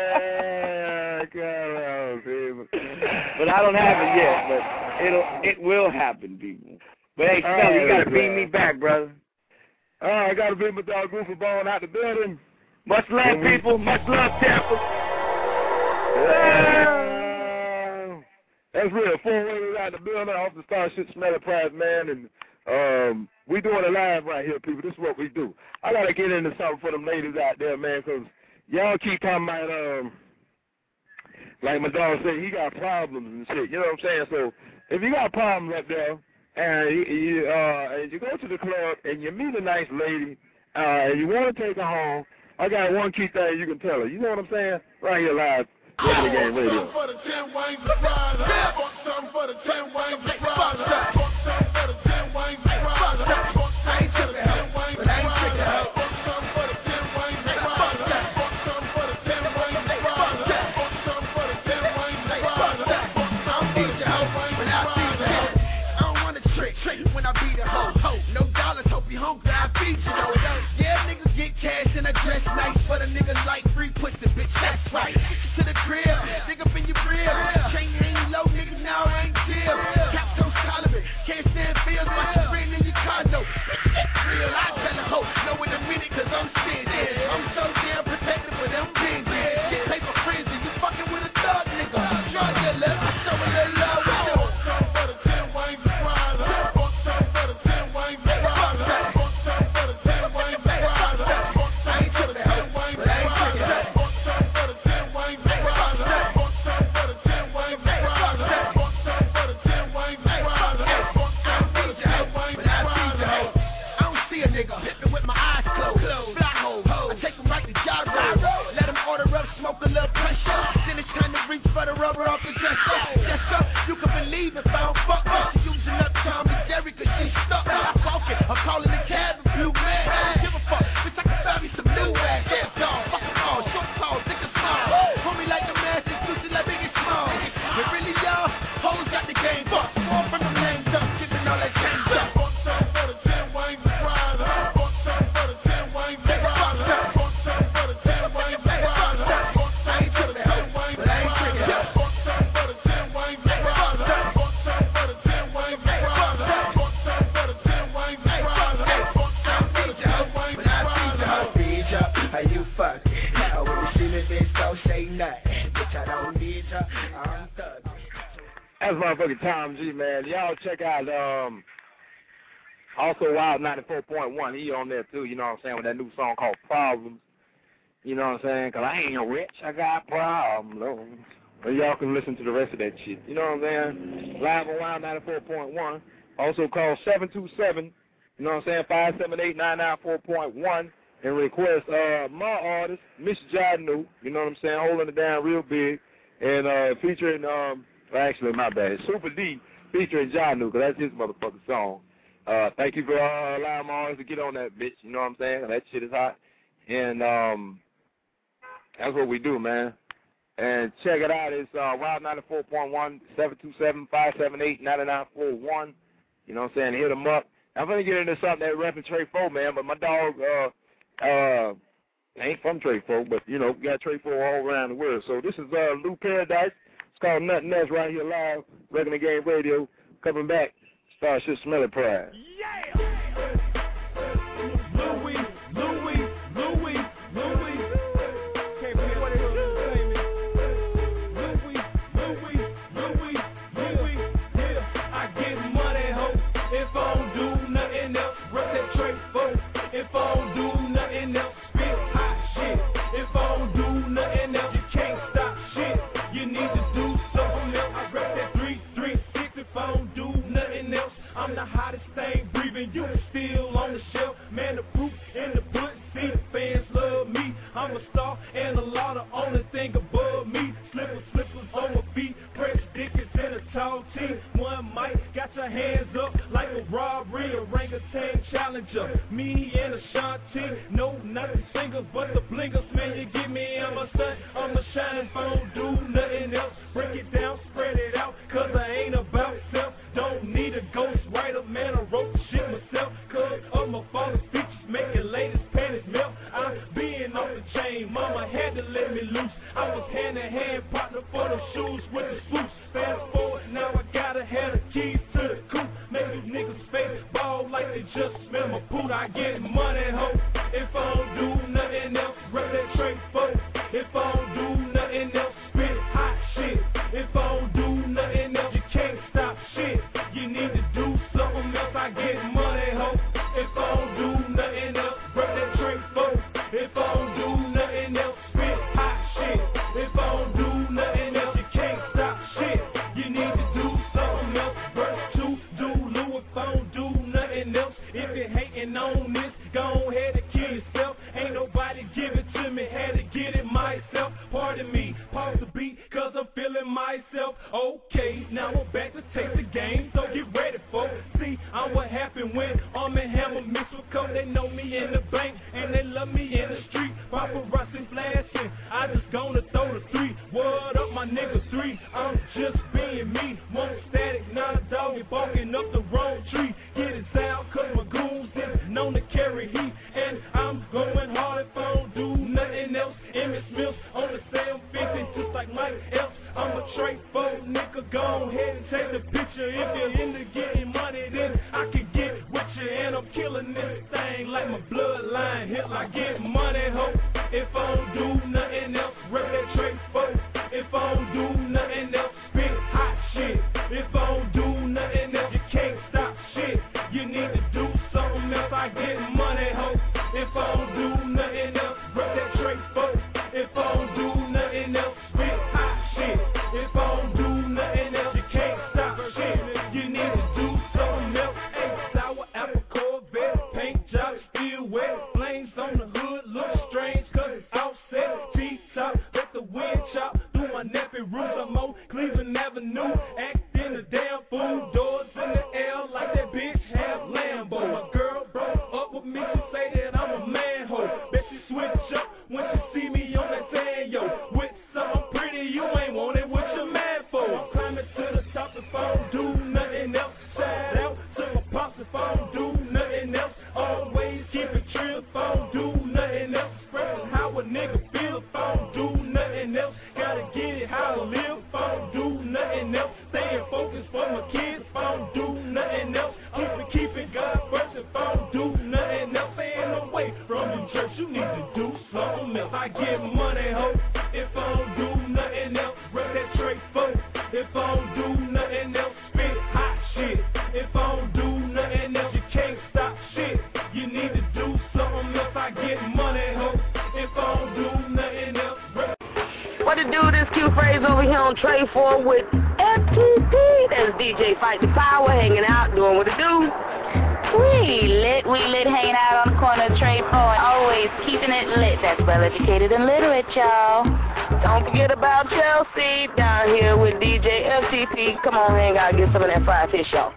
man, come on, people. But I don't have it yet. But it'll. It will happen, people. But hey, Smelly, right, you gotta man. beam me back, brother. All right, I gotta beam my dog Goofy Bone out the building. Much love, mm-hmm. people. Much love, Tampa. Uh, that's real. Four ways out the building off the Starship Smelly Prize, man, and um, we doing it live right here, people. This is what we do. I gotta get into something for them ladies out there, man, because y'all keep talking about, um, like my dog said, he got problems and shit. You know what I'm saying? So if you got problems up there, and you, you, uh, and you go to the club and you meet a nice lady, uh, and you want to take her home, I got one key thing you can tell her. You know what I'm saying? Right here live. Regular Game Radio. Fuck some for the ten wings of fries. Fuck some for the ten wings of fries. Fuck some for the ten wings of fries. Fuck some for the ten wings of fries. Fuck some for the ten wings of fries. Fuck some for the ten wings of fries. Fuck some for the ten wings of fries. Fuck some for the ten wings of fries. I don't want to trick when I beat a hoe. No dollars, hope you hungry, I feed you though. Yeah, niggas get cash and I dress nice, but a nigga like free pussy, bitch, that's right. To the crib, dig up in your rib. Chain hang low, nigga, now I ain't chill. Capstone scholarly, can't stand fields, watch your friend in your condo. Real, I tell a hoe, know in a minute, cause I'm stingy. I'm so damn protected for them pins. Get paper friends and you fucking with a thug nigga. Drug dealer, show a little love with you. Fuck some for the ten wings of fries. Fuck some for the ten wings of fries. Fuck some for the ten wings of fries. Fuck some for the ten wings of fries. Fuck some for the ten wings of fries. Fuck some for the ten wings of fries. Fuck some for the ten wings of fries. Fuck some for the ten wings of fries. I don't see a nigga living with my eyes closed. Black hole, I take him right to job road. Let him order up, smoke a little pressure. Then it's time to reach for the rubber off the dresser. Yes, sir, you can believe if I don't fuck up. She using up Tom and Jerry cause she stuck. I'm walking, I'm calling the cab and blue man. I don't give a fuck, bitch, I can find me some new ass. Yeah, dog, fuck them all, short, tall, thick and small. Homie like the masses, juicy like big and small. But really, y'all, hoes got the game fucked. More from them names up, kicking all that change up. Fuck some for the ten wings of fries. Fuck some for the ten wings of fries. Fuck some for the ten wings of fries. Fuck some for the ten wings of fries. Fuck some for the ten wings of fries. Fuck some for the ten wings of fries. Fuck some for the ten wings of fries. Fuck some for the ten wings of fries. Feed ya, how you fuck? How when you see me, bitch, don't say nothing. Bitch, I don't need ya, I'm thug. That's motherfucking Tom G, man. Y'all check out um also Wild ninety-four point one. He on there too, you know what I'm saying, with that new song called Problems. You know what I'm saying? Because I ain't rich, I got problems. But y'all can listen to the rest of that shit. You know what I'm saying? Live on Wild ninety-four point one. Also call seven two seven, you know what I'm saying, five seven eight, nine nine four point one. And request uh, my artist, Miss Jadnu, you know what I'm saying, holding it down real big. And uh, featuring, um, well, actually, my bad, Super D featuring Jadnu, because that's his motherfucking song. Uh, thank you for uh, allowing my artist to get on that bitch, you know what I'm saying? That shit is hot. And um, that's what we do, man. And check it out. It's uh, Wild ninety-four point one, seven two seven, five seven eight, nine nine four one. You know what I'm saying? Hit them up. I'm going to get into something that reference Trey Four, man, but my dog uh, uh, ain't from Trey Four, but, you know, got Trey Four all around the world. So this is uh, Lou Paradise. It's called Nothing Else right here live, Regular Game Radio. Coming back, Starship Smelly Pride. Yeah! Louis, Louis, Louis, Louis. Can't forget what it is, baby. Louis, Louis, Louis, Louis. Yeah, I get money, ho. If I don't do nothing else, rep that Trey Four. If I don't do nothing else, spit hot shit. If I don't do nothing else, you can't stop shit. You need to do something else. I rep that three three six. If I don't do nothing else, I'm the hottest thing breathing. You still on the shelf, man. The proof in the pudding. See the fans love me. I'm a star and a lot of only thing above me. Slippers, slippers on my feet. Press Dickens in a tall team. One mic, got your hands up like a robbery, orangutan challenger. Me and Ashanti, no, not the singers, but the blingers. Man, you give me, I'm a son, I'm a shining phone. Do nothing else. Break it down, spread it out, cause I ain't about self. Don't need a ghostwriter, man, I wrote the shit myself. Cause of my father's features, making latest panties melt. I'm being off the chain, mama had to let me loose. I was hand-in-hand partner for the shoes with the swoops. Fast forward, now I gotta have the keys to the coupe. Make you niggas face ball like they just smell my poot. I get money, ho. If I don't do nothing else, rep that Trey Four. If I don't do nothing else, spit hot shit. If I don't do nothing else, you can't stop shit. You need to do something else. I get money, ho. If I don't do nothing else, rep that Trey Four. If I don't do nothing else, spit hot shit. If I don't do nothing else, you can't stop shit. You need to do something else. Verse two, do Louis letting me pause the beat, cause I'm feeling myself. Okay, now we're back to take the game, so get ready, folks. See, I'm what happened when Arm and Hammer mixed with Coke. They know me in the bank, and they love me in the street. Paparazzi flashing, I just gonna throw the three. Word up, my nigga three. I'm just being me. One static, not a dog, and barking up the wrong tree. Get it out, cause my goons is known to carry heat. And I'm going hard if I don't do nothing else. Emmett Smith on the seven fifty, just like Mike Epps. I'm a trade folk, nigga, go ahead and take the picture. If you're into getting money, then I can get with you. And I'm killing this thing like my bloodline hit. I get money, ho. If I don't do nothing else, rep that trade folk. If I don't do nothing else, spit hot shit. If I don't do nothing else, you can't stop shit. You need to do something else. I get money, ho. If I don't do nothing else, rep that trade folk. If I don't do nothing else, spit hot shit. If I don't do nothing else, you can't stop shit. You need to do something else. Hey, sour apple Corvette, paint job still wet. Flames on the hood look strange, cause it's offset. T-top, let the wind chop through my nappy roots. I'm on Cleveland Avenue, acting a damn fool. Doors in the air like that bitch have Lambo. My girl broke up with me, she say that I'm a manhole. Bet she switch up when she see me on that sand, yo. With something pretty you ain't want it, what you mad for? I'm climbing to the top if I don't do nothing else. Shout out to my pops if I don't do nothing else. Always keep it trill if I don't do nothing else. Expressing how a nigga feel if I don't do nothing else. Gotta get it how I live if I don't do nothing else. Staying focused for my kids if I don't do nothing else. Keep it, keep it God first if I don't do nothing else. Staying away from the church, you need to do something else. I get money, ho. If I don't do nothing else, rep that trade folk. If I don't do nothing else, spit hot shit. If I don't do nothing else, you can't stop shit. You need to do something else. I get money, ho. If I don't do nothing else, rep. What to do this Q phrase over here on Trade four with F T P. That's D J Fight the Power, hanging out, doing what it do. We lit, we lit, hanging out on the corner of Trade four, always keeping it lit. That's well educated and literate, y'all. Don't forget about Chelsea down here with D J F T P. Come on, hang out, get some of that fried fish, y'all.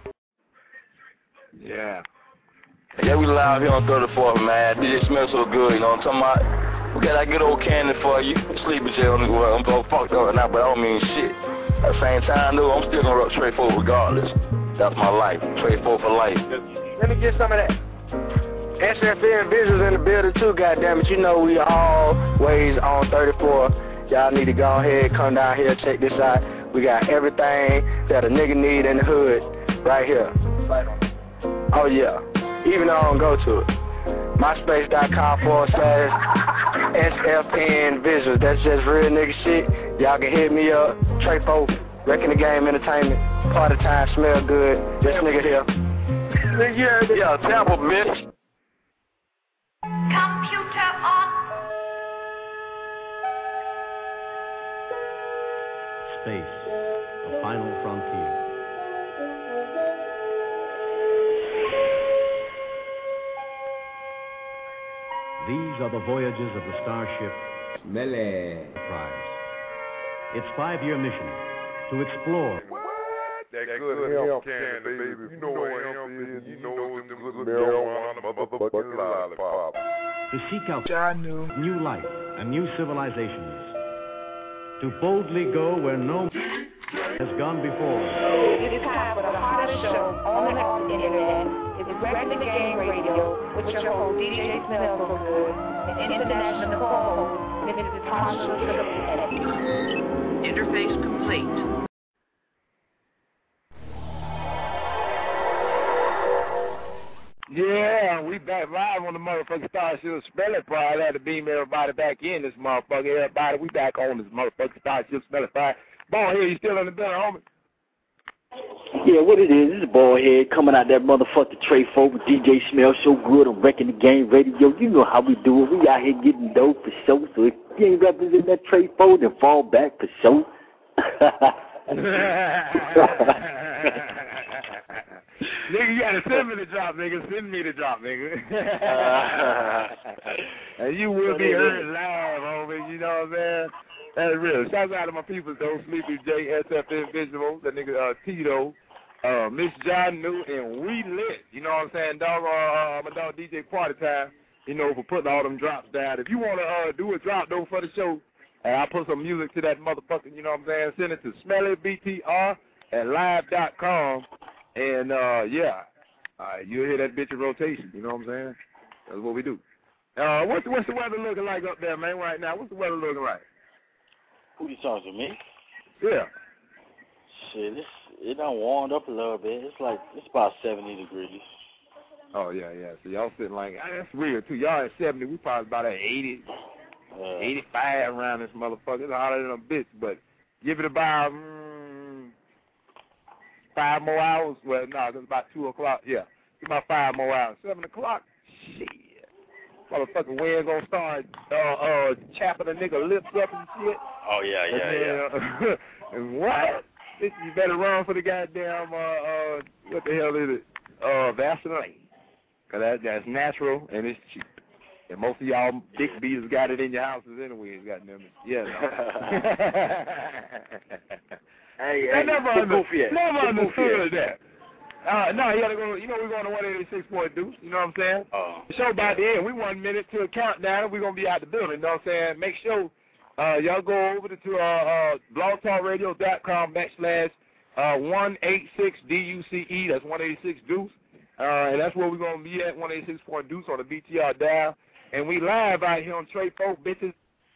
Yeah. Yeah, we live here on thirty-fourth, man. D J smells so good, you know what I'm talking about? We got that good old candy for you. Sleepy jail, well, I'm so fucked up right now, but I don't mean shit. At the same time, though, I'm still gonna rep Trade four regardless. That's my life. Trade four for life. Let me get some of that. S F N Visuals in the building too, goddammit. You know we always on thirty-four. Y'all need to go ahead, come down here, check this out. We got everything that a nigga need in the hood right here. Oh yeah. Even though I don't go to it. MySpace.com forward slash S F N Visuals. That's just real nigga shit. Y'all can hit me up. Trey four, Wrecking the Game Entertainment. Party time, smell good. This nigga here. Yeah, yeah, Tampa, bitch. Computer on. Space, the final frontier. These are the voyages of the starship Mele Prize. Its five-year mission to explore. That, that good, good hemp candy, baby. baby. You know what hemp is. You know it's them good marijuana, motherfucking lollipop. To seek out new life and new civilizations. To boldly go where no has gone before. It is time for the hottest show on the internet. It's Wrecking the Game Radio with your host, D J Smell So Good, and international co-host, Missus Tasha Triple. Interface complete. Yeah, we back live on the motherfucking Starship Spelling Prize. I had to beam everybody back in this motherfucker. Everybody, we back on this motherfucking Starship Spelling Prize. Ball here, you still in the building, homie? Yeah, what it is, this is Ballhead coming out that motherfucking Trey four with D J Smell So Good on Wrecking the Game Radio. You know how we do it. We out here getting dope for show. So if you ain't representing that Trey four, then fall back for show. Nigga, you gotta send me the drop, nigga. Send me the drop, nigga. And you will be heard live, homie. You know what I'm saying? That's real. Shout out to my people, though. Sleepy J, S F Invisible, that nigga uh, Tito, uh, Miss John New, and we lit. You know what I'm saying? Dog, uh, my dog D J Party Time, you know, for putting all them drops down. If you want to uh, do a drop, though, for the show, and I put some music to that motherfucker, you know what I'm saying? Send it to SmellyBTR at live dot com. And, uh, yeah, uh, you'll hear that bitch in rotation. You know what I'm saying? That's what we do. Uh, what's, what's the weather looking like up there, man, right now? What's the weather looking like? Who you talking to, me? Yeah. Shit, it's, it done warmed up a little bit. It's like, it's about seventy degrees. Oh, yeah, yeah. So y'all sitting like, that's weird, too. Y'all at seventy. We probably about at eighty, uh, eighty-five around this motherfucker. It's hotter than a bitch, but give it about... Mm, Five more hours? Well, no, it's about two o'clock. Yeah, it's about five more hours. Seven o'clock? Shit. Motherfucking wind gonna start uh, uh, chapping a nigga lips up and shit. Oh, yeah, yeah, and, yeah. Uh, and what? You better run for the goddamn, uh, uh, what the hell is it? Uh, Vaseline. Because that, that's natural and it's cheap. And most of y'all big beaters got it in your houses anyways, goddamn it. Yeah, no. Hey, I hey, never, put under, goofy at. never Put understood goofy at. that. Uh, no, you gotta go. You know we're going to one eighty-six point Deuce. You know what I'm saying? Oh. The show about to end. We one minute to a countdown. We're gonna be out the building. You know what I'm saying? Make sure uh, y'all go over to uh, uh, blog talk radio dot com backslash uh, one eighty-six D U C E. That's one eighty-six Deuce, uh, and that's where we're gonna be at. one eighty-six point Deuce on the B T R dial, and we live out here on Trey Folk bitches.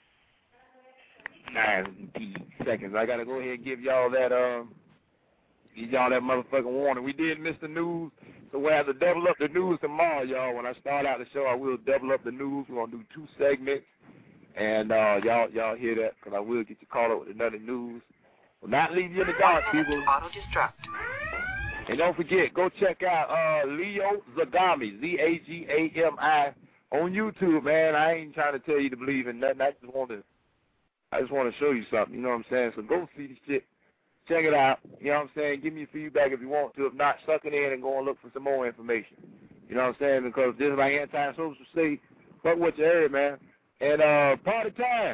ninety seconds. I gotta go ahead and give y'all that um give y'all that motherfucking warning. We did miss the news, so we'll have to double up the news tomorrow, y'all. When I start out the show, I will double up the news. We're gonna do two segments, and uh, y'all y'all hear that, because I will get you caught up with another news. Will not leave you in the dark, people. Auto destruct. And don't forget, go check out uh, Leo Zagami, Z A G A M I, on YouTube, man. I ain't trying to tell you to believe in nothing. I just want to I just want to show you something, you know what I'm saying? So go see the shit. Check it out. You know what I'm saying? Give me your feedback if you want to. If not, suck it in and go and look for some more information. You know what I'm saying? Because this is like anti-social say, fuck what you heard, man. And uh, party time.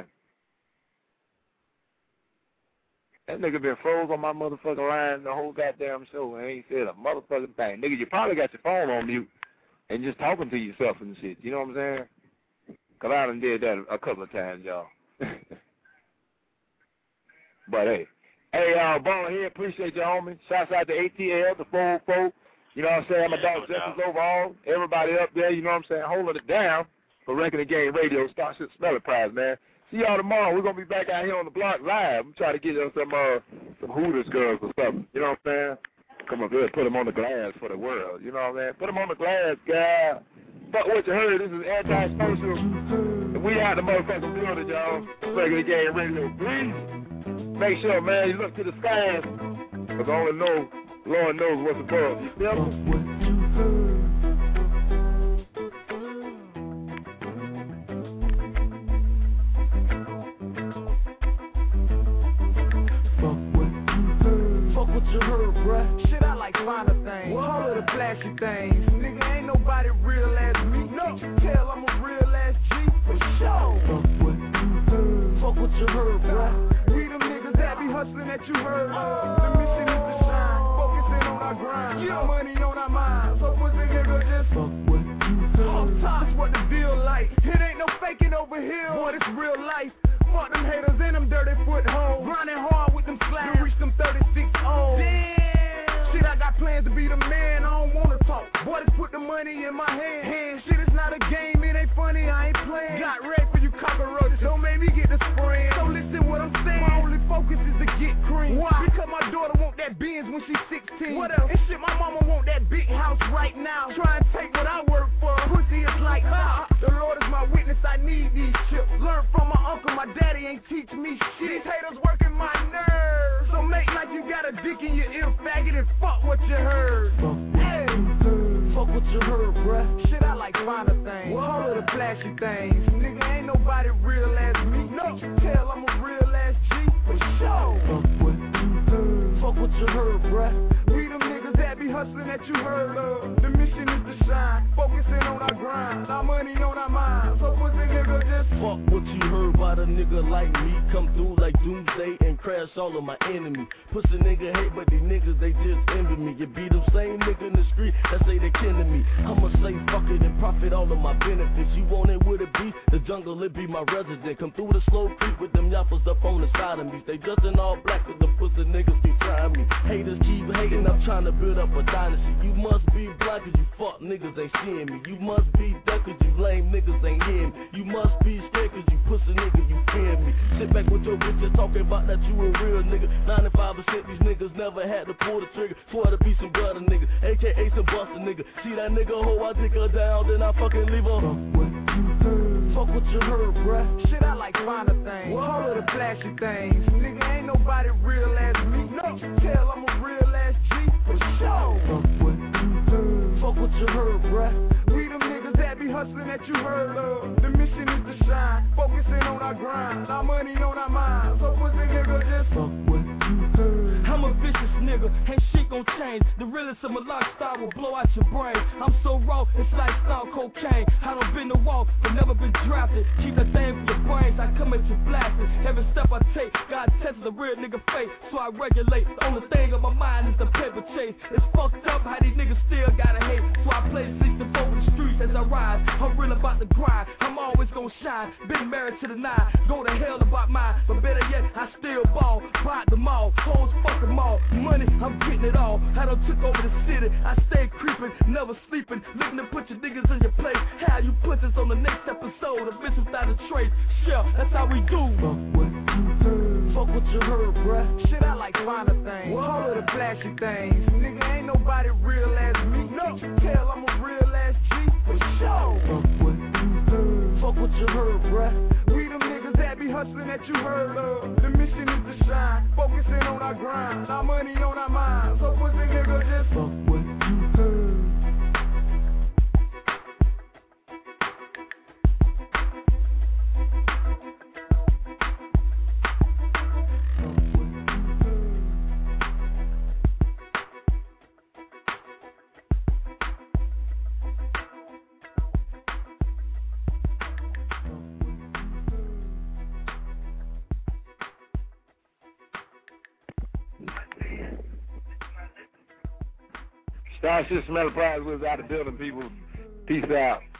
That nigga been froze on my motherfucking line the whole goddamn show and ain't said a motherfucking thing. Nigga, you probably got your phone on mute and just talking to yourself and shit. You know what I'm saying? Because I done did that a couple of times, y'all. But hey, hey, uh, Ball here, appreciate you, homie. Shouts out to A T L, the four oh four. You know what I'm saying? My dog Justice overall. Everybody up there, you know what I'm saying? Holding it down for Wrecking the Game Radio, Starship Smelly Prize, man. See y'all tomorrow. We're gonna be back out here on the block live. I'm trying to get us some uh some Hooters girls or something. You know what I'm saying? Come up here, put them on the glass for the world. You know what I'm saying? Put them on the glass, guy. Fuck what you heard. This is anti-social. And we out the motherfucking building, y'all. Wrecking the Game Radio. Please. Make sure, man, you look to the skies, because only know, Lord knows what's above. You feel me? Fuck what you heard, bruh. Shit, I like finer things. All of the flashy things. Nigga, ain't nobody real as me. No, you tell I'm a real ass G for sure. Fuck what you heard, bruh. Hustling that you heard. The mission is to shine. Focusing on our grind. Get money on our minds. So pussy nigga just fuck what you heard. Off top, it's what the deal like. It ain't no faking over here. Boy, it's real life. Fuck them haters in them dirty footholes. Grinding hard with them slams. To reach them thirty-six O's. Damn. Shit, I got plans to be the man. I don't wanna talk. Boy, just put the money in my hand. hand. Shit, it's not a game. It ain't funny. I ain't playing. Got ready for you cockroaches. Don't make me get the spraying. So listen what I'm saying. My only focus is to get cream. Why? Because my daughter want that Benz when she's sixteen. What else? And shit, my mama want that big house right now. Try and take what I work for. Pussy is like, ah. The Lord is my witness. I need these chips. Learn from my uncle. My daddy ain't teach me shit. These haters working my nerves. So make like you got a dick in your ear, faggot, and fuck what you heard. Hey. Fuck what you heard, bruh. Shit, I like finer things. All of the flashy things. Nigga, ain't nobody real as me. No, you tell I'm a real ass G for sure. Fuck what you heard. Fuck what you heard, bruh. We them niggas that be hustling that you nigga like me come through like doomsday and crash all of my enemies. Pussy nigga hate, but these niggas, they just envy me. You be them same nigga in the street that say they kin to me. I'ma say fuck it and profit all of my benefits. You want it with a beat, the jungle, it be my resident. Come through the slow creep with them yappers up on the side of me. They just in all black with the pussy niggas be trying me. Haters keep hating, I'm trying to build up a dynasty. You must be blind cause you fuck niggas ain't seeing me. You must be deaf cause you lame niggas ain't hearing me. You must be scared cause you pussy nigga, you fear me. Sit back with your bitches talking about that you a real nigga. ninety-five percent these niggas never had to pull the trigger. Swear to be some gutter nigga, A K A some buster nigga. See that nigga hoe, I take her down, then I fucking leave her. Fuck what you heard, bruh. Shit, I like finer things. All of the flashy things. Nigga, ain't nobody real as me. No, you tell I'm a real ass G for sure. Fuck what you heard. Fuck what you heard, bruh. We them niggas that be hustling that you heard of. The mission is to shine, focusing on our grind. Our money on our mind. So pussy nigga just fuck what you heard. I'm a vicious nigga, ain't shit gon' change. The realest of my lifestyle will blow out your brain. I'm so raw, it's like style cocaine. I don't been the wall, but never been drafted. Keep that thing for your brains, I come at you blasting. Every step I take, God tests the real nigga face, so I regulate. The only thing on my mind is the paper chase. It's fucked up how these niggas still gotta hate. So I play sixty-four in the streets as I rise. I'm real about the grind, I'm always gon' shine. Been married to the nine, go to hell about mine. But better yet, I still ball, buy them all. Hoes fuck them all, money, I'm getting it all. I done took over the city, I stay creeping, never sleeping. Looking to put your niggas in your place. How you put this on the next episode, a bitch without a trace. Yeah, that's how we do. Fuck what you heard. Fuck what you heard, bruh. Shit, I like finer things. All of the flashy things. Nigga, ain't nobody real as me. No, you tell I'm a real ass G for sure. Fuck what you heard. Fuck what you heard, bruh. We them niggas that be hustling that you heard of. The mission is to shine, focusing on our grind. Our money on our mind. So pussy nigga just fuck what you heard. Starship Smelly Prize was out of building, people. Peace out.